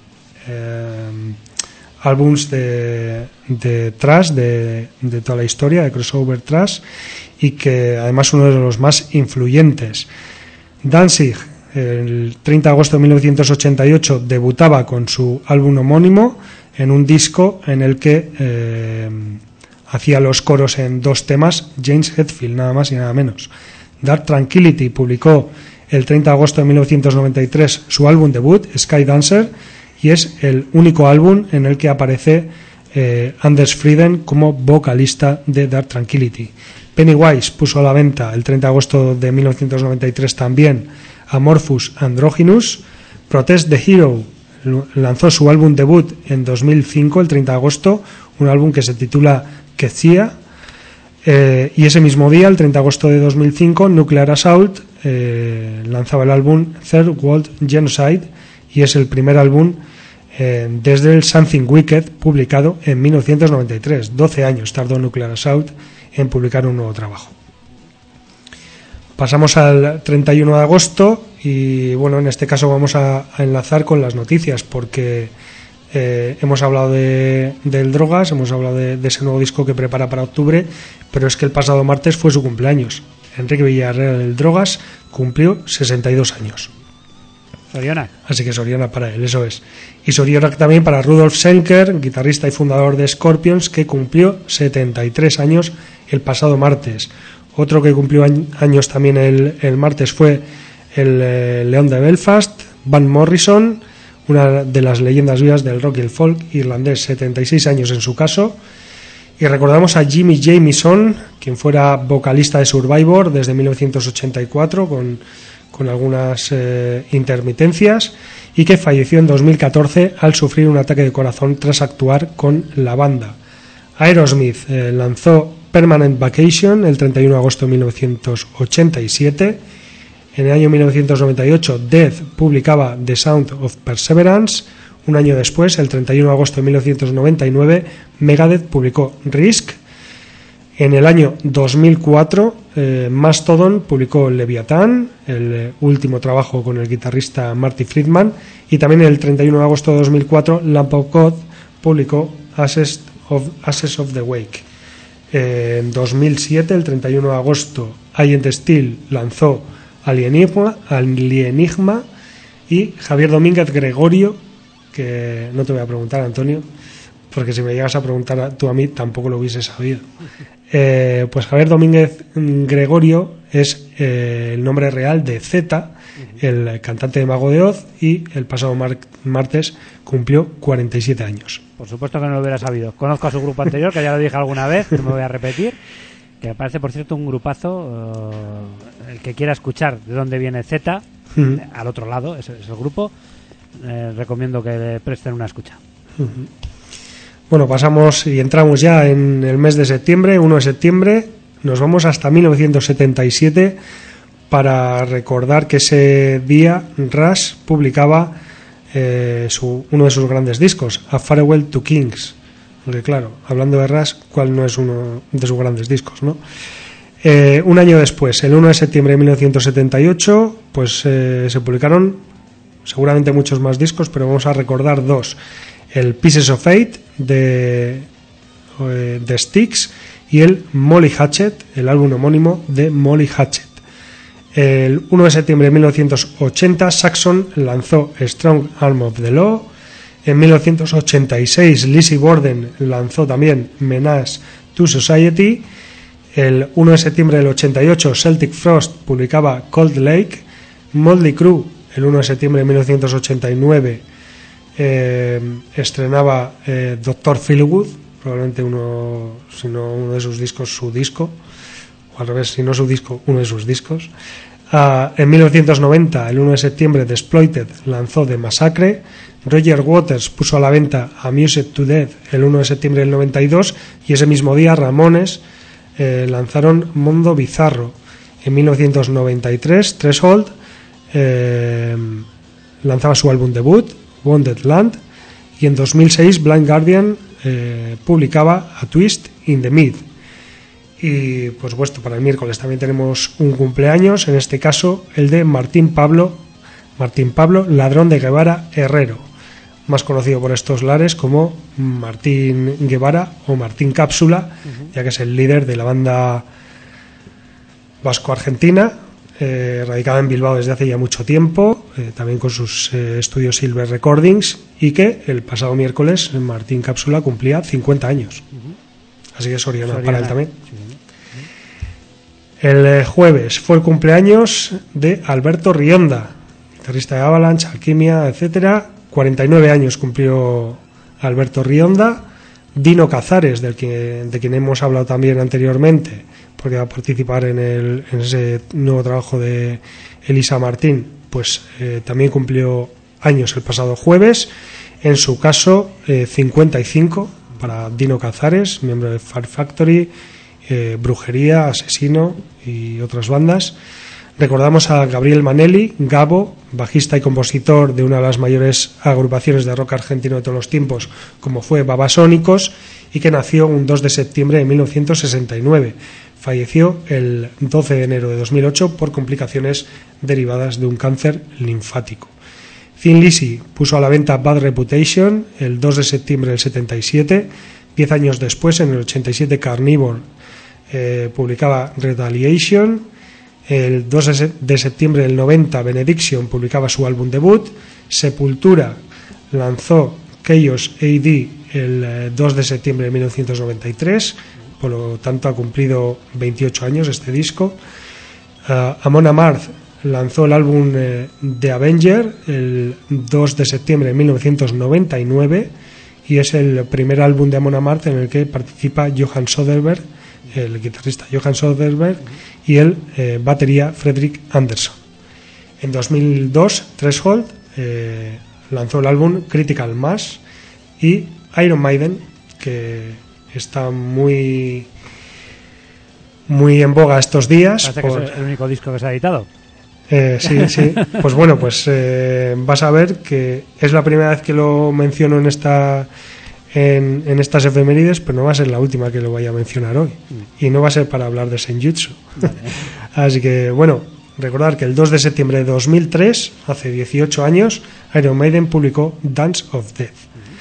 álbums de thrash de toda la historia, de crossover thrash, y que además uno de los más influyentes. Danzig, el 30 de agosto de 1988, debutaba con su álbum homónimo en un disco en el que hacía los coros en 2 temas James Hetfield, nada más y nada menos. Dark Tranquillity publicó el 30 de agosto de 1993 su álbum debut, Sky Dancer, y es el único álbum en el que aparece Anders Frieden como vocalista de Dark Tranquillity. Pennywise puso a la venta el 30 de agosto de 1993 también Amorphous Androgynous. Protest the Hero lanzó su álbum debut en 2005, el 30 de agosto, un álbum que se titula Kezia. Y ese mismo día, el 30 de agosto de 2005, Nuclear Assault lanzaba el álbum Third World Genocide, y es el primer álbum desde el Something Wicked, publicado en 1993. 12 años tardó Nuclear Assault en publicar un nuevo trabajo. Pasamos al 31 de agosto y bueno, en este caso vamos a enlazar con las noticias porque hemos hablado del Drogas, hemos hablado de ese nuevo disco que prepara para octubre, pero es que el pasado martes fue su cumpleaños. Enrique Villarreal del Drogas cumplió 62 años. Soriona. Así que Soriona para él, eso es. Y Soriona también para Rudolf Schenker, guitarrista y fundador de Scorpions, que cumplió 73 años el pasado martes. Otro que cumplió años también el martes fue el León de Belfast, Van Morrison, una de las leyendas vivas del rock y el folk irlandés, 76 años en su caso. Y recordamos a Jimmy Jamison, quien fuera vocalista de Survivor desde 1984 con algunas intermitencias, y que falleció en 2014 al sufrir un ataque de corazón tras actuar con la banda. Aerosmith lanzó Permanent Vacation el 31 de agosto de 1987. En el año 1998 Death publicaba The Sound of Perseverance. Un año después, el 31 de agosto de 1999, Megadeth publicó Risk. En el año 2004, Mastodon publicó Leviathan, el último trabajo con el guitarrista Marty Friedman. Y también el 31 de agosto de 2004, Lamp of God publicó Ashes of the Wake. En 2007, el 31 de agosto, Agent Steel lanzó Alienigma, y Javier Domínguez Gregorio, que no te voy a preguntar, Antonio, porque si me llegas a preguntar tú a mí tampoco lo hubiese sabido. Pues Javier Domínguez Gregorio es el nombre real de Z, el cantante de Mago de Oz, y el pasado martes cumplió 47 años. Por supuesto que no lo hubiera sabido. Conozco a su grupo anterior, que ya lo dije alguna vez, no me voy a repetir, que me parece, por cierto, un grupazo. El que quiera escuchar de dónde viene Z, al otro lado, es el grupo, recomiendo que le presten una escucha. Bueno, pasamos y entramos ya en el mes de septiembre, 1 de septiembre, nos vamos hasta 1977 para recordar que ese día Rush publicaba uno de sus grandes discos, A Farewell to Kings. Porque claro, hablando de Rush, ¿cuál no es uno de sus grandes discos, no? Un año después, el 1 de septiembre de 1978, pues se publicaron seguramente muchos más discos, pero vamos a recordar dos: el Pieces of Fate de Styx y el Molly Hatchet, el álbum homónimo de Molly Hatchet. El 1 de septiembre de 1980, Saxon lanzó Strong Arm of the Law. En 1986, Lizzie Borden lanzó también Menace to Society. El 1 de septiembre del 88, Celtic Frost publicaba Cold Lake. Motley Crue, el 1 de septiembre de 1989, estrenaba Dr. Feelgood, probablemente uno, si no uno de sus discos, su disco, o al revés, si no su disco, uno de sus discos. En 1990, el 1 de septiembre, The Exploited lanzó The Massacre. Roger Waters puso a la venta Amused to Death el 1 de septiembre del 92, y ese mismo día Ramones lanzaron Mundo Bizarro. En 1993, Threshold lanzaba su álbum debut, Wounded Land, y en 2006 Blind Guardian publicaba A Twist in the Mid. Y por supuesto, para el miércoles también tenemos un cumpleaños, en este caso el de Martín Pablo Ladrón de Guevara Herrero, más conocido por estos lares como Martín Guevara o Martín Cápsula, ya que es el líder de la banda vasco-argentina, radicada en Bilbao desde hace ya mucho tiempo, también con sus estudios Silver Recordings, y que el pasado miércoles Martín Cápsula cumplía 50 años. Así que Soriana para él también. El jueves fue el cumpleaños de Alberto Rionda, guitarrista de Avalanche, Alquimia, etcétera. 49 años cumplió Alberto Rionda. Dino Cazares, de quien hemos hablado también anteriormente, porque va a participar en ese nuevo trabajo de Elisa Martín, pues también cumplió años el pasado jueves. En su caso, 55 para Dino Cazares, miembro de Far Factory, Brujería, Asesino y otras bandas. Recordamos a Gabriel Manelli, Gabo, bajista y compositor de una de las mayores agrupaciones de rock argentino de todos los tiempos, como fue Babasónicos, y que nació un 2 de septiembre de 1969. Falleció el 12 de enero de 2008 por complicaciones derivadas de un cáncer linfático. Thin Lizzy puso a la venta Bad Reputation el 2 de septiembre del 77. 10 años después, en el 87, Carnivore publicaba Retaliation. El 2 de septiembre del 90, Benediction publicaba su álbum debut. Sepultura lanzó Chaos AD el 2 de septiembre de 1993. Por lo tanto, ha cumplido 28 años este disco. Amon Amarth lanzó el álbum The Avenger el 2 de septiembre de 1999 y es el primer álbum de Amon Amarth en el que participa Johan Söderberg, el guitarrista Johan Söderberg, y el batería Fredrik Andersson. En 2002, Threshold lanzó el álbum Critical Mass, y Iron Maiden, que está muy en boga estos días. Parece que es el único disco que se ha editado. Sí. Pues bueno, vas a ver que es la primera vez que lo menciono en estas efemérides, pero no va a ser la última que lo vaya a mencionar hoy. Y no va a ser para hablar de Senjutsu. Vale. Así que, bueno, recordar que el 2 de septiembre de 2003, hace 18 años, Iron Maiden publicó Dance of Death.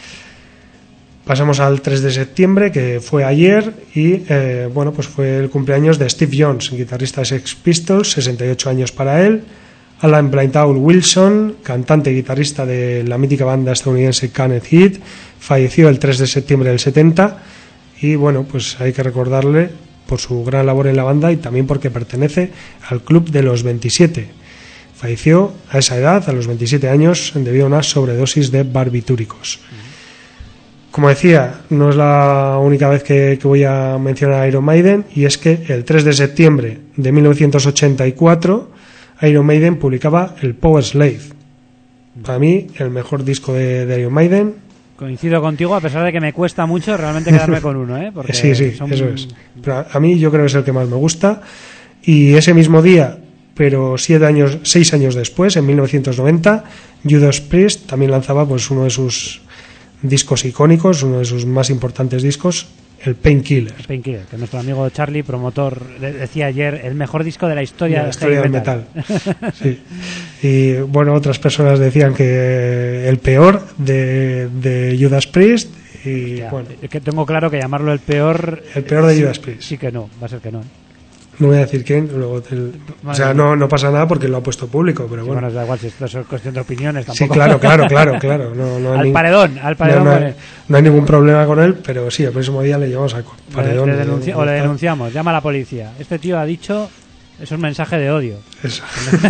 Pasamos al 3 de septiembre, que fue ayer, y fue el cumpleaños de Steve Jones, guitarrista de Sex Pistols, 68 años para él. Alan Blythe Wilson, cantante y guitarrista de la mítica banda estadounidense Canned Heat, falleció el 3 de septiembre del 70, y bueno, pues hay que recordarle por su gran labor en la banda y también porque pertenece al Club de los 27. Falleció a esa edad, a los 27 años, debido a una sobredosis de barbitúricos. Como decía, no es la única vez que voy a mencionar a Iron Maiden, y es que el 3 de septiembre de 1984 Iron Maiden publicaba el Power Slave. Para mí, el mejor disco de Iron Maiden. Coincido contigo, a pesar de que me cuesta mucho realmente quedarme con uno, ¿eh? Porque sí, eso es. Pero a mí yo creo que es el que más me gusta. Y ese mismo día, pero 6 años después, en 1990, Judas Priest también lanzaba pues uno de sus discos icónicos, uno de sus más importantes discos, el Painkiller. Painkiller, que nuestro amigo Charlie, promotor, decía ayer, el mejor disco de la historia, del metal. Sí. Y bueno, otras personas decían que el peor de Judas Priest, y ya, bueno, es que tengo claro que llamarlo el peor de Judas Priest. Sí que no, va a ser que no. No voy a decir quién, luego no pasa nada porque lo ha puesto público, pero sí, bueno. Da igual, si esto es cuestión de opiniones tampoco. Sí, claro. No al paredón. No hay ningún problema con él, pero sí, el próximo día le llevamos al paredón. Le denunciamos, llama a la policía. Este tío ha dicho, eso es un mensaje de odio. Eso.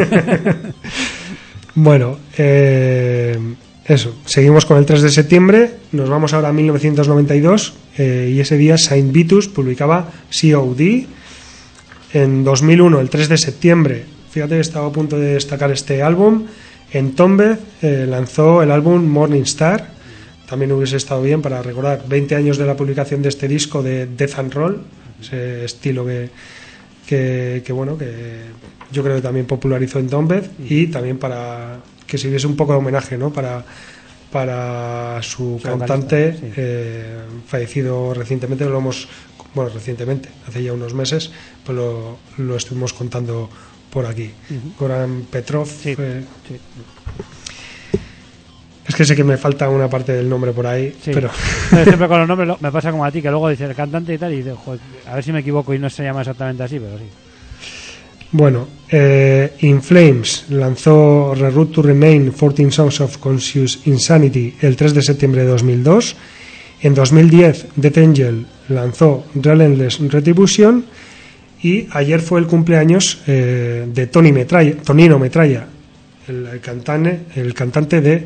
Bueno, eso. Seguimos con el 3 de septiembre, nos vamos ahora a 1992, y ese día Saint Vitus publicaba COD. En 2001, el 3 de septiembre, fíjate que estaba a punto de destacar este álbum, Entombed lanzó el álbum Morning Star. También hubiese estado bien para recordar 20 años de la publicación de este disco de Death and Roll, ese estilo que yo creo que también popularizó Entombed, y también para que sirviese un poco de homenaje, ¿no? para su cantante, sí. Fallecido recientemente. Recientemente, hace ya unos meses, pues lo estuvimos contando por aquí. Goran Petrov. Sí. Es que sé que me falta una parte del nombre por ahí, sí. Pero siempre con los nombres me pasa como a ti, que luego dice el cantante y tal, y dice, joder, a ver si me equivoco y no se llama exactamente así, pero sí. Bueno, In Flames lanzó Reroute to Remain 14 Songs of Conscious Insanity el 3 de septiembre de 2002. En 2010, Death Angel lanzó Relentless Retribution, y ayer fue el cumpleaños de Tonino Metralla, el cantante de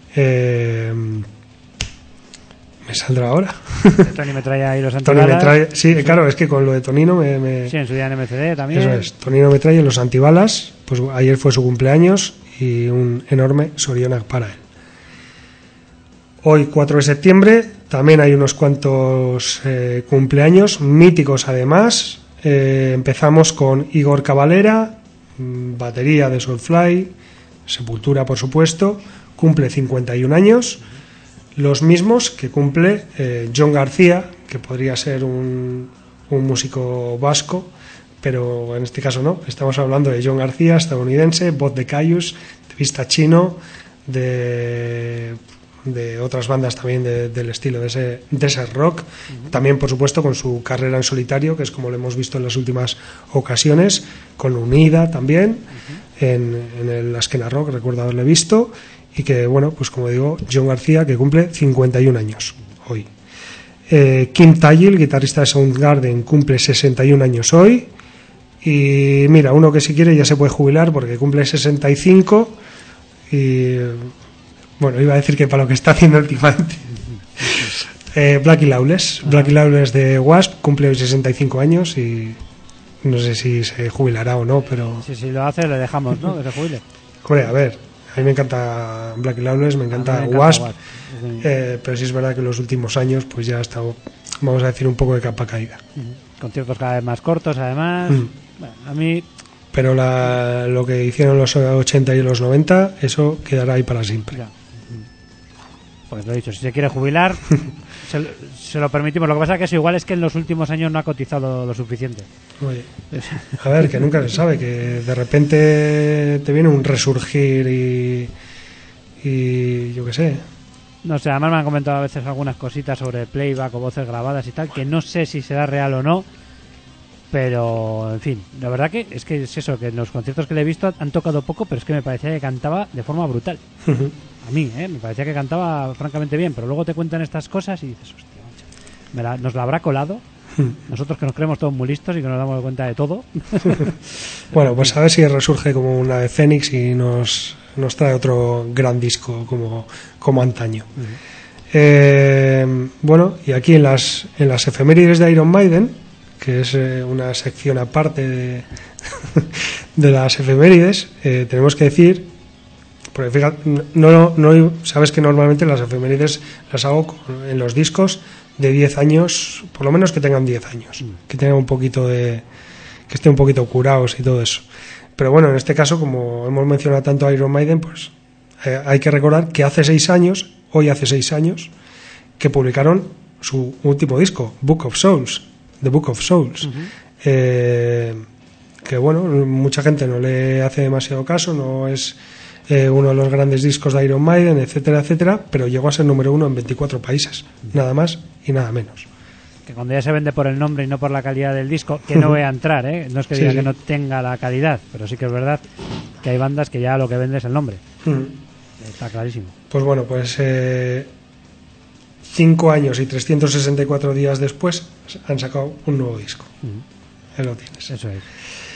me saldrá ahora. Tony Metralla y los Antibalas. Sí, claro, es que con lo de Tonino Sí, en su día en MCD también. Eso es, Tonino Metralla y los Antibalas, pues ayer fue su cumpleaños, y un enorme sorionak para él. Hoy, 4 de septiembre, también hay unos cuantos cumpleaños míticos además. Empezamos con Igor Cavalera, batería de Soulfly, Sepultura por supuesto, cumple 51 años, los mismos que cumple John García, que podría ser un músico vasco, pero en este caso no, estamos hablando de John García, estadounidense, voz de Caius, de Vista Chino, de otras bandas también del estilo de ese rock, también por supuesto con su carrera en solitario, que es como lo hemos visto en las últimas ocasiones, con Unida también, en el Askena Rock recuerdo haberle visto, y que bueno, pues como digo, John García, que cumple 51 años hoy. Kim Thayil, guitarrista de Soundgarden, cumple 61 años hoy, y mira, uno que si quiere ya se puede jubilar porque cumple 65, y bueno, iba a decir que para lo que está haciendo últimamente. Blackie Lawless de Wasp, cumple hoy 65 años y no sé si se jubilará o no, pero... Si lo hace le dejamos, ¿no? Que se jubile. Hombre, a ver, a mí me encanta Blackie Lawless, me encanta Wasp, pero sí es verdad que en los últimos años pues ya ha estado, vamos a decir, un poco de capa caída. Conciertos cada vez más cortos, además. Bueno, a mí... Pero lo que hicieron los 80 y los 90, eso quedará ahí para siempre. Ya. Pues lo he dicho, si se quiere jubilar, se lo permitimos. Lo que pasa es que eso igual es que en los últimos años no ha cotizado lo suficiente. Oye, a ver, que nunca se sabe, que de repente te viene un resurgir y yo qué sé. No sé, además me han comentado a veces algunas cositas sobre playback o voces grabadas y tal, que no sé si será real o no. Pero, en fin, la verdad que es eso, que en los conciertos que le he visto han tocado poco, pero es que me parecía que cantaba de forma brutal. A mí, me parecía que cantaba francamente bien, pero luego te cuentan estas cosas y dices, hostia, macho, ¿nos la habrá colado? Nosotros que nos creemos todos muy listos y que nos damos cuenta de todo. Bueno, pues a ver si resurge como una de Fénix y nos trae otro gran disco como antaño. Bueno, y aquí en las efemérides de Iron Maiden, que es una sección aparte de las efemérides, tenemos que decir, porque fíjate, no sabes que normalmente las efemérides las hago en los discos de 10 años, por lo menos que tengan 10 años, que tengan un poquito que estén un poquito curados y todo eso. Pero bueno, en este caso, como hemos mencionado tanto a Iron Maiden, pues hay que recordar que hoy hace 6 años, que publicaron su último disco, The Book of Souls, que bueno, mucha gente no le hace demasiado caso, no es uno de los grandes discos de Iron Maiden, etcétera, etcétera, pero llegó a ser número 1 en 24 países, nada más y nada menos. Que cuando ya se vende por el nombre y no por la calidad del disco, que no voy a entrar, no es que diga que no tenga la calidad, pero sí que es verdad que hay bandas que ya lo que vende es el nombre. Está clarísimo. Pues bueno, pues 5 años y 364 días después han sacado un nuevo disco. Ahí lo tienes. Eso es.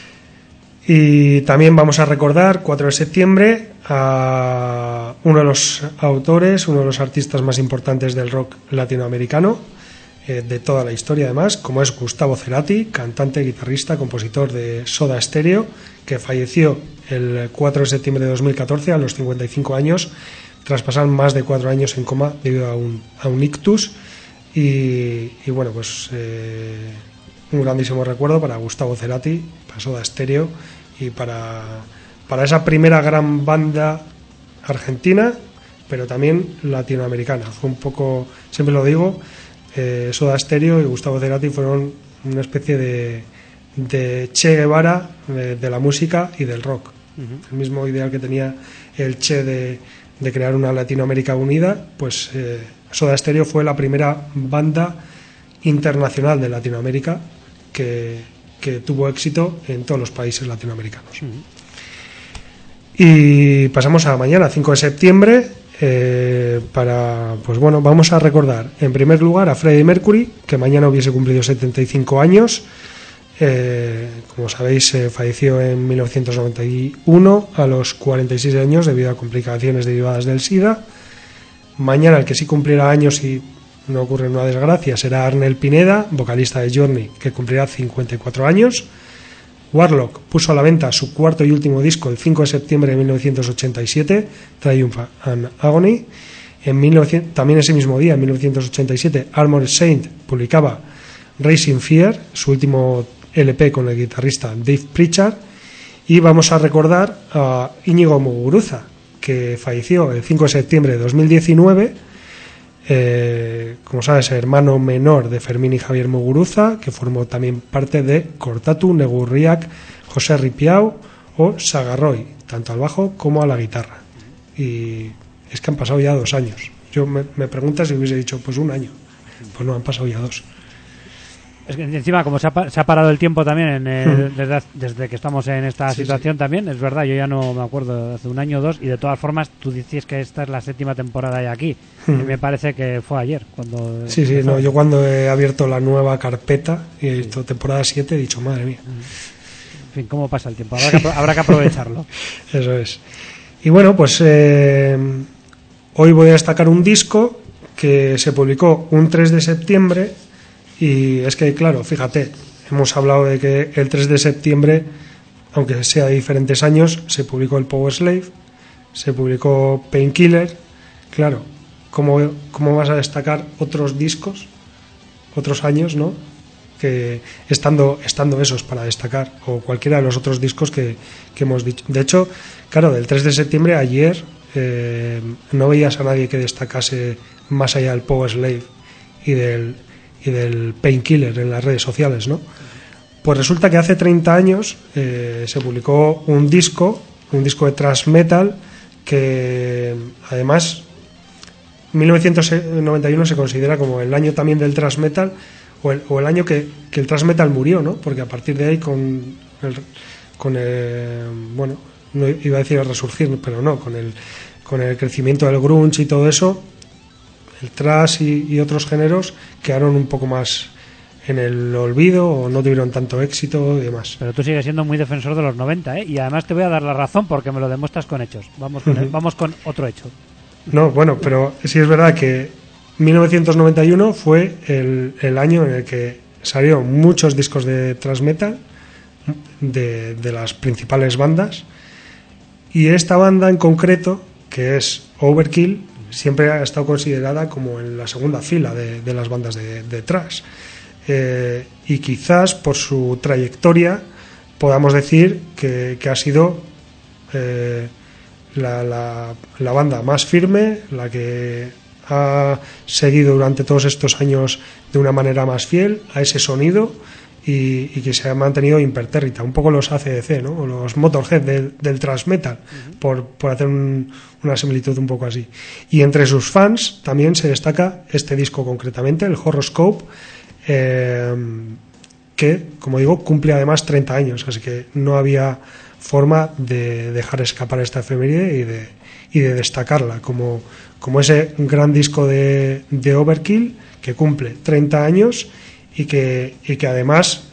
Y también vamos a recordar 4 de septiembre a uno de los autores, uno de los artistas más importantes del rock latinoamericano, de toda la historia además, como es Gustavo Cerati, cantante, guitarrista, compositor de Soda Stereo, que falleció el 4 de septiembre de 2014 a los 55 años, tras pasar más de 4 años en coma debido a un ictus. Y bueno, pues un grandísimo recuerdo para Gustavo Cerati, para Soda Stereo y para esa primera gran banda argentina, pero también latinoamericana. Fue un poco, siempre lo digo, Soda Stereo y Gustavo Cerati fueron una especie de Che Guevara de la música y del rock. El mismo ideal que tenía el Che de crear una Latinoamérica unida, pues Soda Stereo fue la primera banda internacional de Latinoamérica que tuvo éxito en todos los países latinoamericanos. Y pasamos a mañana, 5 de septiembre, pues bueno, vamos a recordar en primer lugar a Freddie Mercury, que mañana hubiese cumplido 75 años. Como sabéis, falleció en 1991 a los 46 años debido a complicaciones derivadas del SIDA. Mañana el que sí cumplirá años y no ocurre una desgracia será Arnel Pineda, vocalista de Journey, que cumplirá 54 años. Warlock puso a la venta su cuarto y último disco el 5 de septiembre de 1987, Triumph and Agony. También ese mismo día, en 1987, Armored Saint publicaba Racing Fear, su último LP con el guitarrista Dave Pritchard. Y vamos a recordar a Íñigo Muguruza, que falleció el 5 de septiembre de 2019, como sabes, hermano menor de Fermín y Javier Muguruza, que formó también parte de Cortatu, Negurriak, José Ripiau o Sagarroy, tanto al bajo como a la guitarra. Y es que han pasado ya 2 años. Yo me preguntas si hubiese dicho pues 1 año. Pues no, han pasado ya 2. Es que encima, como se ha parado el tiempo también desde que estamos en esta situación también, es verdad, yo ya no me acuerdo, hace 1 año o 2, y de todas formas tú dices que esta es la 7ª temporada ya aquí. Y me parece que fue ayer cuando... Sí, no, yo cuando he abierto la nueva carpeta y he visto temporada 7 he dicho, madre mía. En fin, ¿cómo pasa el tiempo? Habrá que aprovecharlo. Eso es. Y bueno, pues hoy voy a destacar un disco que se publicó un 3 de septiembre. Y es que, claro, fíjate, hemos hablado de que el 3 de septiembre, aunque sea de diferentes años, se publicó el Power Slave, se publicó Painkiller. Claro, ¿cómo vas a destacar otros discos, otros años, ¿no? Que estando esos para destacar, o cualquiera de los otros discos que hemos dicho. De hecho, claro, del 3 de septiembre ayer no veías a nadie que destacase más allá del Power Slave y del Painkiller en las redes sociales, ¿no? Pues resulta que hace 30 años se publicó un disco de thrash metal que además 1991 se considera como el año también del thrash metal o el año que el thrash metal murió, ¿no? Porque a partir de ahí con el bueno, no iba a decir el resurgir, pero no, con el crecimiento del grunge y todo eso, el thrash y otros géneros quedaron un poco más en el olvido o no tuvieron tanto éxito y demás. Pero tú sigues siendo muy defensor de los 90, ¿eh? Y además te voy a dar la razón porque me lo demuestras con hechos. Vamos con otro hecho. No, bueno, pero sí es verdad que 1991 fue el año en el que salieron muchos discos de thrash metal de las principales bandas, y esta banda en concreto, que es Overkill, siempre ha estado considerada como en la segunda fila de las bandas de thrash. Y quizás por su trayectoria podamos decir que ha sido la banda más firme, la que ha seguido durante todos estos años de una manera más fiel a ese sonido y que se ha mantenido impertérrita, un poco los AC/DC, ¿no? O los Motorhead del thrash metal, por hacer una similitud un poco así. Y entre sus fans también se destaca este disco concretamente, el Horoscope, que, como digo, cumple además 30 años, así que no había forma de dejar escapar esta efeméride y de destacarla como ese gran disco de Overkill que cumple 30 años y que además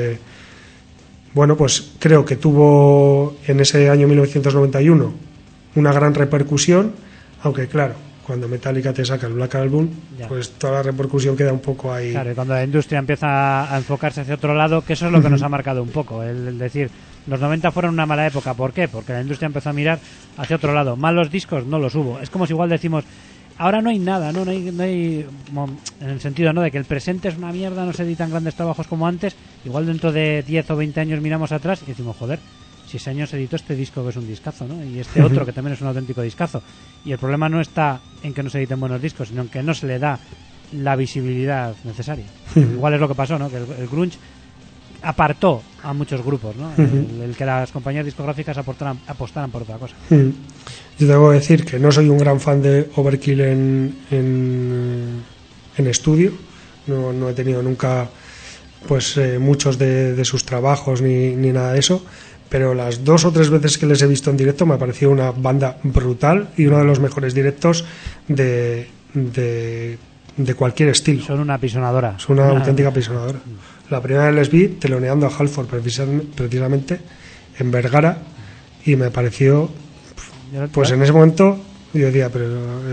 bueno, pues creo que tuvo en ese año 1991 una gran repercusión, aunque claro, cuando Metallica te saca el Black Album, ya, pues toda la repercusión queda un poco ahí. Claro, y cuando la industria empieza a enfocarse hacia otro lado, que eso es lo que nos ha marcado un poco, el decir, los 90 fueron una mala época. ¿Por qué? Porque la industria empezó a mirar hacia otro lado. Malos discos no los hubo. Es como si igual decimos, ahora no hay nada, no hay en el sentido, ¿no?, de que el presente es una mierda, no se editan grandes trabajos como antes. Igual dentro de 10 o 20 años miramos atrás y decimos, joder, si ese año se editó este disco que es un discazo, ¿no? Y este otro que también es un auténtico discazo. Y el problema no está en que no se editen buenos discos, sino en que no se le da la visibilidad necesaria. Igual es lo que pasó, ¿no? Que el grunge apartó a muchos grupos, ¿no? El que las compañías discográficas apostaran por otra cosa. Yo debo decir que no soy un gran fan de Overkill en estudio. No he tenido nunca pues muchos de sus trabajos ni nada de eso, pero las 2 o 3 veces que les he visto en directo me ha parecido una banda brutal y uno de los mejores directos de cualquier estilo. Son una apisonadora. Son una auténtica apisonadora. La primera vez les vi teloneando a Halford precisamente en Vergara y me pareció, pues en ese momento yo decía, pero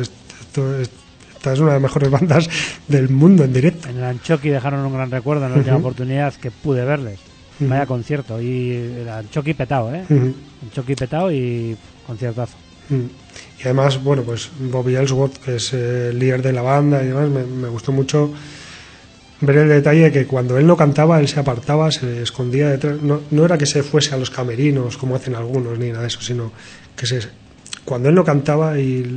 esta es una de las mejores bandas del mundo en directo. En el Anchoqui dejaron un gran recuerdo en la última oportunidad que pude verles. Vaya concierto, y el Anchoqui petado, Anchoqui petado y conciertazo. Y además, bueno, pues Bobby Ellsworth, que es el líder de la banda y demás, me gustó mucho ver el detalle de que cuando él no cantaba, él se apartaba, se escondía detrás. No era que se fuese a los camerinos, como hacen algunos, ni nada de eso, sino que cuando él no cantaba y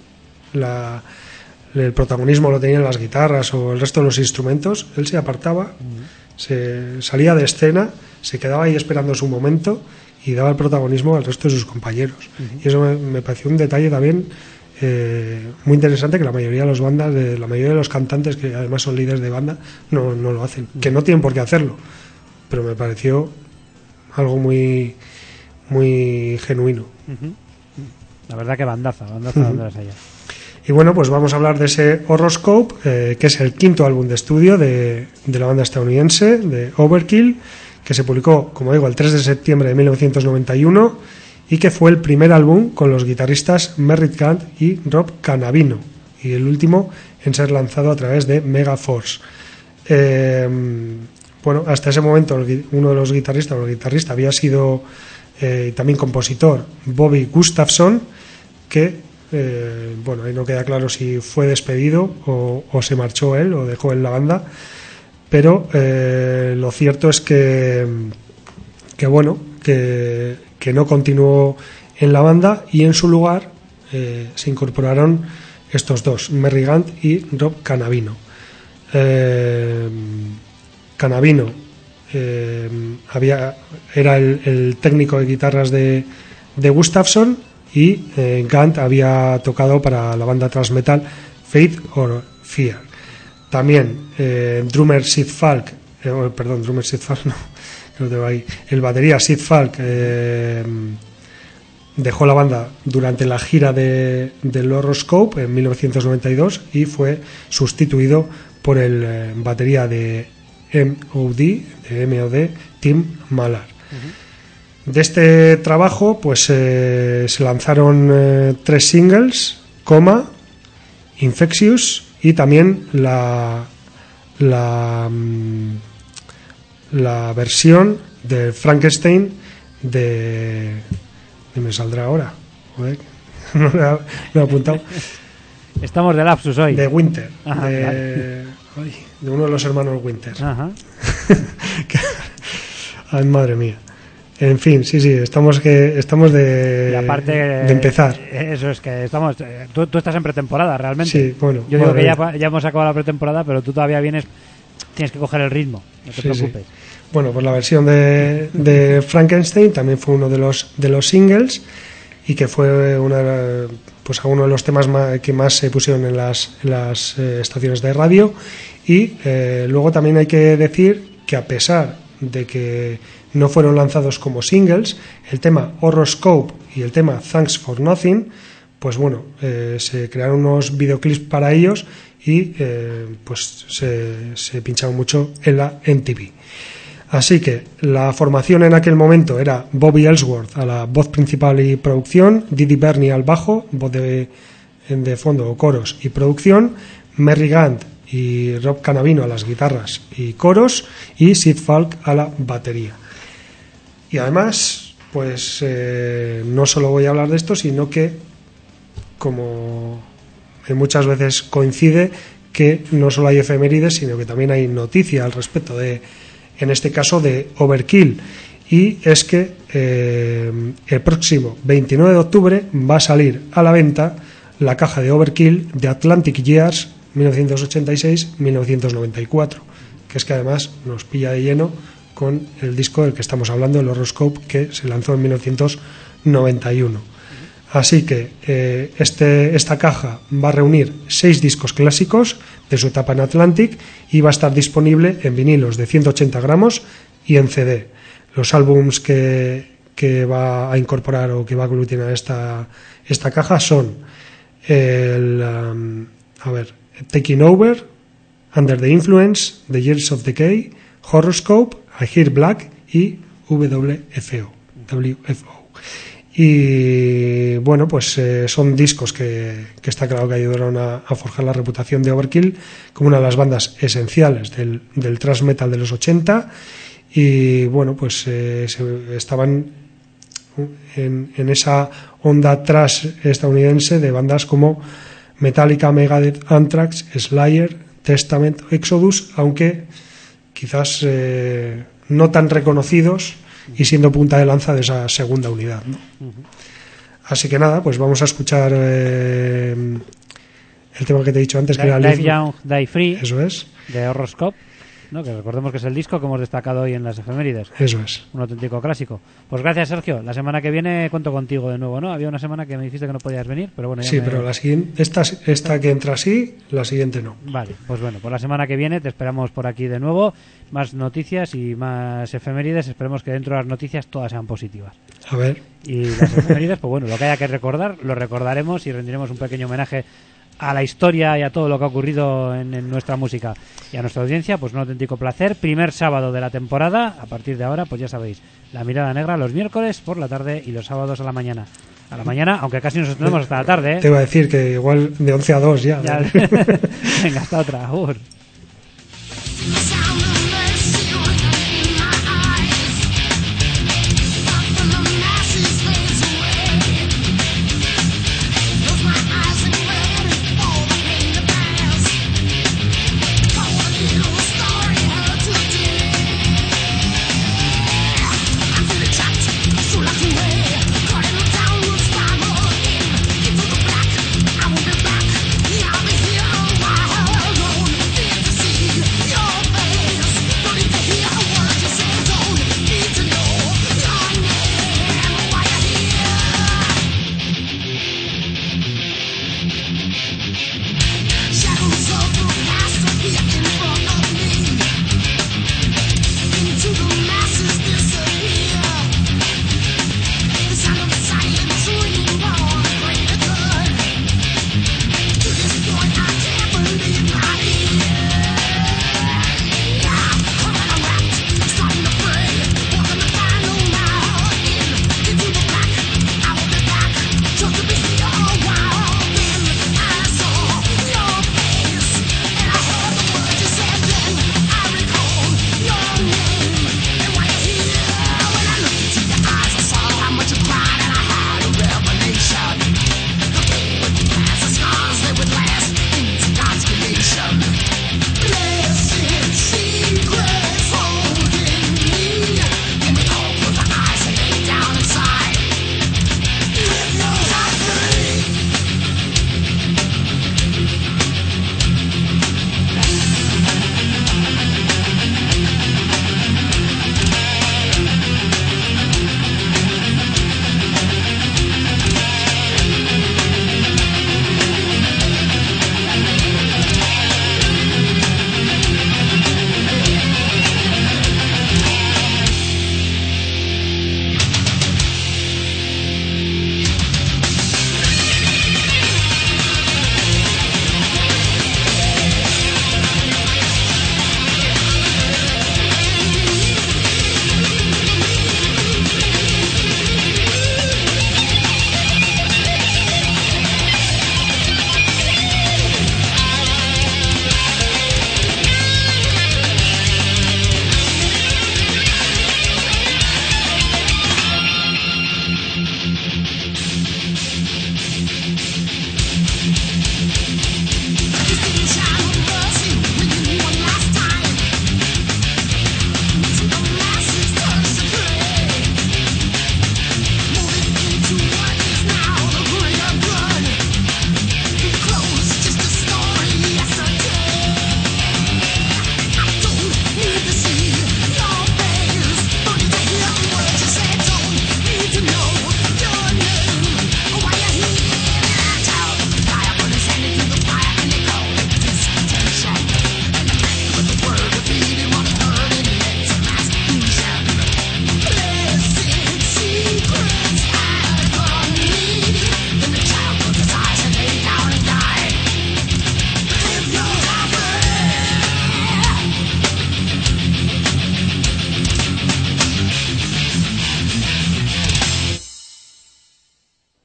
el protagonismo lo tenían las guitarras o el resto de los instrumentos, él se apartaba, se salía de escena, se quedaba ahí esperando su momento y daba el protagonismo al resto de sus compañeros. Y eso me pareció un detalle también muy interesante, que la mayoría de la mayoría de los cantantes, que además son líderes de banda, no lo hacen, que no tienen por qué hacerlo, pero me pareció algo muy muy genuino. La verdad que bandaza allá. Y bueno, pues vamos a hablar de ese Horoscope, que es el quinto álbum de estudio de la banda estadounidense, de Overkill, que se publicó, como digo, el 3 de septiembre de 1991 y que fue el primer álbum con los guitarristas Merritt Gant y Rob Canavino, y el último en ser lanzado a través de Megaforce. Bueno, hasta ese momento uno de los guitarristas, o el guitarrista, había sido también compositor, Bobby Gustafson, que bueno, ahí no queda claro si fue despedido o se marchó él o dejó él la banda, pero lo cierto es que bueno, que no continuó en la banda, y en su lugar se incorporaron estos dos, Merritt Gant y Rob Canavino. Canavino era el técnico de guitarras de Gustafson, y Gant había tocado para la banda thrash metal Faith or Fear. También drummer Sid Falk no, que lo tengo ahí, el batería Sid Falk dejó la banda durante la gira del Horoscope en 1992 y fue sustituido por el batería de MOD, Tim Mallard. De este trabajo pues se lanzaron 3 singles, Coma, Infectious, y también la versión de Frankenstein me saldrá ahora, joder, no lo he apuntado. Estamos de lapsus hoy. De Winter. Ajá, de uno de los hermanos Winter. Ajá. Ay, madre mía. En fin, sí, estamos de, y aparte, de empezar. Eso es que estamos. Tú estás en pretemporada, realmente. Sí, bueno. Yo digo que ya hemos acabado la pretemporada, pero tú todavía tienes que coger el ritmo, no te preocupes. Sí. Bueno, pues la versión de Frankenstein también fue uno de los singles, y que fue uno de los temas que más se pusieron en las estaciones de radio. Y luego también hay que decir que, a pesar de que no fueron lanzados como singles, el tema Horoscope y el tema Thanks for Nothing, pues bueno, se crearon unos videoclips para ellos y pues se pincharon mucho en la MTV. Así que la formación en aquel momento era Bobby Ellsworth a la voz principal y producción, Didi Burney al bajo, voz de fondo o coros y producción, Merritt Gant y Rob Canavino a las guitarras y coros, y Sid Falk a la batería. Y además, pues no solo voy a hablar de esto, sino que, como muchas veces coincide, que no solo hay efemérides, sino que también hay noticia al respecto en este caso de Overkill. Y es que el próximo 29 de octubre va a salir a la venta la caja de Overkill de Atlantic Years 1986-1994, que es que además nos pilla de lleno con el disco del que estamos hablando, el Horoscope, que se lanzó en 1991. Así que esta caja va a reunir 6 discos clásicos de su etapa en Atlantic y va a estar disponible en vinilos de 180 gramos y en CD. Los álbums que va a incorporar o que va a aglutinar esta caja son Taking Over, Under the Influence, The Years of Decay, Horoscope, I Hear Black y WFO. Y bueno, pues son discos que está claro que ayudaron a forjar la reputación de Overkill como una de las bandas esenciales del thrash metal de los 80. Y bueno, pues estaban en esa onda thrash estadounidense de bandas como Metallica, Megadeth, Anthrax, Slayer, Testament, Exodus, aunque quizás no tan reconocidos y siendo punta de lanza de esa segunda unidad, ¿no? Así que nada, pues vamos a escuchar el tema que te he dicho antes, que era Live Young, Die Free, eso es, de Horoscope, ¿no? Que recordemos que es el disco que hemos destacado hoy en las efemérides. Eso es. Un auténtico clásico. Pues gracias, Sergio. La semana que viene cuento contigo de nuevo, ¿no? Había una semana que me dijiste que no podías venir, pero bueno, ya sí, pero la siguiente, esta que entra así, la siguiente no. Vale, pues bueno, pues la semana que viene te esperamos por aquí de nuevo. Más noticias y más efemérides. Esperemos que dentro de las noticias todas sean positivas. A ver. Y las efemérides, pues bueno, lo que haya que recordar, lo recordaremos y rendiremos un pequeño homenaje a la historia y a todo lo que ha ocurrido en nuestra música y a nuestra audiencia. Pues un auténtico placer. Primer sábado de la temporada. A partir de ahora, pues ya sabéis, La Mirada Negra los miércoles por la tarde y los sábados a la mañana. A la mañana, aunque casi nos extendemos hasta la tarde, ¿eh? Te iba a decir que igual de 11 a 2 ya. Venga, hasta otra.